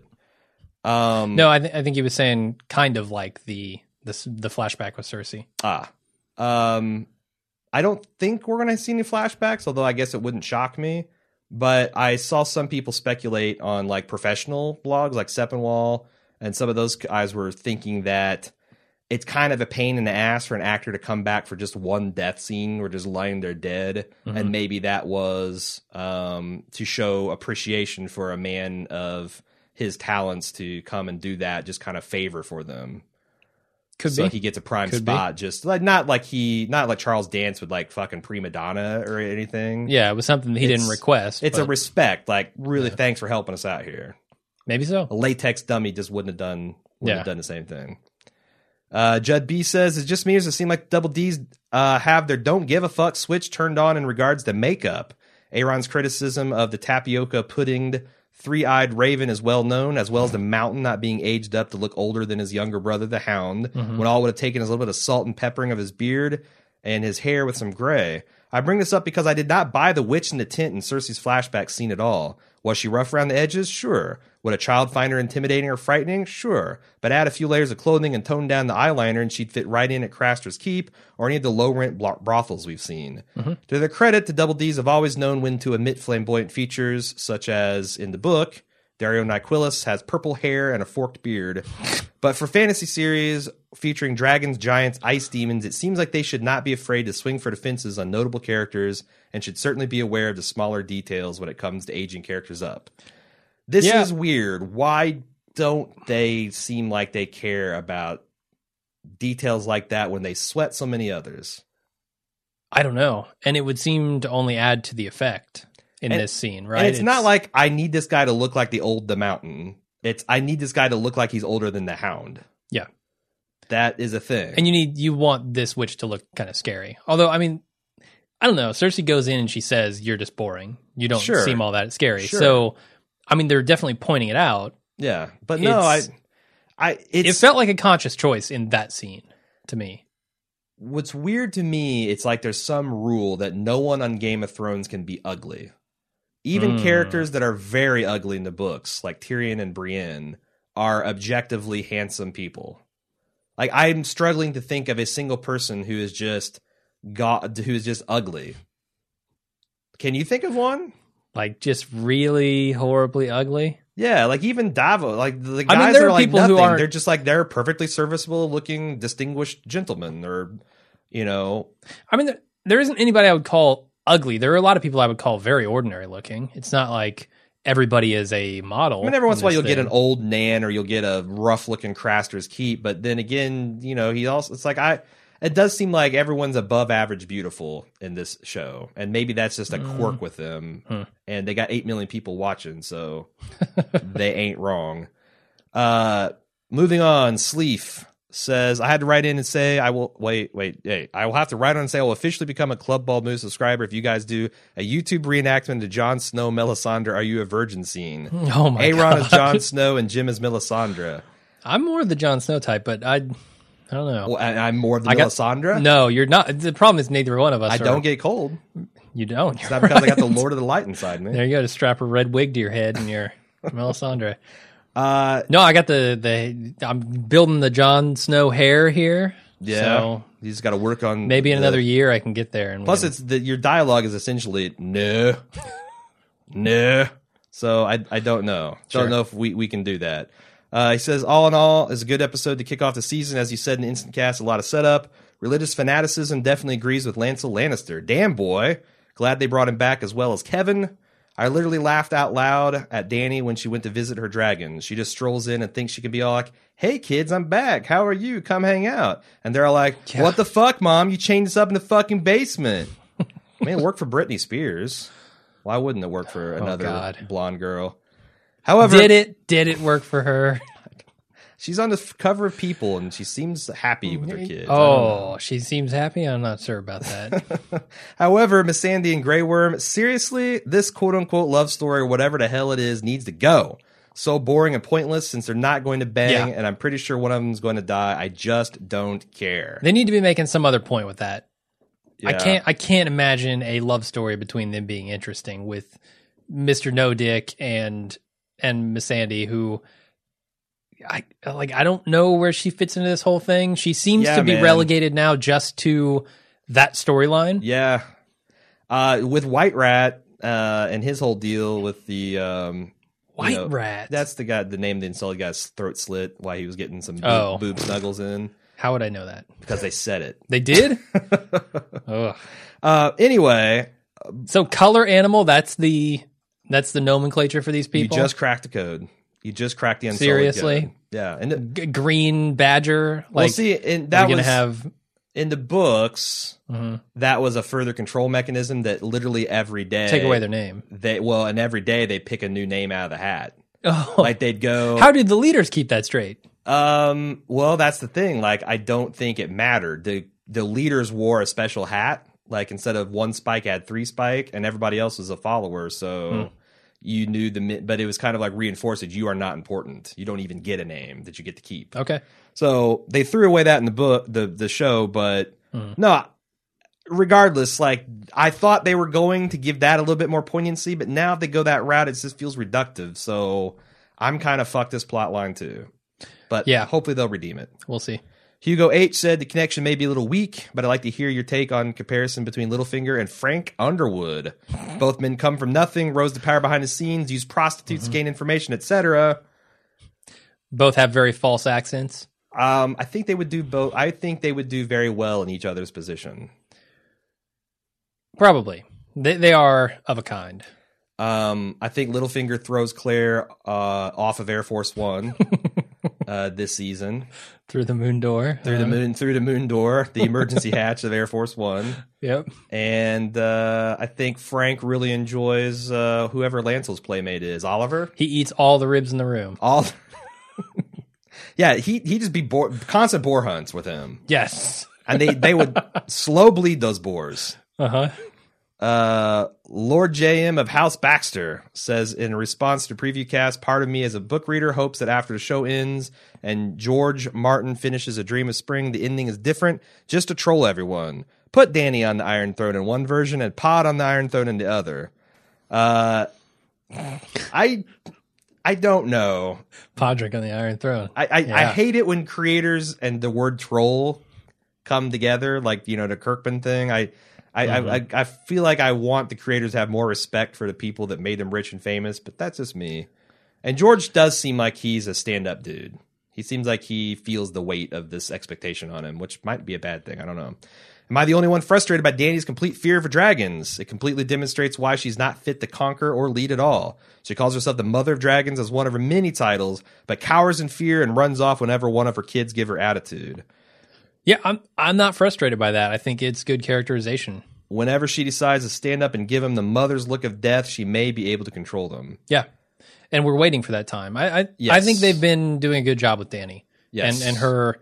Um, no, I, th- I think he was saying kind of like the the, the flashback with Cersei. Ah, Um, I don't think we're going to see any flashbacks, although I guess it wouldn't shock me. But I saw some people speculate on like professional blogs like Seppenwall, and some of those guys were thinking that it's kind of a pain in the ass for an actor to come back for just one death scene or just lying there dead. Mm-hmm. And maybe that was um, to show appreciation for a man of his talents to come and do that, just kind of favor for them. Could so be. he gets a prime Could spot, be. just like not like he, not like Charles Dance with like fucking prima donna or anything. Yeah, it was something he it's, didn't request. It's but... a respect, like really, yeah. thanks for helping us out here. Maybe so. A latex dummy just wouldn't have done, wouldn't yeah. have done the same thing. Uh, Judd B says, "It's just me, or does it seem like Double D's uh, have their don't give a fuck switch turned on in regards to makeup? Aaron's criticism of the tapioca puddinged three-eyed raven is well known, as well as the mountain not being aged up to look older than his younger brother, the hound, mm-hmm. when all would have taken is a little bit of salt and peppering of his beard and his hair with some gray. I bring this up because I did not buy the witch in the tent in Cersei's flashback scene at all. Was she rough around the edges? Sure. Would a child find her intimidating or frightening? Sure. But add a few layers of clothing and tone down the eyeliner and she'd fit right in at Craster's Keep or any of the low-rent brothels we've seen. Mm-hmm. To their credit, the Double Ds have always known when to omit flamboyant features, such as in the book, Dario Nyquilus has purple hair and a forked beard. But for fantasy series featuring dragons, giants, ice demons, it seems like they should not be afraid to swing for the fences on notable characters and should certainly be aware of the smaller details when it comes to aging characters up. This yeah. is weird. Why don't they seem like they care about details like that when they sweat so many others? I don't know. And it would seem to only add to the effect in and, this scene, right? And it's, it's not like I need this guy to look like the old the mountain. It's I need this guy to look like he's older than the Hound. Yeah. That is a thing. And you need you want this witch to look kind of scary. Although, I mean, I don't know. Cersei goes in and she says, "You're just boring. You don't sure. seem all that scary." Sure. So, I mean, they're definitely pointing it out. Yeah. But no, I I it's, it felt like a conscious choice in that scene to me. What's weird to me, it's like there's some rule that no one on Game of Thrones can be ugly. Even mm. characters that are very ugly in the books, like Tyrion and Brienne, are objectively handsome people. Like, I'm struggling to think of a single person who is just God, who is just ugly. Can you think of one? Like, just really horribly ugly? Yeah, like even Davos, like the guys I mean, there are, are like people nothing. Who aren't... They're just like they're perfectly serviceable looking, distinguished gentlemen, or you know. I mean, there, there isn't anybody I would call ugly. There are a lot of people I would call very ordinary looking. It's not like everybody is a model. I mean, every once in a while you'll thing. get an old Nan or you'll get a rough looking Craster's Keep, but then again, you know, he also it's like I. It does seem like everyone's above average beautiful in this show, and maybe that's just a quirk mm. with them. Hmm. And they got eight million people watching, so they ain't wrong. Uh, moving on, Sleef says, I had to write in and say I will wait, wait, hey, I will have to write on and say I will officially become a Club Bald Moose subscriber if you guys do a YouTube reenactment of Jon Snow, Melisandre, Are You a Virgin scene. Oh my Aaron God. is Jon Snow and Jim is Melisandre. I'm more of the Jon Snow type, but I. I don't know. Well, I'm more than Melisandre? Got, no, you're not. The problem is neither one of us I are, don't get cold. You don't. It's not because right. I got the Lord of the Light inside me. There you go. To strap a red wig to your head and you're Melisandre. Uh, no, I got the, the... I'm building the Jon Snow hair here. Yeah. So you just got to work on... Maybe in the, another year I can get there. And plus, win. it's the, your dialogue is essentially, no. no. So I I don't know. Sure. Don't know if we, we can do that. Uh, he says, all in all, it's a good episode to kick off the season. As you said in Instant Cast, a lot of setup. Religious fanaticism definitely agrees with Lancel Lannister. Damn, boy. Glad they brought him back as well as Kevin. I literally laughed out loud at Dany when she went to visit her dragon. She just strolls in and thinks she can be all like, hey, kids, I'm back. How are you? Come hang out. And they're all like, yeah. What the fuck, Mom? You chained us up in the fucking basement. I mean, it worked for Britney Spears. Why wouldn't it work for another oh, blonde girl? However, did it did it work for her? She's on the cover of People, and she seems happy with her kids. Oh, she seems happy? I'm not sure about that. However, Missandei and Grey Worm, seriously, this quote-unquote love story, or whatever the hell it is, needs to go. So boring and pointless since they're not going to bang, yeah. and I'm pretty sure one of them is going to die. I just don't care. They need to be making some other point with that. Yeah. I can't. I can't imagine a love story between them being interesting with Mister No Dick and... and Missandei, who I like, I don't know where she fits into this whole thing. She seems yeah, to be man. relegated now just to that storyline. Yeah. Uh, with White Rat uh, and his whole deal with the um, White you know, Rat. That's the guy, the name the insulted guy's throat slit while he was getting some boob, oh. boob snuggles in. How would I know that? Because they said it. They did? Ugh. Uh, anyway. So color animal, that's the... That's the nomenclature for these people? You just cracked the code. You just cracked the unsolid Seriously? code. Yeah. And the, G- green badger? Like, well, see, and that was... have... In the books, mm-hmm. that was a further control mechanism that literally every day... Take away their name. They Well, and every day they pick a new name out of the hat. Oh. Like they'd go... How did the leaders keep that straight? Um. Well, that's the thing. Like, I don't think it mattered. The, the leaders wore a special hat. Like, instead of one spike, had three spike, and everybody else was a follower, so... Hmm. You knew the, but it was kind of like reinforced that you are not important. You don't even get a name that you get to keep. Okay. So they threw away that in the book, the the show, but mm. no. Regardless, like I thought they were going to give that a little bit more poignancy, but now if they go that route, it just feels reductive. So I'm kind of fucked this plot line too. But yeah, hopefully they'll redeem it. We'll see. Hugo H said the connection may be a little weak, but I'd like to hear your take on comparison between Littlefinger and Frank Underwood. Both men come from nothing, rose to power behind the scenes, use prostitutes mm-hmm. to gain information, et cetera. Both have very false accents. Um, I think they would do both. I think they would do very well in each other's position. Probably. They they are of a kind. Um, I think Littlefinger throws Claire uh, off of Air Force One uh, this season through the moon door, through uh, the moon through the moon door, the emergency hatch of Air Force One. Yep. And uh, I think Frank really enjoys uh, whoever Lancel's playmate is, Oliver. He eats all the ribs in the room. All. Yeah, he he just be boar, constant boar hunts with him. Yes, and they they would slow bleed those boars. Uh-huh. Uh Lord J M of House Baxter says in response to preview cast, part of me as a book reader hopes that after the show ends and George Martin finishes A Dream of Spring, the ending is different, just to troll everyone. Put Dany on the Iron Throne in one version and Pod on the Iron Throne in the other. Uh, I. I don't know. Podrick on the Iron Throne. I I, yeah. I hate it when creators and the word troll come together, like, you know, the Kirkman thing. I I, mm-hmm. I I feel like I want the creators to have more respect for the people that made them rich and famous, but that's just me. And George does seem like he's a stand-up dude. He seems like he feels the weight of this expectation on him, which might be a bad thing. I don't know. Am I the only one frustrated by Dany's complete fear for dragons? It completely demonstrates why she's not fit to conquer or lead at all. She calls herself the Mother of Dragons as one of her many titles, but cowers in fear and runs off whenever one of her kids give her attitude. Yeah, I'm I'm not frustrated by that. I think it's good characterization. Whenever she decides to stand up and give him the mother's look of death, she may be able to control them. Yeah, and we're waiting for that time. I I, yes. I think they've been doing a good job with Dany. Yes. And, and her,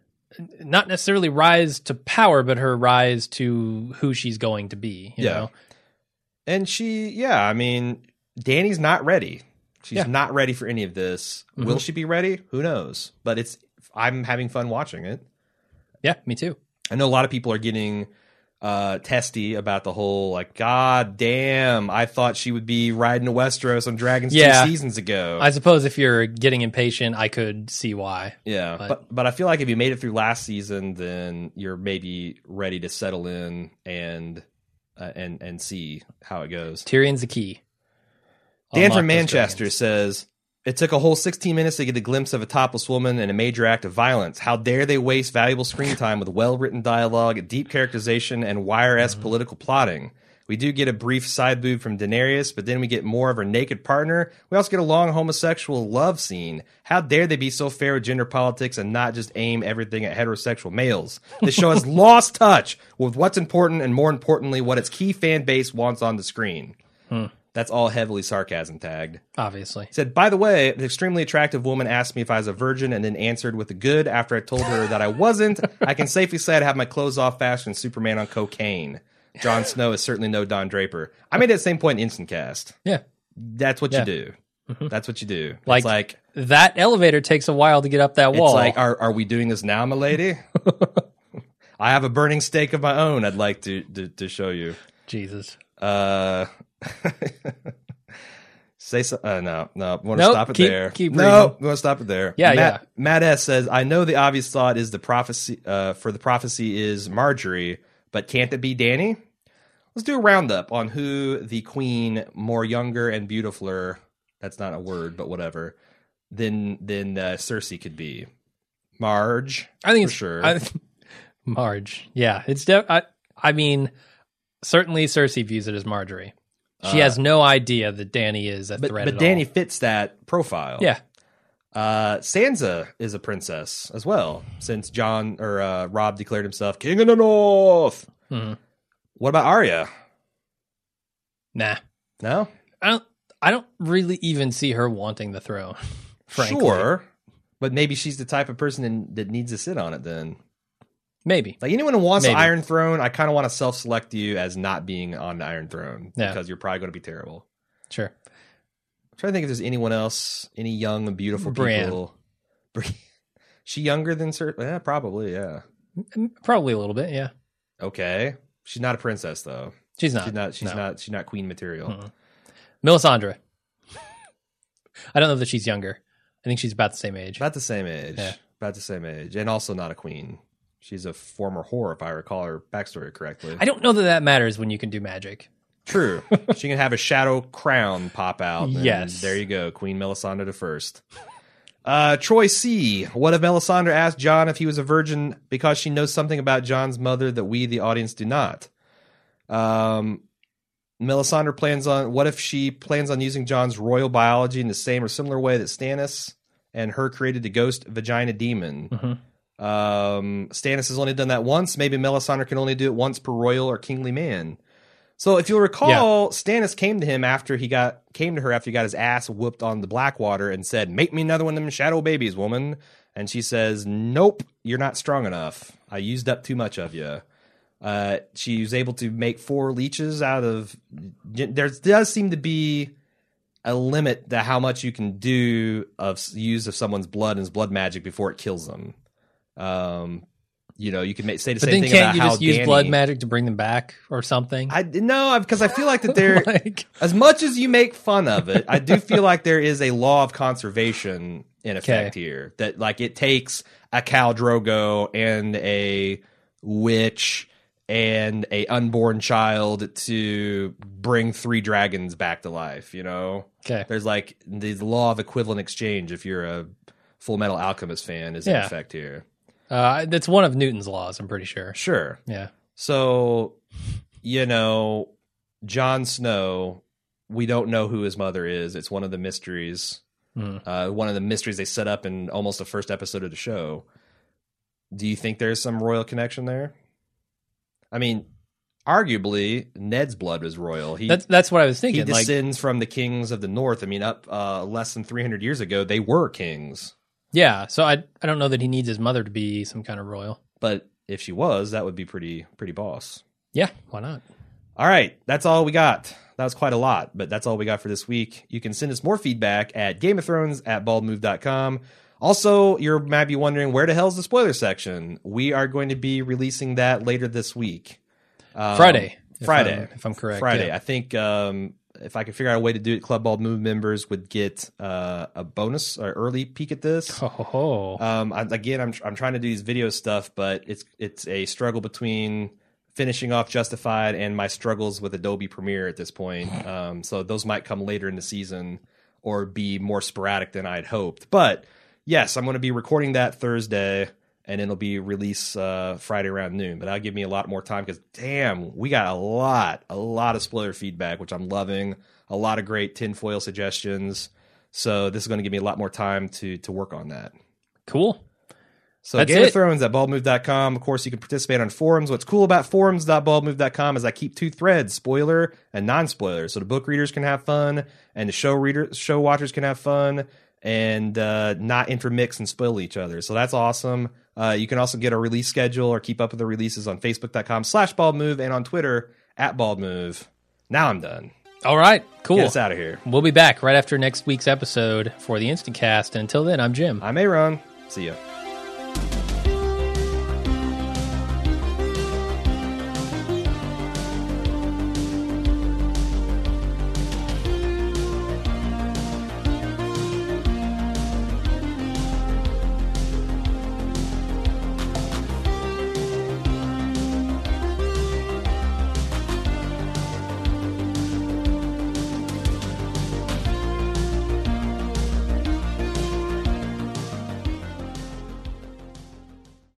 not necessarily rise to power, but her rise to who she's going to be. You yeah. know? And she, yeah, I mean, Dany's not ready. She's yeah. not ready for any of this. Mm-hmm. Will she be ready? Who knows? But it's, I'm having fun watching it. Yeah, me too. I know a lot of people are getting uh, testy about the whole, like, God damn, I thought she would be riding to Westeros on Dragons yeah. two seasons ago. I suppose if you're getting impatient, I could see why. Yeah, but. but but I feel like if you made it through last season, then you're maybe ready to settle in and uh, and and see how it goes. Tyrion's the key. Dan Unlock from Manchester says, it took a whole sixteen minutes to get a glimpse of a topless woman in a major act of violence. How dare they waste valuable screen time with well-written dialogue, deep characterization, and wire-esque mm-hmm. political plotting. We do get a brief side boob from Daenerys, but then we get more of her naked partner. We also get a long homosexual love scene. How dare they be so fair with gender politics and not just aim everything at heterosexual males? This show has lost touch with what's important and, more importantly, what its key fan base wants on the screen. Hmm. That's all heavily sarcasm tagged. Obviously. He said, by the way, an extremely attractive woman asked me if I was a virgin and then answered with a good after I told her that I wasn't. I can safely say I'd have my clothes off faster than Superman on cocaine. Jon Snow is certainly no Don Draper. I made that same point in Instant Cast. Yeah. That's what yeah. you do. Mm-hmm. That's what you do. Like, it's like that elevator takes a while to get up that wall. It's like, are, are we doing this now, my lady? I have a burning steak of my own I'd like to, to, to show you. Jesus. Uh... Say so. Uh, no, no. Want to nope, stop it keep, there? Keep no, want to stop it there. Yeah, Matt, yeah. Matt S says, "I know the obvious thought is the prophecy uh, for the prophecy is Marjorie, but can't it be Dany? Let's do a roundup on who the queen, more younger and beautifuler. That's not a word, but whatever. Than than uh, Cersei could be. Marge. I think for it's sure. I, Marge. Yeah, it's def- I, I mean, certainly Cersei views it as Marjorie. She uh, has no idea that Dany is a but, threat. But at Dany all. fits that profile. Yeah. Uh, Sansa is a princess as well, since John or uh, Rob declared himself King of the North. Mm-hmm. What about Arya? Nah, no. I don't. I don't really even see her wanting the throne. Frankly. Sure, but maybe she's the type of person in, that needs to sit on it. Then maybe, like anyone who wants maybe. the Iron Throne, I kind of want to self-select you as not being on the Iron Throne yeah. because you're probably going to be terrible. Sure. I'm trying to think if there's anyone else, any young and beautiful Brienne. people. She younger than Cersei? Yeah, probably. Yeah, probably a little bit. Yeah. Okay, she's not a princess though. She's not. She's not. She's no. not. She's not queen material. Mm-hmm. Melisandre. I don't know that she's younger. I think she's about the same age. About the same age. Yeah. about the same age, and also not a queen. She's a former whore, if I recall her backstory correctly. I don't know that that matters when you can do magic. True. She can have a shadow crown pop out. Yes. There you go. Queen Melisandre the First. Uh, Troy C. What if Melisandre asked Jon if he was a virgin because she knows something about Jon's mother that we, the audience, do not? Um, Melisandre plans on... What if she plans on using Jon's royal biology in the same or similar way that Stannis and her created the ghost vagina demon? Mm-hmm. Um, Stannis has only done that once. Maybe Melisandre can only do it once per royal or kingly man. So if you'll recall, yeah. Stannis came to him after he got came to her after he got his ass whooped on the Blackwater and said, "Make me another one of them shadow babies, woman." And she says, "Nope, you're not strong enough. I used up too much of you." Uh, she was able to make four leeches out of. There does seem to be a limit to how much you can do of use of someone's blood and his blood magic before it kills them. Um. You know, you can make, say the but same then thing can't about you how just use Dany, blood magic to bring them back or something? I no, because I feel like that there, like, as much as you make fun of it, I do feel like there is a law of conservation in effect okay. here. That like it takes a Khal Drogo and a witch and a unborn child to bring three dragons back to life. You know, okay. There's like the law of equivalent exchange. If you're a Full Metal Alchemist fan, is yeah. in effect here. Uh, that's one of Newton's laws, I'm pretty sure. Sure. Yeah. So, you know, Jon Snow, we don't know who his mother is. It's one of the mysteries. Mm. Uh, one of the mysteries they set up in almost the first episode of the show. Do you think there's some royal connection there? I mean, arguably, Ned's blood was royal. He, that's that's what I was thinking. He descends like, from the kings of the North. I mean, up uh, less than three hundred years ago, they were kings. Yeah, so I I don't know that he needs his mother to be some kind of royal. But if she was, that would be pretty pretty boss. Yeah, why not? All right, that's all we got. That was quite a lot, but that's all we got for this week. You can send us more feedback at Game of Thrones at bald move dot com. Also, you might be wondering, where the hell's the spoiler section? We are going to be releasing that later this week. Um, Friday. Friday. If I'm, if I'm correct. Friday. Yeah. I think... Um, if I could figure out a way to do it, Club Bald Move members would get uh, a bonus or early peek at this. Oh, um, I, again, I'm I'm trying to do these video stuff, but it's it's a struggle between finishing off Justified and my struggles with Adobe Premiere at this point. Um, so those might come later in the season or be more sporadic than I'd hoped. But yes, I'm going to be recording that Thursday, and it'll be released uh, Friday around noon. But that'll give me a lot more time because, damn, we got a lot, a lot of spoiler feedback, which I'm loving. A lot of great tinfoil suggestions. So this is going to give me a lot more time to to work on that. Cool. So That's Game it. of Thrones at bald move dot com. Of course, you can participate on forums. What's cool about forums dot bald move dot com is I keep two threads, spoiler and non-spoiler. So the book readers can have fun and the show readers, show watchers can have fun and uh, not intermix and spoil each other. So that's awesome. Uh, you can also get a release schedule or keep up with the releases on facebook dot com slash bald move and on Twitter at baldmove. Now I'm done. All right, cool. Get us out of here. We'll be back right after next week's episode for the Instant Cast. And until then, I'm Jim. I'm Aaron. See ya.